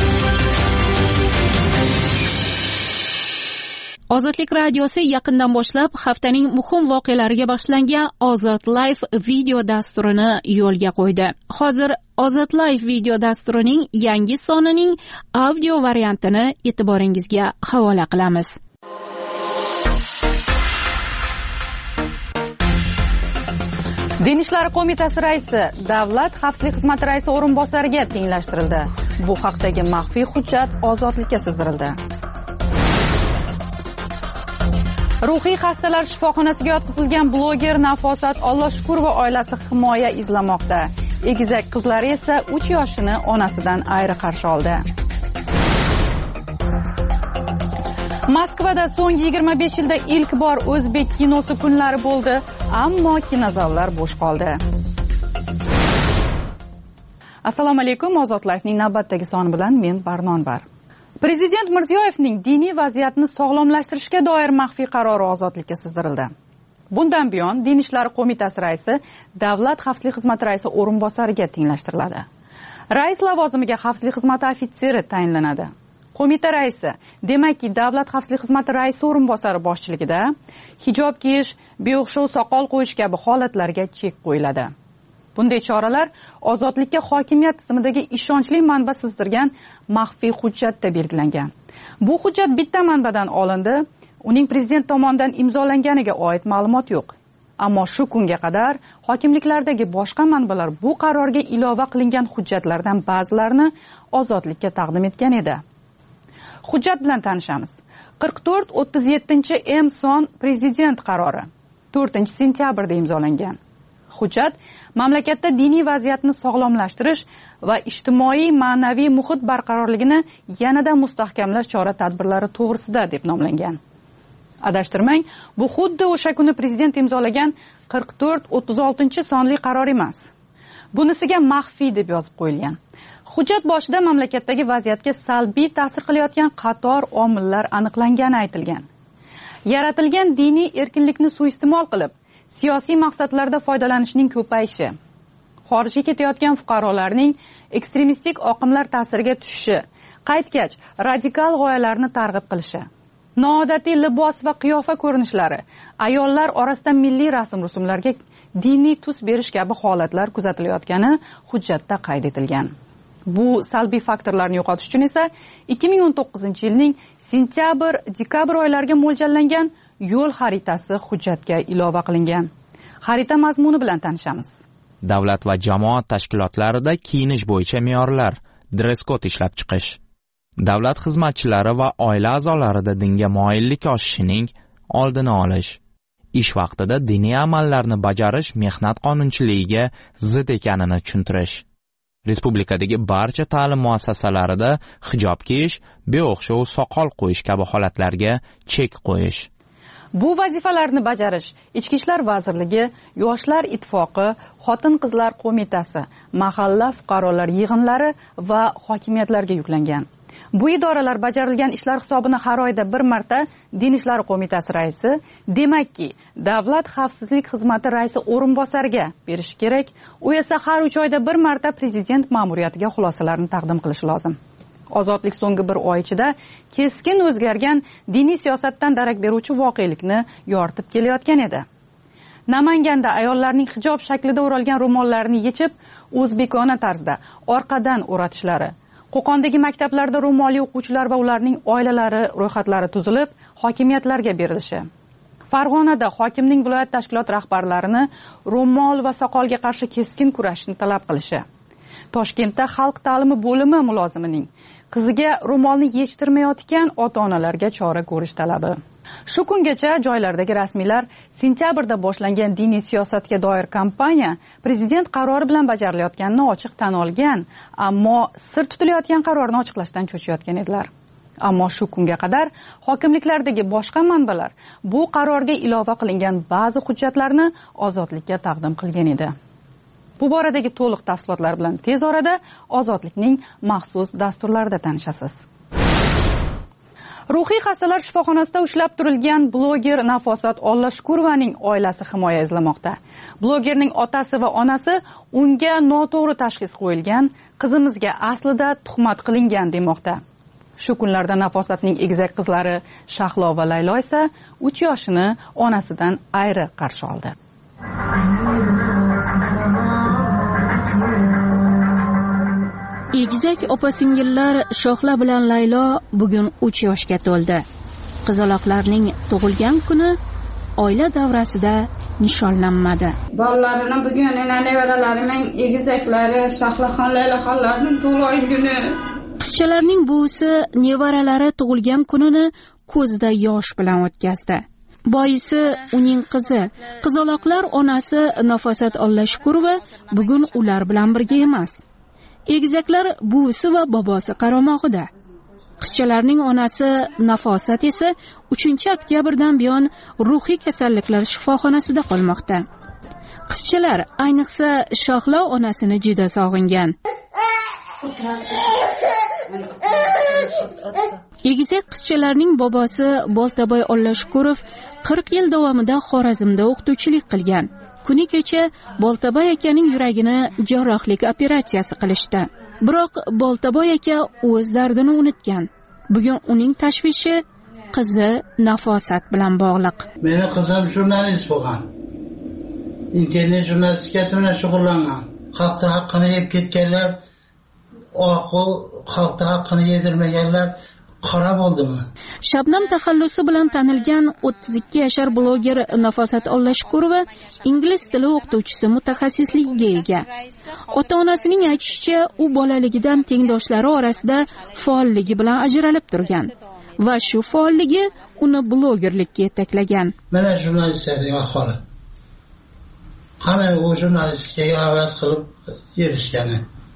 Ozodlik radiosi yaqindan boshlab haftaning muhim voqealariga bag'ishlangan Ozod Live video dasturini yo'lga qo'ydi. Hozir Ozod Live video dasturining yangi sonining audio variantini e'tiboringizga havola qilamiz.
Din ishlari qo'mitasi raisi Davlat xavfsizlik xizmati raisi o'rinbosariga tenglashtirildi. Bu haqdagi maxfiy hujjat Ozodlikka sizdirildi. Ruhiy xastalar shifoxonasiga yotqizilgan bloger Nafosat Allohshukurova oilasi himoya izlamoqda. Egizak qizlari esa uch yoshini onasidan ayri qarshi oldi. Moskvada so'nggi yigirma besh yilda ilk bor o'zbek kinosi kunlari bo'ldi, ammo kinozallar bo'sh qoldi. Assalomu alaykum, Ozod Live'ning navbatdagi soni bilan men Barnonbar. Prezident Mirziyoyevning diniy vaziyatni sog'lomlashtirishga doir maxfiy qarori Ozodlikka sizdirildi. Bundan buyon Din ishlari qo'mitasi raisi Davlat xavfsizlik xizmati raisi o'rinbosariga tenglashtiriladi. Rais lavozimiga xavfsizlik xizmati ofitseri tayinlanadi. Qo'mita raisi, demakki Davlat xavfsizlik xizmati raisi o'rinbosari boshchiligida hijob kiyish, beo'xshov soqol qo'yish kabi holatlarga chek qo'yiladi. Bunday choralar Ozodlikka hokimiyat tizimidagi ishonchli manba sizdirgan maxfiy hujjatda belgilangan. Bu hujjat bitta manbadan olindi, uning prezident tomonidan imzolanganiga oid ma'lumot yo'q. Ammo shu kunga qadar hokimliklardagi boshqa manbalar bu qarorga ilova qilingan hujjatlardan ba'zilarini Ozodlikka taqdim etgan edi. Hujjat bilan tanishamiz. qirq to'rt o'ttiz yettinchi M son prezident qarori to'rtinchi sentyabrda imzolangan. Hujjat mamlakatda diniy vaziyatni sog'lomlashtirish va ijtimoiy ma'naviy muhit barqarorligini yanada mustahkamlash chora-tadbirlari to'g'risida deb nomlangan. Adashtirmang, bu xuddi o'sha kuni prezident imzolagan qirq to'rt o'ttiz oltinchi sonli qaror emas. Bunisiga maxfiy deb yozib qo'yilgan. Hujjat boshida mamlakatdagi vaziyatga salbiy ta'sir qilayotgan qator omillar aniqlangani aytilgan. Yaratilgan diniy erkinlikni suiiste'mol qilib, siyosiy maqsadlarda foydalanishning ko'payishi, xorijga ketayotgan fuqarolarning ekstremistik oqimlar ta'siriga tushishi, qaytgach radikal g'oyalarni targ'ib qilishi, noodatiy libos va qiyofa ko'rinishlari, ayollar orasida milliy rasm-rusumlarga diniy tus berish kabi holatlar kuzatilayotgani hujjatda qayd etilgan. Bu salbiy faktorlarni yo'qotish uchun esa ikki ming o'n to'qqizinchi yilning sentyabr-dekabr oylariga mo'ljallangan yo'l xaritasi hujjatga ilova qilingan. Xarita mazmuni bilan tanishamiz.
Davlat va jamoat tashkilotlarida kiyinish bo'yicha me'yorlar, dress-kod ishlab chiqish. Davlat xizmatchilari va oila a'zolarida dinga moyillik oshishining oldini olish. Ish vaqtida diniy amallarni bajarish mehnat qonunchiligiga zid ekanini tushuntirish. Respublikadagi barcha ta'lim muassasalarida hijob kiyish, beo'xshov soqol qo'yish kabi holatlarga chek qo'yish.
Bu vazifalarni bajarish Ichki ishlar vazirligi, Yoshlar ittifoqi, Xotin-qizlar qo'mitasi, mahalla fuqarolar yig'inlari va hokimiyatlarga yuklangan. Bu idoralar bajarilgan ishlar hisobini har oyda bir marta Din ishlari qo'mitasi raisi, demakki, Davlat xavfsizlik xizmati raisi o'rinbosariga berish kerak. U esa har uch oyda bir marta prezident ma'muriyatiga xulosalarni taqdim qilishi lozim. Ozodlik so'nggi bir oy ichida keskin o'zgargan diniy siyosatdan darak beruvchi voqelikni yoritib kelayotgan edi. Namanganda ayollarning hijob shaklida o'ralgan ro'mollarini yechib, o'zbekona tarzda orqadan o'ratishlari, Qo'qondagi maktablarda ro'molli o'quvchilar va ularning oilalari ro'yxatlari tuzilib, hokimiyatlarga berilishi. Farg'onada hokimning viloyat tashkilot rahbarlarini ro'mol va soqolga qarshi keskin kurashni talab qilishi. Toshkentda xalq ta'limi bo'limi mulozimining qiziga ro'molni yechtirmayotgan ota-onalarga chora ko'rish talabi. Shu kungacha joylardagi rasmiylar sentyabrda boshlangan diniy siyosatga doir kampaniya prezident qarori bilan bajarilayotganini ochiq tan olgan, ammo sir tutilayotgan qarorni ochiqlashdan cho'chiyotgan edilar. Ammo shu kunga qadar hokimliklardagi boshqa manbalar bu qarorga ilova qilingan ba'zi hujjatlarni ozodlikka taqdim qilgan edi. Bu boradagi to'liq tafsilotlar bilan tez orada Ozodlikning maxsus dasturlarida tanishasiz. Ruhiy xastalar shifoxonasida ushlab turilgan bloger Nafosat Ollashkurovaning oilasi himoya izlamoqda. Blogerning otasi va onasi unga noto'g'ri tashxis qo'yilgan, qizimizga aslida tuhmat qilingan demoqda. Shu kunlarda Nafosatning egizak qizlari Shahlo va Laylo esa uch yoshini onasidan ayri qarshi oldi.
Egizak opa-singillar Shohla bilan Laylo bugun uch yoshga to'ldi. Qizaloqlarning tug'ilgan kuni oila davrasida nishonlanmadi.
Bolalarini bugun nevaralarining egizaklari Shohlaxon Layloxonlarning tug'ilgan kuni.
Qizchalarning buvisi nevaralari tug'ilgan kunini ko'zida yosh bilan o'tkazdi. Boisi uning qizi, qizaloqlar onasi Nafosat Ollashkurova bugun ular bilan birga emas. Egizaklar buvisi va bobosi qaramog'ida. Qizchalarning onasi Nafosat esa uchinchi oktyabrdan buyon ruhiy kasalliklar shifoxonasida qolmoqda. Qizchalar, ayniqsa Shohlo onasini juda sog'ingan. Egizak qizchalarning bobosi Boltaboy Ollashkurov qirq yil davomida Xorazmda o'qituvchilik qilgan. Kuni kecha Boltaboy akaning yuragini jarrohlik operatsiyasi qilishdi. Biroq Boltaboy aka o'z dardini unutgan. Bugun uning tashvishi qizi Nafosat bilan bog'liq.
Meni qizim jurnalist bo'lgan. Internet jurnalistikasi bilan shug'ullangan. Xalqning haqqini yeb ketganlar, oqu xalqning haqqini yedirmaganlar qora bo'ldimi?
Shabnam taxallusi bilan tanilgan o'ttiz ikki yashar bloger Nafosat Ollashkurova ingliz tili o'qituvchisi mutaxassisligiga ega. Ota-onasining aytishicha, u bolaligidan tengdoshlari orasida faolligi bilan ajralib turgan va shu faolligi uni blogerlikka yetaklagan.
Mana jurnalistlarning ahvoli. Qani u jurnalistikaga havas qilib erishgani.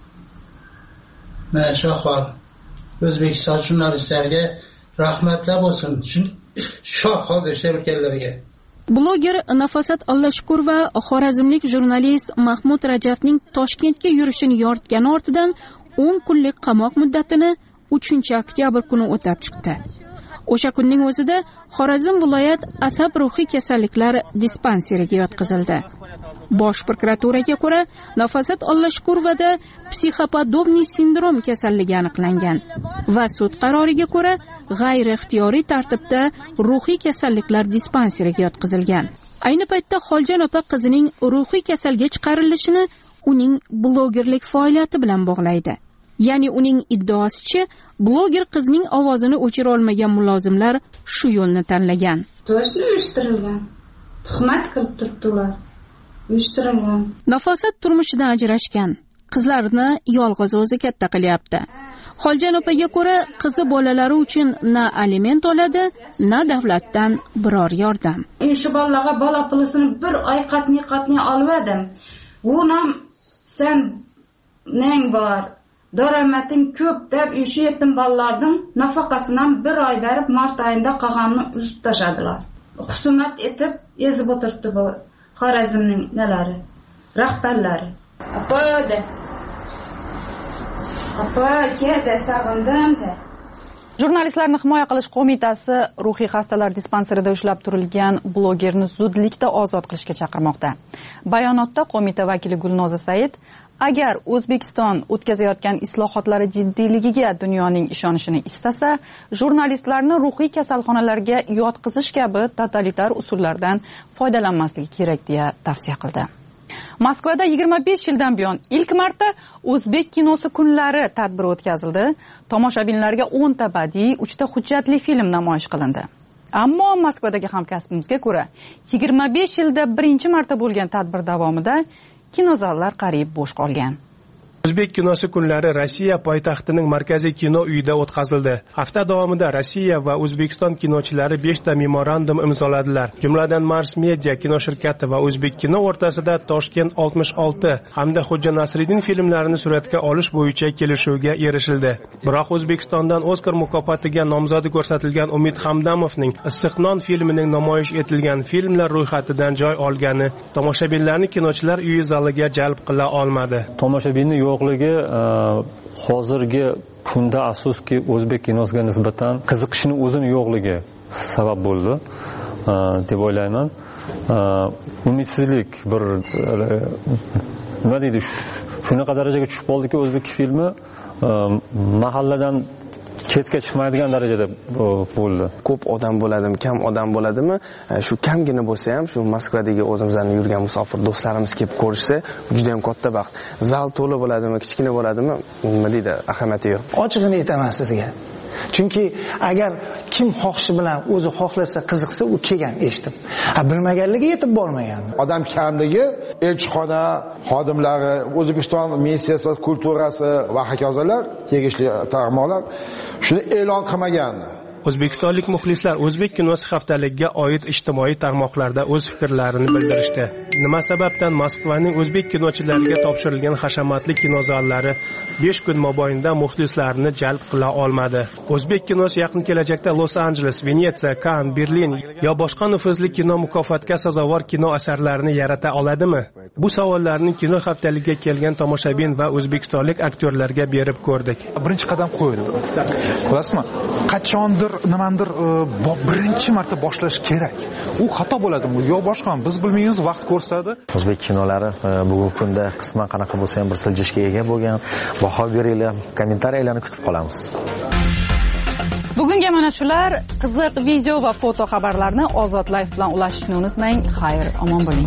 Mana shu ahvol. O'zbekiston jurnalistlariga rahmatlar bo'lsin. Shu holda ishlayotganlarga.
Bloger Nafosat Ollashkurova xorazmlik jurnalist Mahmud Rajabning Toshkentga yurishini yoritgani ortidan o'n kunlik qamoq muddatini uchinchi oktyabr kuni o'tab chiqdi. O'sha kunning o'zida Xorazm viloyat asab ruhiy kasalliklar dispanseriga yotqizildi. Bosh prokuraturaga ko'ra, Nafosat Ollashkurovada psixopatobniy sindrom kasalligi aniqlangan va sud qaroriga ko'ra g'ayri-ixtiyoriy tartibda ruhiy kasalliklar dispanseriga yotqizilgan. Ayni paytda Xoljon opa qizining ruhiy kasalga chiqarilishini uning blogerlik faoliyati bilan bog'laydi. Ya'ni uning iddaosicha, bloger qizning ovozini o'chira olmagan mulozimlar shu yo'lni tanlagan.
To'shni uyushtirilgan. Tuhmat qilib turibdilar. Uyushtirilgan.
Nafosat turmushidan ajrashgan. Qizlarini yolg'iz o'zi katta qilyapti. Xoljon opaga ko'ra, qizi bolalari uchun na aliment oladi, na davlatdan biror yordam.
Shu bolalarga bola pulisini bir oy qatni-qatni olvadim. Unam sen neng bor? Daromading ko'p deb shu yetim bolalarning nafaqasidan bir oy berib, mart oyida qolganini uzib tashadilar. Husumat etib ezib o'tiribdi bu Xorazmning nalari, rahbarlari. Apa-da. Apa, keldi, sag'indim-da.
Jurnalistlarni himoya qilish qo'mitasi ruhiy xastalar dispanserida ushlab turilgan blogerni zudlikda ozod qilishga chaqirmoqda. Bayonotda qo'mita vakili Gulnoza Said agar O'zbekiston o'tkazayotgan islohotlari jiddiyligiga dunyoning ishonishini istasa, jurnalistlarni ruhiy kasalxonalarga yotqizish kabi totalitar usullardan foydalanmasligi kerak deya tavsiya qildi. Moskvada yigirma besh yildan buyon ilk marta O'zbek kinosi kunlari tadbiri o'tkazildi. Tomoshabinlarga o'n ta badiiy, uch ta hujjatli film namoyish qilindi. Ammo Moskvadagi hamkasbimizga ko'ra, yigirma besh yilda birinchi marta bo'lgan tadbir davomida kinozallar qariyb bo'sh qolgan.
O'zbek kinosi kunlari Rossiya poytaxtining markaziy kino uyida o'tkazildi. Hafta davomida Rossiya va O'zbekiston kinochilari besh ta memorandum imzoladilar. Jumladan Mars Media kino shirkati va O'zbek kino o'rtasida Toshkent oltmish olti hamda Xo'ja Nasriddin filmlarini suratga olish bo'yicha kelishuvga erishildi. Biroq O'zbekistondan Oskar mukofotiga nomzodi ko'rsatilgan Umid Hamdamovning Issiqnon filmining namoyish etilgan filmlar ro'yxatidan joy olgani tomoshabinlarni kinochilar uyi zaliga jalb qila olmadi.
Tomoshabinni yo'qligi hozirgi kunda afsuski o'zbek kinosiga nisbatan qiziqishning o'zini yo'qligi sabab bo'ldi deb o'ylayman. Umidsizlik bir nima deydi, shunaqa darajaga tushib qoldiki, o'zbek filmi mahalladan chetga chiqmaydigan darajada bo'ldi.
Ko'p odam bo'ladimi, kam odam bo'ladimi? Shu kamgina bo'lsa ham, shu Moskvadagi o'zimizlarning yurgan musofir do'stlarimiz kelib ko'rishsa, juda ham katta baxt. Zal to'la bo'ladimi, kichkina bo'ladimi, nima deydi, ahamiyati yo'q.
Ochig'ini aytaman sizga. Chunki agar kim xohishi bilan o'zi xohlasa, qiziqsa, u kelgan eshitib. Ha, bilmaganligi yetib bormagan.
Odam kamligi elchixona xodimlari, O'zbekiston Ministriyasi kulturasi va hokazolar, tegishli tarmoqlar shuni e'lon qilmagan.
O'zbekistonlik muxlislar o'zbek kinosi haftaligiga oid ijtimoiy tarmoqlarda o'z fikrlarini bildirishdi. Nima sababdan Moskvaning o'zbek kinochilariga topshirilgan hashamatli kinozallari besh kun mobaynida muxlislarni jalb qila olmadi? O'zbek kinosi yaqin kelajakda Los-Anjeles, Venetsiya, Kann, Berlin yo boshqa nufuzli kino mukofotga sazovor kino asarlarini yarata oladimi? Bu savollarni kino haftaligiga kelgan tomoshabin va o'zbekistonlik aktyorlarga berib ko'rdik.
Birinchi qadam qo'yildi. Bilasizmi? Qachondir nimandir birinchi marta boshlash kerak. U xato bo'ladimi yo boshqami biz bilmaymiz, vaqt ko'rsatadi.
O'zbek kinolari bugungi kunda qisman qanaqa bo'lsa ham bir siljishga ega bo'lgan. Baho beringlar, kommentariyalarni kutib qolamiz.
Bugunga mana shular. Qiziq video va foto xabarlarni Ozod Live bilan ulashishni unutmang. Xayr, omon bo'ling.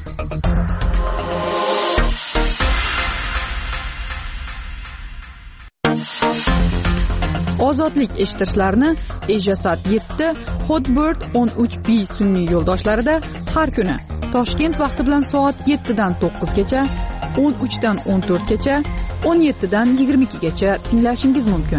Ozodlik eshitishlarini Ejasat yetti, Hotbird o'n uch B sun'iy yo'ldoshlarida har kuni Toshkent vaqti bilan soat yettidan to'qqizgacha, o'n uchdan o'n to'rtgacha, o'n yettidan yigirma ikkigacha tinglashingiz mumkin.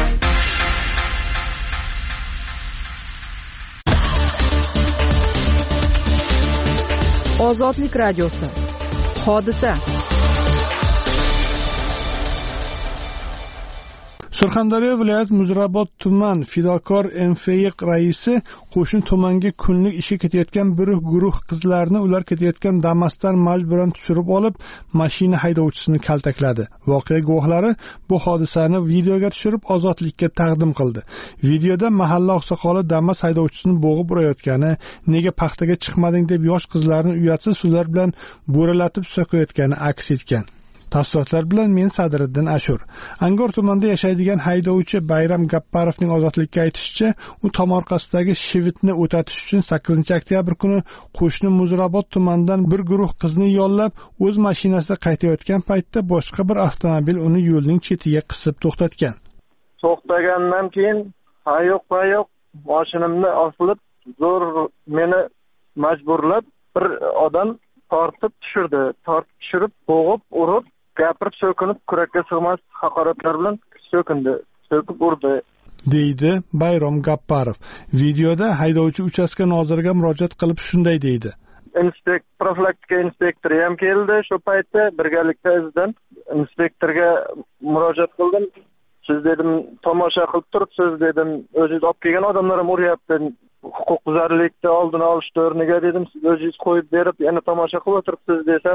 Ozodlik radiosi. Hodisa.
Surxondaryo viloyat Muzrabot tuman Fidokor M F Y raisi qo'shni tumanga kunlik ishga ketayotgan bir guruh qizlarni ular ketayotgan Damas'dan majburan tushirib olib, mashina haydovchisini kaltakladi. Voqea guvohlari bu hodisani videoga tushirib ozodlikka taqdim qildi. Videoda mahalla oqsoqoli Damas haydovchisini bo'g'ib urayotgani, nega paxtaga chiqmading deb yosh qizlarni uyatsiz so'zlar bilan bo'ralatib so'kayotgani aks etgan. Tafsilotlar bilan men Sadriddin Ashur. Angor tumanida yashaydigan haydovchi Bayram Gapparovning ozodlikka aytishicha, u tomorqasidagi shivitni o'tatish uchun sakkizinchi oktyabr kuni qo'shni Muzrabot tumanidan bir guruh qizni yollab, o'z mashinasida qaytayotgan paytda boshqa bir avtomobil uni yo'lning chetiga qisib to'xtatgan.
To'xtagandan keyin hayoq hayoq mashinamni osilib, zo'r meni majburlab bir odam tortib tushirdi. Tortib tushirib, bo'g'ib, urib, gapirib so'kinib, kurakka sig'mas haqoratlar bilan so'kindi, so'kib urdi,
deydi Bayrom Gapparov. Videoda haydovchi uchastka noziriga murojaat qilib shunday deydi.
Inspekt profilaktika inspektori ham keldi. Shu paytda birgalikda izidan inspektorga murojaat qildim. Siz dedim, tomosha qilib turibsiz dedim. O'zingiz olib kelgan odamlar ham uryapti. Huquqbuzarlikni oldini olish o'rniga dedim, siz o'zingiz qo'yib berib, yana tomosha qilib o'tiribsiz desam,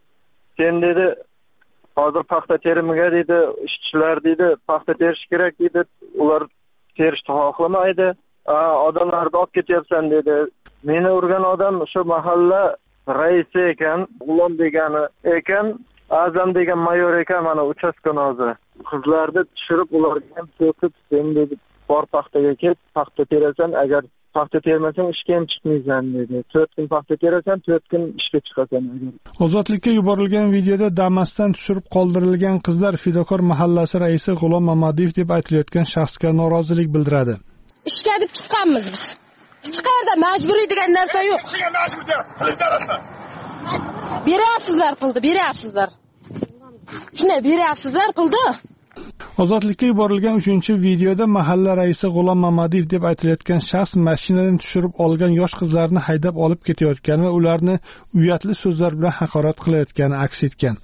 sen dedi, hozir paxta terimiga dedi, ishchilar dedi, paxta terish kerak dedi, ular terishni xohlamaydi, odamlarni olib ketyapsan dedi. Meni urgan odam shu mahalla raisi ekan, G'ulom degani ekan, Azam degan mayor ekan, mana uchastka noziri. Qizlarni tushirib, ularga ham so'kib, sen dedi, bor paxtaga ket, paxta terasan, agar paxta termasang ishga ham chiqmaysan dedi. to'rt kun paxta terasan, to'rt kun ishga chiqasan.
Ozodlikka yuborilgan videoda Damas'dan tushirib qoldirilgan qizlar Fidokor mahallasi raisi G'ulom Mamadiyev deb aytilayotgan shaxsga norozilik bildiradi.
Ishga deb chiqqanmiz biz. Hech qayerda majburiy degan narsa yo'q. Beryapsizlar pulni, beryapsizlar. Shunday beryapsizlar pulni.
Ozodlikka yuborilgan uchinchi videoda mahalla raisi G'ulom Mamadiyev deb aytilayotgan shaxs mashinadan tushirib olgan yosh qizlarni haydab olib ketayotgani va ularni uyatli so'zlar bilan haqorat qilayotgani aks etgan.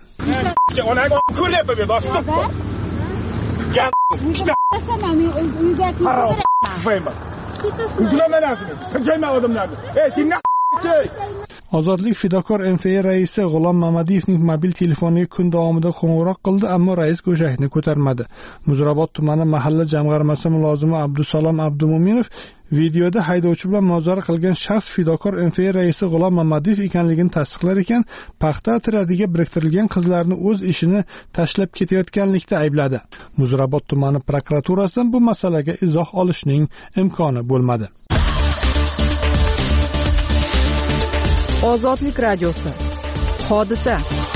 Ozodlik Fidokor M F Y raisi G'ulom Mamadiyevning mobil telefoniga kun davomida qo'ng'iroq qildi, ammo rais go'shakni ko'tarmadi. Muzrabot tumani mahalla jamg'armasi mulozimi Abdusalom Abdumo'minov videoda haydovchi bilan munozara qilgan shaxs Fidokor M F Y raisi G'ulom Mamadiyev ekanligini tasdiqlar ekan, paxta atradiga biriktirilgan qizlarni o'z ishini tashlab ketayotganlikda aybladi. Muzrabot tumani prokuraturasidan bu masalaga izoh olishning imkoni bo'lmadi.
Ozodlik radiosi. Hodisa.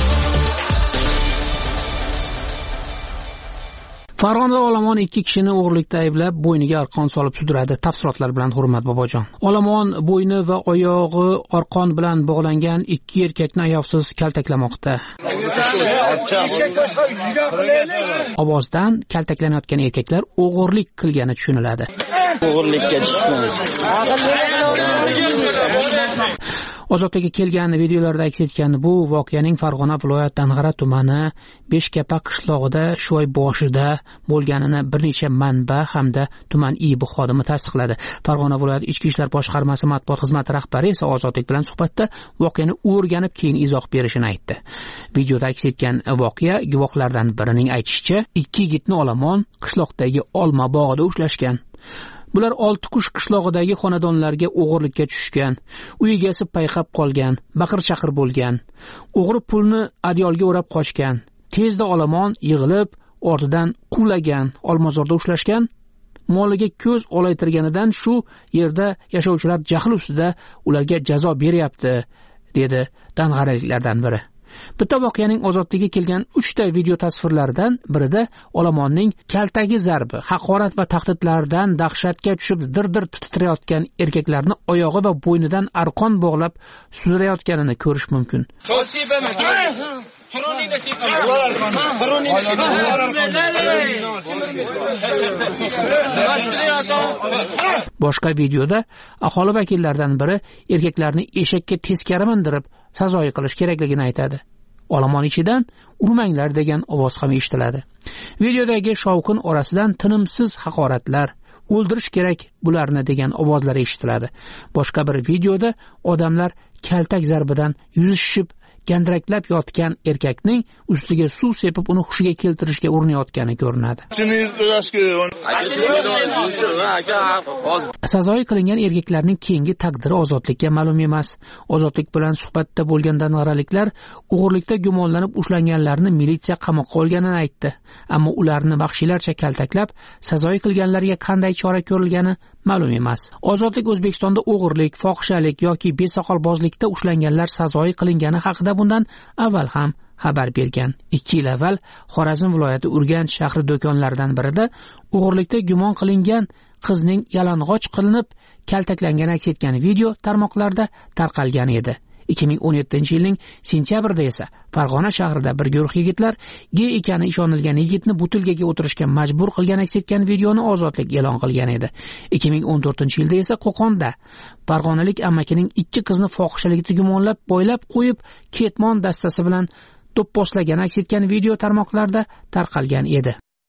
Farg'onada olomon ikki kishini o'g'irlikda ayblab, bo'yniga arqon solib sudradi. Tafsilotlar bilan Hurmat Bobojon. Olomon bo'yni va oyog'i arqon bilan bog'langan ikki erkakni ayovsiz kaltaklamoqda. Ovozdan kaltaklanayotgan erkaklar o'g'irlik qilgani tushuniladi.
O'g'irlikka tushibmiz.
Ozodlikka kelgan videolarda aks etgan bu voqeaning Farg'ona viloyat Dang'ara tumani Beshkapa qishlog'ida shu oy boshida bo'lganini bir necha manba hamda tuman I B xodimi tasdiqladi. Farg'ona viloyat Ichki ishlar boshqarmasi matbuot xizmati rahbari esa Ozodlik bilan suhbatda voqeani o'rganib keyin izoh berishini aytdi. Videoda aks etgan voqea guvohlardan birining aytishicha, ikki yigitni olomon qishloqdagi olma bog'ida ushlashgan. Bular Oltikush qishlog'idagi xonadonlarga o'g'irlikka tushgan. Uy egasi payqab qolgan, baqir-chaqir bo'lgan. O'g'ri pulni adyolga o'rab qochgan. Tezda olomon yig'ilib, ortidan quvlagan, Olmazorda ushlashgan. Moliga ko'z olaytirganidan shu yerda yashovchilar jahl ustida ularga jazo beryapti, dedi dang'araliklardan biri. Bitta voqeaning Ozodlikka kelgan uchta video tasvirlaridan birida olomonning kaltagi zarbi, haqorat va tahdidlardan dahshatga tushib dir-dir titrayotgan erkaklarni oyog'i va bo'ynidan arqon bog'lab sudrayotganini ko'rish mumkin. Boshqa videoda aholi vakillaridan biri erkaklarni eshakka teskari mindirib sazoyi qilish kerakligini aytadi. olomon ichidan urmanglar degan ovoz ham eshitiladi. Videodagi shovqin orasidan tinimsiz haqoratlar, o'ldirish kerak bularni degan ovozlar eshitiladi. Boshqa bir videoda odamlar kaltak zarbidan yuzishib gandiraklab yotgan erkakning ustiga suv sepib uni hushiga keltirishga urinayotgani ko'rinadi. Sazoyi qilingan erkaklarning keyingi taqdiri ozodlikka ma'lum emas. Ozodlik bilan suhbatda bo'lgan dang'araliklar o'g'irlikda gumonlanib ushlanganlarni militsiya qamoqqa olganini aytdi. Ammo ularni vahshiylarcha kaltaklab, sazoyi qilganlarga qanday chora ko'rilgani ma'lum emas. Ozodlik O'zbekistonda o'g'irlik, fohishalik yoki besoqolbozlikda ushlanganlar sazoyi qilingani haqida bundan avval ham xabar bergan. ikki yil avval Xorazm viloyati Urganch shahri do'konlaridan birida o'g'irlikda gumon qilingan qizning yalang'och qilinib kaltaklangani aks etgan video tarmoqlarda tarqalgan edi. ikki ming o'n yettinchi yilning sentyabrida esa Farg'ona shahrida bir guruh yigitlar gey ekani ishonilgan yigitni butilkaga o'tirishga majbur qilgan aks etgan videoni Ozodlik e'lon qilgan edi. ikki ming o'n to'rtinchi yilda esa Qo'qonda farg'onalik amakining ikki qizni fohishalikda gumonlab boylab qo'yib ketmon dastasi bilan do'pposlagan aks etgan video tarmoqlarda tarqalgan edi.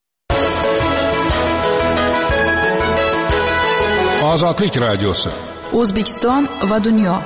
Ozodlik radiosi.
O'zbekiston va dunyo.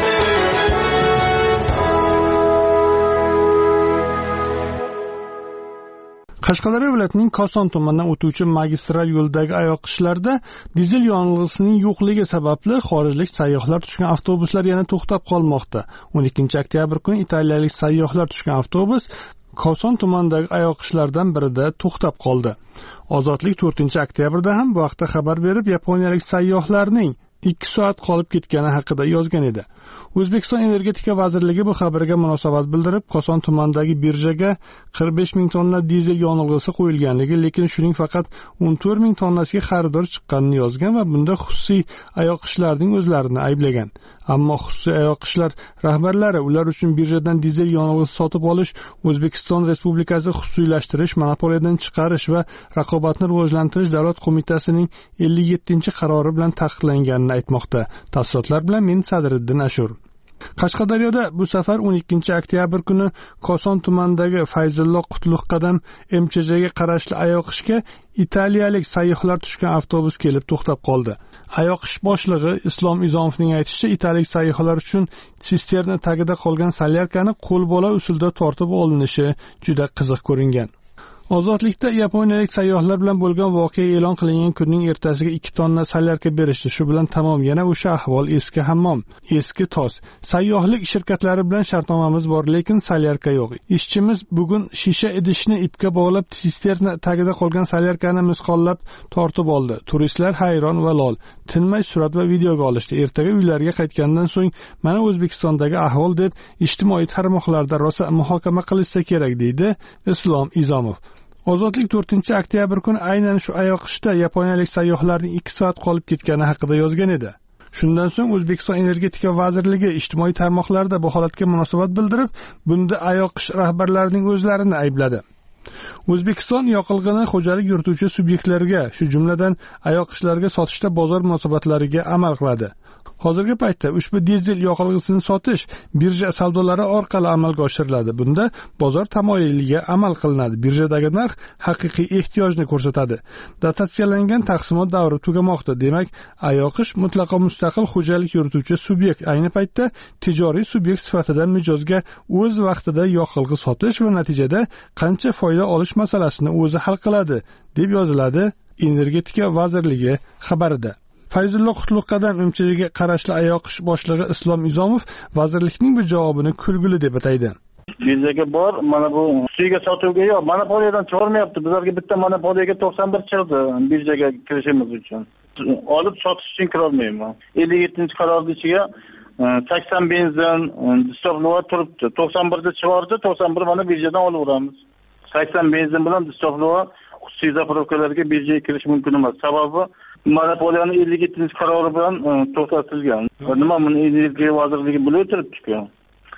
Qashqadaryo viloyatining Koson tumanidan o'tuvchi magistral yo'ldagi ayoqishlarda dizel yonilg'isining yo'qligi sababli xorijlik sayyohlar tushgan avtobuslar yana to'xtab qolmoqda. o'n ikkinchi oktyabr kuni italiyalik sayyohlar tushgan avtobus Koson tumanidagi ayoqishlardan birida to'xtab qoldi. Ozodlik to'rtinchi oktyabrda ham bu haqda xabar berib, yaponiyalik sayyohlarning ikki soat qolib ketgani haqida yozgan edi. O'zbekiston Energetika vazirligi bu xabarga munosabat bildirib, Koson tumanidagi birjaga qirq besh ming tonna dizel yonilg'isi qo'yilganligi, lekin shuning faqat o'n to'rt ming tonnasiga xaridor chiqqanini yozgan va bunda xususiy ayoqishlarning o'zlarini ayblagan. Ammo xususiy ayoqishlar rahbarlari ular uchun birjadan dizel yonilg'isi sotib olish O'zbekiston Respublikasi xususiylashtirish, monopoliyadan chiqarish va raqobatni rivojlantirish davlat qo'mitasining ellik yettinchi qarori bilan taqiqlanganini aytmoqda. Tafsilotlar bilan men Sadriddin Ashur. Qashqadaryoda bu safar o'n ikkinchi oktyabr kuni Koson tumanidagi Fayzullo Qutlug' qadam M Ch Jga qarashli ayoqishga italiyalik sayyohlar tushgan avtobus kelib to'xtab qoldi. Ayoqish boshlig'i Islom Izomovning aytishicha, italiyalik sayyohlar uchun sisterna tagida qolgan solyarkani qo'lbola usulda tortib olinishi juda qiziq ko'ringan. Ozodlikda yaponiyalik sayyohlar bilan bo'lgan voqea e'lon qilingan kunning ertasiga ikki tonna solyarka berishdi. Shu bilan tamom, yana o'sha ahvol, eski hammom, eski tos. Sayyohlik shirkatlari bilan shartnomamiz bor, lekin solyarka yo'q. Ishchimiz bugun shisha idishni ipga bog'lab sisterna tagida qolgan solyarkani misqollab tortib oldi. Turistlar hayron va lol. Tinmay surat va videoga olishdi. Ertaga uylariga qaytgandan so'ng mana O'zbekistondagi ahvol deb ijtimoiy tarmoqlarda rosa muhokama qilishsa kerak, deydi Islom Izomov. Ozodlik to'rtinchi oktyabr kuni aynan shu ayoqishda yaponiyalik sayyohlarning ikki soat qolib ketgani haqida yozgan edi. Shundan so'ng O'zbekiston Energetika vazirligi ijtimoiy tarmoqlarda bu holatga munosabat bildirib, bunda ayoqish rahbarlarining o'zlarini aybladi. O'zbekiston yoqilg'ini xo'jalik yurituvchi subyektlarga, shu jumladan ayoqishlarga sotishda bozor munosabatlariga amal qiladi. Hozirgi paytda ushbu dizel yoqilg'isini sotish birja savdolari orqali amalga oshiriladi. Bunda bozor tamoyiliga amal qilinadi. Birjadagi narx haqiqiy ehtiyojni ko'rsatadi. Dotatsiyalangan taqsimot davri tugamoqda. Demak, ayoqish mutlaqo mustaqil xo'jalik yurituvchi subyekt. Ayni paytda tijoriy subyekt sifatida mijozga o'z vaqtida yoqilg'i sotish va natijada qancha foyda olish masalasini o'zi hal qiladi, deb yoziladi Energetika vazirligi xabarida. Fayzullo Qutlug' qadam M Ch Jga qarashli ayoqish boshlig'i Islom Izomov vazirlikning bu javobini kulgili deb ataydi.
Birjaga bor, mana bu xususiyga sotuvga yo'q, monopoliyadan chiqarmayapti. Bizlarga bitta monopoliyaga to'qson bir chiqdi birjaga kirishimiz uchun. Olib sotish uchun kira olmayman. ellik yettinchi qarorning ichiga sakson benzin, distopluva turibdi. to'qson birda chiqardi, to'qson bir mana birjadan olaveramiz. sakson benzin bilan distopluva xususiy zapravkalarga birjaga kirish mumkin emas. Sababi monopoliyaning ellik yettinchi qarori bilan to'xtatilgan. Nima buni Energiya vazirligi bilib o'tiribdi-ku.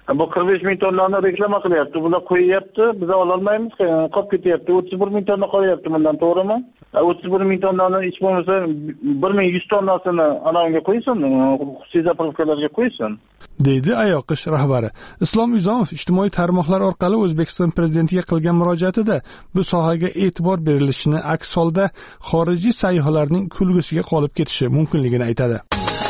bu qirq besh ming tonnani reklama qilyapti. Bular qo'yyapti, biz ololmaymiz, qolib ketyapti. o'ttiz bir ming tonna qolyapti bundan, to'g'rimi? o'ttiz bir ming tonnani hech bo'lmasa bir ming yuz tonnasini anavga qo'ysin, xususiy zapravkalarga qo'ysin.
deydi Ayoqish rahbari. Islom Uzomov ijtimoiy tarmoqlar orqali O'zbekiston prezidentiga qilgan murojaatida bu sohaga e'tibor berilishini, aks holda xorijiy sayyohlarning kulgusiga qolib ketishi mumkinligini aytadi.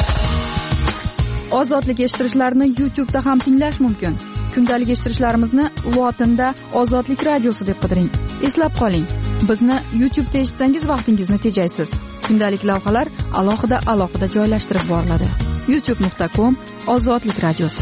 Ozodlik eshittirishlarni YouTube'da ham tinglash mumkin. Kundalik eshittirishlarimizni lotinda Ozodlik radiosi deb qidiring. Eslab qoling, bizni YouTube'da eshitsangiz vaqtingizni tejaysiz. Kundalik lavhalar alohida alohida joylashtirib boriladi. youtube nuqta com Ozodlik radiosi.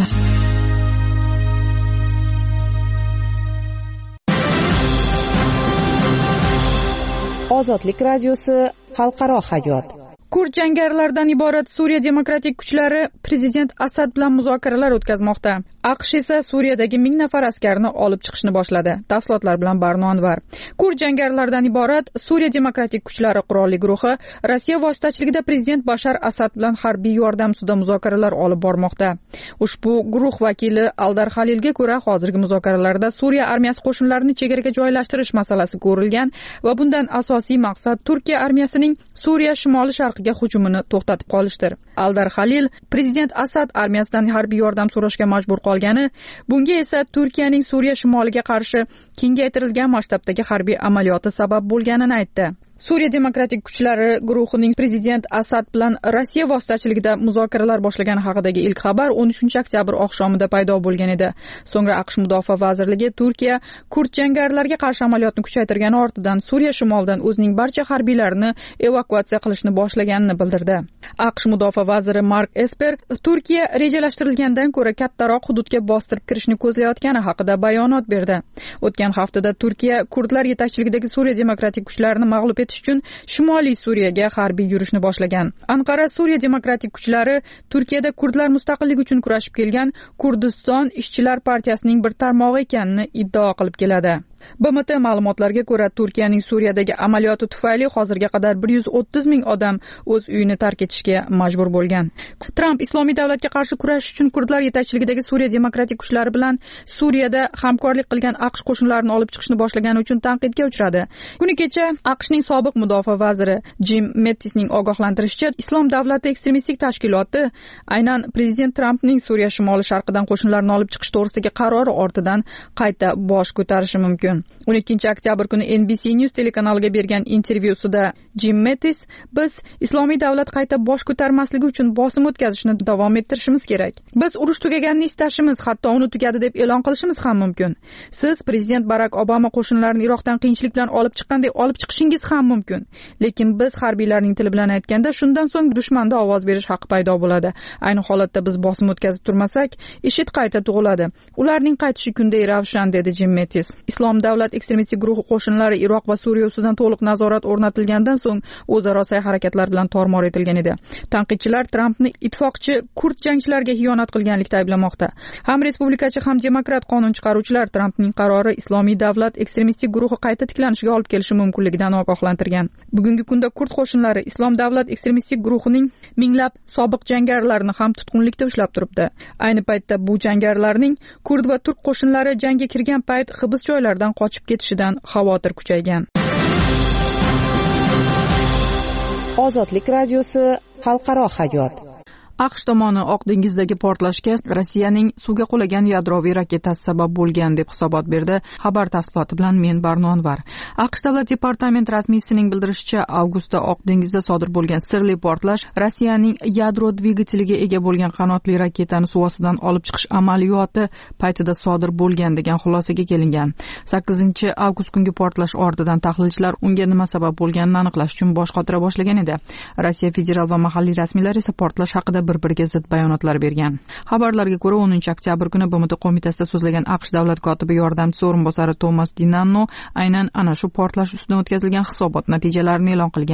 Ozodlik radiosi xalqaro hayot.
Kurd jangarilardan iborat Suriya demokratik kuchlari prezident Asad bilan muzokaralar o'tkazmoqda. AQSh esa Suriyadagi ming nafar askarni olib chiqishni boshladi. Tafsilotlar bilan Barno Anvar. Kurd jangarilardan iborat Suriya demokratik kuchlari qurolli guruhi Rossiya vositachiligida prezident Bashar Asad bilan harbiy yordam ustida muzokaralar olib bormoqda. Ushbu guruh vakili Aldar Halilga ko'ra, hozirgi muzokaralarda Suriya armiyasi qo'shinlarini chegaraga joylashtirish masalasi ko'rilgan va bundan asosiy maqsad Turkiya armiyasining Suriya shimoli sharqiga hujumini to'xtatib qolishdir. Aldar Halil prezident Asad armiyasidan harbiy yordam so'rashga majbur qolgani, bunga esa Turkiyaning Suriya shimoliga qarshi kengaytirilgan masshtabdagi harbiy amaliyoti sabab bo'lganini aytdi. Suriya demokratik kuchlari guruhining prezident Asad bilan Rossiya vositachiligida muzokaralar boshlagani haqidagi ilk xabar o'n uchinchi oktyabr oqshomida paydo bo'lgan edi. So'ngra AQSh Mudofaa vazirligi Turkiya kurd jangarilarga qarshi amaliyotni kuchaytirgani ortidan Suriya shimolidan o'zining barcha harbiylarini evakuatsiya qilishni boshlaganini bildirdi. AQSh Mudofaa vaziri Mark Esper Turkiya rejalashtirilgandan ko'ra kattaroq hududga bostirib kirishni ko'zlayotgani haqida bayonot berdi. O'tgan haftada Turkiya kurdlar yetakchiligidagi Suriya demokratik kuchlarini mag'lub etish uchun Shimoliy Suriyaga harbiy yurishni boshlagan. Anqara Suriya demokratik kuchlari Turkiyada kurdlar mustaqilligi uchun kurashib kelgan Kurdiston ishchilar partiyasining bir tarmog'i ekanini iddao qilib keladi. B M T ma'lumotlariga ko'ra, Turkiyaning Suriyadagi amaliyoti tufayli hozirga qadar bir yuz o'ttiz ming odam o'z uyini tark etishga majbur bo'lgan. Tramp Islomiy davlatga qarshi kurashish uchun kurdlar yetakchiligidagi Suriya demokratik kuchlari bilan Suriyada hamkorlik qilgan AQSh qo'shinlarini olib chiqishni boshlagani uchun tanqidga uchradi. Kuni kecha AQShning sobiq mudofaa vaziri Jim Mattisning ogohlantirishicha, Islom davlati ekstremistik tashkiloti aynan prezident Trampning Suriya shimoli sharqidan qo'shinlarni olib chiqish to'g'risidagi qarori ortidan qayta bosh ko'tarishi mumkin. o'n ikkinchi oktyabr kuni N B C News telekanaliga bergan intervyusida Jim Mattis, biz Islomiy davlat qayta bosh ko'tarmasligi uchun bosim o'tkazishni davom ettirishimiz kerak. Biz urush tugaganini istashimiz, hatto uni tugadi deb e'lon qilishimiz ham mumkin. Siz prezident Barak Obama qo'shinlarini Iroqdan qiyinchilik bilan olib chiqqanday olib chiqishingiz ham mumkin. Lekin biz harbiylarning tili bilan aytganda, shundan so'ng dushmanda ovoz berish haqqi paydo bo'ladi. Ayni holatda biz bosim o'tkazib turmasak, IShID qayta tug'iladi. Ularning qaytishi kunday ravshan, dedi Jim Mattis. Islom davlat ekstremistik guruhi qo'shinlari Iroq va Suriya ustidan to'liq nazorat o'rnatilgandan so'ng o'zaro sa'y-harakatlar bilan tormor etilgan edi. Tanqidchilar Trampni ittifoqchi kurd jangchilarga xiyonat qilganlikda ayblamoqda. Ham respublikachi, ham demokrat qonun chiqaruvchilar Trampning qarori Islomiy davlat ekstremistik guruhi qayta tiklanishiga olib kelishi mumkinligidan ogohlantirgan. Bugungi kunda kurd qo'shinlari Islom davlat ekstremistik guruhining minglab sobiq jangarilarini ham tutqunlikda ushlab turibdi. Ayni paytda bu jangarilarning kurd va turk qo'shinlari jangga kirgan payt hibs joylardan qochib ketishidan xavotir kuchaygan.
Ozodlik radiosi xalqaro hayot.
AQSh tomoni Oq dengizdagi portlashga Rossiyaning suvga qulagan yadroviy raketasi sabab bo'lgan deb hisobot berdi. Xabar tafsiloti bilan men Barno Anvar. AQSh davlat departamenti rasmiysining bildirishicha, avgustda Oq dengizda sodir bo'lgan sirli portlash Rossiyaning yadro dvigateliga ega bo'lgan qanotli raketani suv ostidan olib chiqish amaliyoti paytida sodir bo'lgan degan xulosaga kelingan. sakkizinchi avgust kungi portlash ortidan tahlilchilar unga nima sabab bo'lganini aniqlash uchun bosh qotira boshlagan edi. Rossiya federal va mahalliy rasmiylari esa portlash haqida bir-biriga zid bayonotlar bergan. Xabarlarga ko'ra, o'ninchi oktyabr kuni B M T qo'mitasida so'zlagan AQSh davlat kotibi yordamchisi o'rinbosari Tomas Dinanno aynan ana shu portlash ustidan o'tkazilgan hisobot natijalarini e'lon qilgan.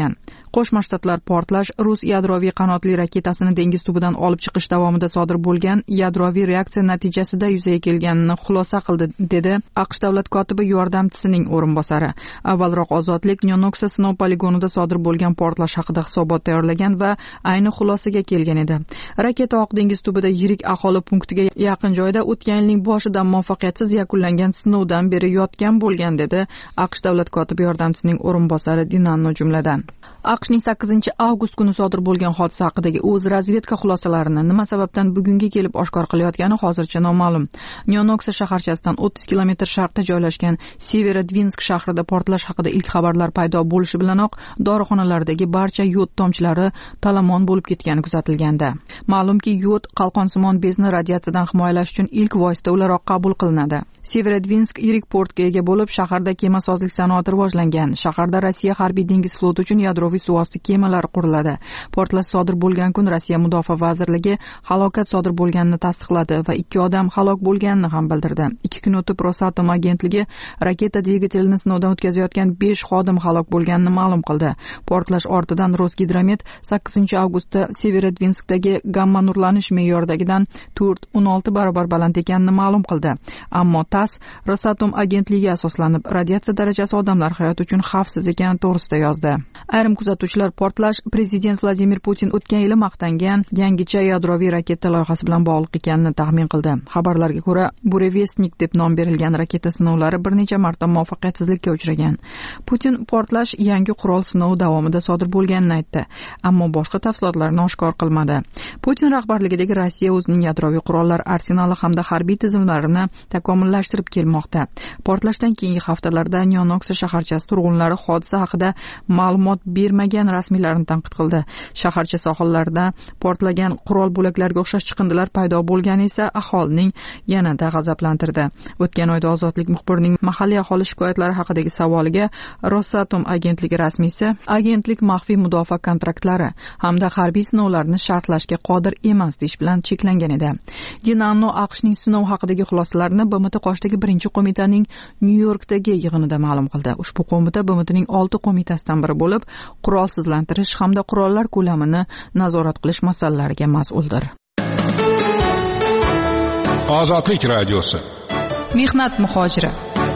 Qo'shma Shtatlar portlash rus yadroviy qanotli raketasini dengiz tubidan olib chiqish davomida sodir bo'lgan yadroviy reaksiya natijasida yuzaga kelganini xulosa qildi, dedi AQSh davlat kotibi yordamchisining o'rinbosari. Avvalroq Ozodlik Nyonoksa sinov poligonida sodir bo'lgan portlash haqida hisobot tayyorlagan va ayni xulosaga kelgan edi. Raketa Oq dengiz tubida yirik aholi punktiga yaqin joyda o'tgan yilning boshida muvaffaqiyatsiz yakunlangan sinovdan beri yotgan bo'lgan, dedi AQSh davlat kotibi yordamchisining o'rinbosari Dinanno jumladan. AQShning sakkizinchi avgust kuni sodir bo'lgan hodisa haqidagi o'z razvedka xulosalarini nima sababdan bugunga kelib oshkor qilayotgani hozircha noma'lum. Nyonoksa shaharchasidan o'ttiz kilometr sharqda joylashgan Severodvinsk shahrida portlash haqida ilk xabarlar paydo bo'lishi bilanoq dorixonalardagi barcha yod tomchilari talamon bo'lib ketgani kuzatilganda. Ma'lumki, yod qalqonsimon bezni radiatsiyadan himoyalash uchun ilk vosita o'laroq qabul qilinadi. Severodvinsk yirik portga ega bo'lib, shaharda kemasozlik sanoati rivojlangan. Shaharda Rossiya harbiy dengiz floti uchun yadroviy suvosti kemalari quriladi. Portlash sodir bo'lgan kun Rossiya Mudofaa vazirligi halokat sodir bo'lganini tasdiqladi va ikki odam halok bo'lganini ham bildirdi. Ikki kun o'tib Rosatom agentligi raketa dvigatelini sinovdan o'tkazayotgan besh xodim halok bo'lganini ma'lum qildi. Portlash ortidan Rosgidromet sakkizinchi avgustda Severodvinskdagi gamma nurlanish me'yordagidan to'rt o'n olti barobar baland ekanini ma'lum qildi. Ammo TASS Rosatom agentligiga asoslanib radiatsiya darajasi odamlar hayoti uchun xavfsiz ekani to'g'risida yozdi. Ayrim kuzatuvchilar portlash prezident Vladimir Putin o'tgan yili maqtangan yangicha yadroviy raketa loyihasi bilan bog'liq ekanini taxmin qildi. Xabarlarga ko'ra, Burevestnik deb nom berilgan raketa sinovlari bir necha marta muvaffaqiyatsizlikka uchragan. Putin portlash yangi qurol sinovi davomida sodir bo'lganini aytdi, ammo boshqa tafsilotlarni oshkor qilmadi. Putin rahbarligidagi Rossiya o'zining yadroviy qurollar arsenali hamda harbiy tizimlarini takomillashtirib kelmoqda. Portlashdan keyingi haftalarda Nyonoksa shaharchasi turg'unlari hodisa haqida ma'lumot bermagan rasmiylarni tanqid qildi. Shaharcha sohillarida portlagan qurol bo'laklariga o'xshash chiqindilar paydo bo'lgani esa aholining yanada g'azablantirdi. O'tgan oyda Ozodlik muxbirining mahalliy aholi shikoyatlari haqidagi savoliga Rosatom agentligi rasmiysi agentlik maxfiy mudofaa kontraktlari hamda harbiy sinovlarni shartlashga qodir emas deyish bilan cheklangan edi. Dinanno AQShning sinov haqidagi xulosalarini B M T qoshidagi birinchi qo'mitaning Nyu-Yorkdagi yig'inida ma'lum qildi. Ushbu qo'mita B M Tning olti qo'mitasidan biri bo'lib, qurolsizlantirish hamda qurollar ko'lamini nazorat qilish masalalariga mas'uldir.
Ozodlik radiosi.
Mehnat muhojiri.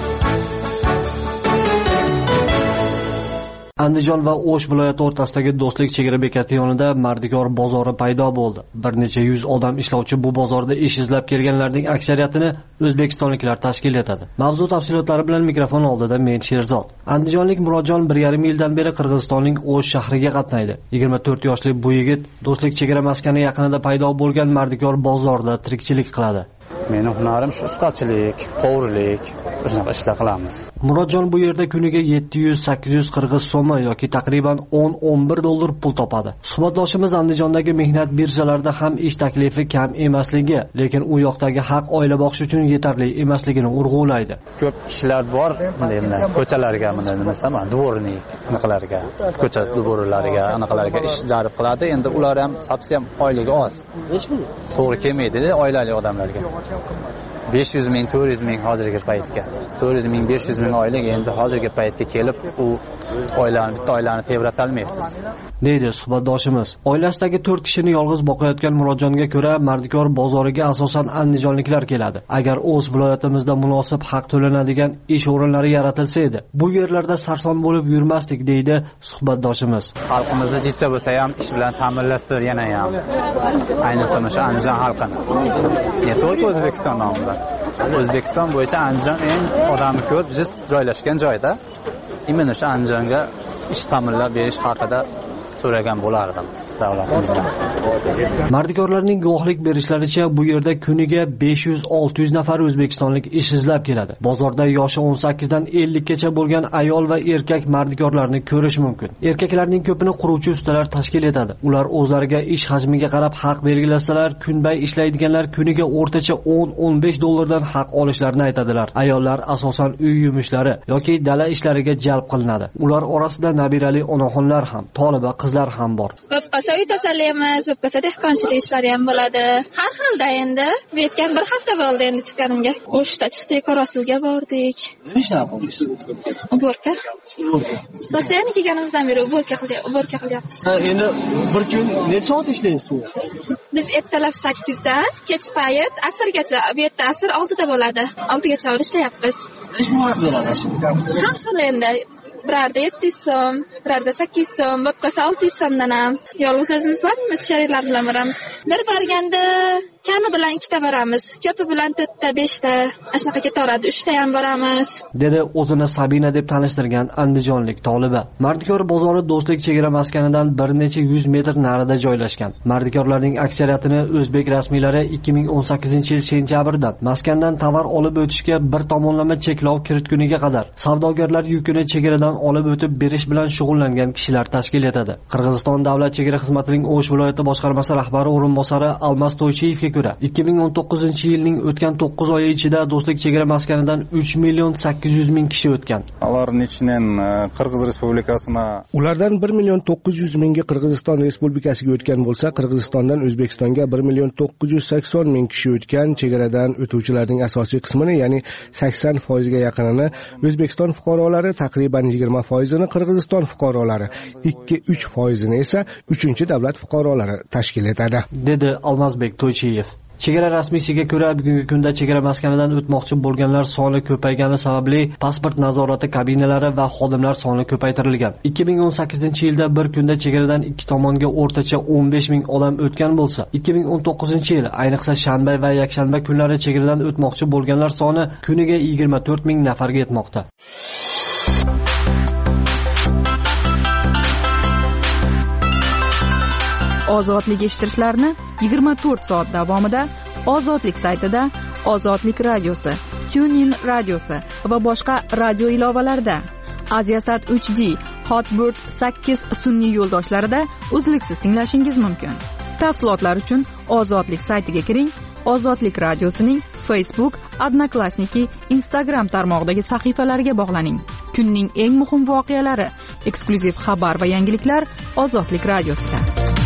Andijon va O'sh viloyati o'rtasidagi Do'stlik chegara bekati yonida Mardikor bozori paydo bo'ldi. Bir necha yuz odam ishlovchi bu bozorda ish izlab kelganlarning aksariyatini o'zbekistonliklar tashkil etadi. Mavzu tafsilotlari bilan mikrofon oldida men Sherzod. Andijonlik Murodjon bir yarim yildan beri Qirg'izistonning O'sh shahriga qatnaydi. yigirma to'rt yoshli bu yigit Do'stlik chegara maskani yaqinida paydo bo'lgan Mardikor bozorida tirikchilik qiladi.
Meni hunarim shu ustachilik, qovurlik, shunaqa ishlar qilamiz.
Murodjon bu yerda kuniga yetti yuz sakkiz yuz qirg'iz so'mi yoki taqriban o'n o'n bir dollar pul topadi. Suhbatdoshimiz Andijondagi mehnat birjalarida ham ish taklifi kam emasligi, lekin u yoqdagi haq oila boqish uchun yetarli emasligini urg'ulaydi.
Ko'p ishlar bor, endi ko'chalarga, mana nima desam, dvornik, anaqalarga, ko'cha dvorlariga, anaqalarga ish jalb qiladi. Endi ular ham совсем oyligi oz. Hech pul to'g'ri kelmaydi oilali odamlarga. besh yuz ming, to'rt yuz ming hozirgi paytga. to'rt yuz ming, besh yuz ming oylik endi hozirgi paytga kelib, u oilani, bitta oilani tebratolmaysiz olmaysiz.
deydi suhbatdoshimiz. Oilasidagi to'rt kishini yolg'iz boqayotgan Murodjonga ko'ra, Mardikor bozoriga asosan andijonliklar keladi. Agar o'z viloyatimizda munosib haq to'lanadigan ish o'rinlari yaratilsa edi, bu yerlarda sarson bo'lib yurmasdik, deydi suhbatdoshimiz.
Xalqimizni jicha bo'lsa ham ish bilan ta'minlashdir yana ham. Ayniqsa o'sha Andijon xalqini. To'rt O'zbekiston nomida. O'zbekiston bo'yicha Andijon eng odami ko'p jiz joylashgan joyda. Imенно o'sha Andijonga ish ta'minlab berish haqida so'ragan bo'lardim davlatimizdan.
Mardikorlarning guvohlik berishlaricha, bu yerda kuniga besh yuz olti yuz nafar o'zbekistonlik ish izlab keladi. Bozorda yoshi o'n sakkiz dan ellik gacha bo'lgan ayol va erkak mardikorlarni ko'rish mumkin. Erkaklarning ko'pini quruvchi ustalar tashkil etadi. Ular o'zlariga ish hajmiga qarab haq belgilasalar, kunbay ishlaydiganlar kuniga o'rtacha o'n o'n besh dollardan haq olishlarini aytadilar. Ayollar asosan uy yumushlari yoki dala ishlariga jalb qilinadi. Ular orasida nabirali onaxonlar ham, toliba qizlar qizlar ham bor.
Bo'lib qolsa uy tozalaymiz, bo'lib qolsa dehqonchilik ishlari ham bo'ladi. Har xilda endi. Bu yetgan bir hafta bo'ldi endi chiqqanimga. O'shda chiqdik, Qorasuvga bordik.
Nima ishlab qildingiz?
Uborka. Постоянно kelganimizdan beri uborka qildik, uborka qilyapmiz.
Endi bir kun necha soat ishlaysiz bu?
Biz ertalab sakkizdan kech payt asrgacha, bu yerda asr oltida bo'ladi. oltigacha ishlayapmiz.
Necha vaqt bo'ladi shu?
Har xil endi. Birarda yetti yuz so'm, birarda sakkiz yuz so'm, bo'lib qolsa olti yuz so'mdan ham. Yolg'iz o'zimiz bormiz, sheriklar bilan boramiz. Bir borganda kami bilan ikkita boramiz, ko'pi bilan to'rtta, beshta, ashunaqa ketaveradi, uchta ham boramiz.
Dedi o'zini Sabina deb tanishtirgan andijonlik toliba. Mardikor bozori Do'stlik chegara maskanidan bir necha yuz metr narida joylashgan. Mardikorlarning aksariyatini o'zbek rasmiylari ikki ming o'n sakkizinchi yil sentyabrdan maskandan tovar olib o'tishga bir tomonlama cheklov kiritguniga qadar savdogarlar yukini chegaradan olib o'tib berish bilan shug'ullangan kishilar tashkil etadi. Qirg'iziston davlat chegara xizmatining O'sh viloyati boshqarmasi rahbari o'rinbosari Almas To'ychiyevga ko'ra, ikki ming o'n to'qqizinchi yilning o'tgan to'qqiz oyi ichida Do'stlik chegara maskanidan uch million sakkiz yuz ming kishi o'tgan.
Ularning ichidan Qirg'iz Respublikasina
ulardan bir million to'qqiz yuz mingi Qirg'iziston Respublikasiga o'tgan bo'lsa, Qirg'izistondan O'zbekistonga bir million to'qqiz yuz sakson ming kishi o'tgan. Chegaradan o'tuvchilarning asosiy qismini, ya'ni sakson foiz ga yaqinini O'zbekiston fuqarolari, taqriban yigirma foiz ni Qirg'iziston fuqarolari, ikki uch foiz ni esa uchinchi davlat fuqarolari tashkil etadi,
dedi Almazbek To'ychiyev. Chegara rasmiysiga ko'ra, bugungi kunda chegara maskanidan o'tmoqchi bo'lganlar soni ko'paygani sababli pasport nazorati kabinalari va xodimlar soni ko'paytirilgan. ikki ming o'n sakkizinchi yilda bir kunda chegaradan ikki tomonga o'rtacha o'n besh ming odam o'tgan bo'lsa, ikki ming o'n to'qqizinchi yil, ayniqsa shanba va yakshanba kunlari chegaradan o'tmoqchi bo'lganlar soni kuniga yigirma to'rt ming nafarga yetmoqda.
Ozodlik eshittirishlarni yigirma to'rt soat davomida Ozodlik saytida, Ozodlik radiosi, TuneIn radiosi va boshqa radio ilovalarida, Aziasat uch D, Hotbird sakkiz sun'iy yo'ldoshlarida uzluksiz tinglashingiz mumkin. Tafsilotlar uchun Ozodlik saytiga kiring. Ozodlik radiosining Facebook, Odnoklassniki, Instagram tarmog'idagi sahifalariga bog'laning. Kunning eng muhim voqealari, eksklyuziv xabar va yangiliklar Ozodlik radiosida.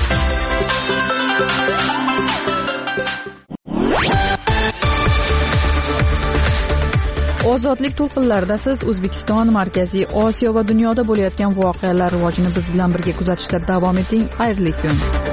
Ozodlik to'lqinlarida siz O'zbekiston, Markaziy Osiyo va dunyoda bo'layotgan voqealar rivojini biz bilan birga kuzatishda davom eting. Xayrli kun.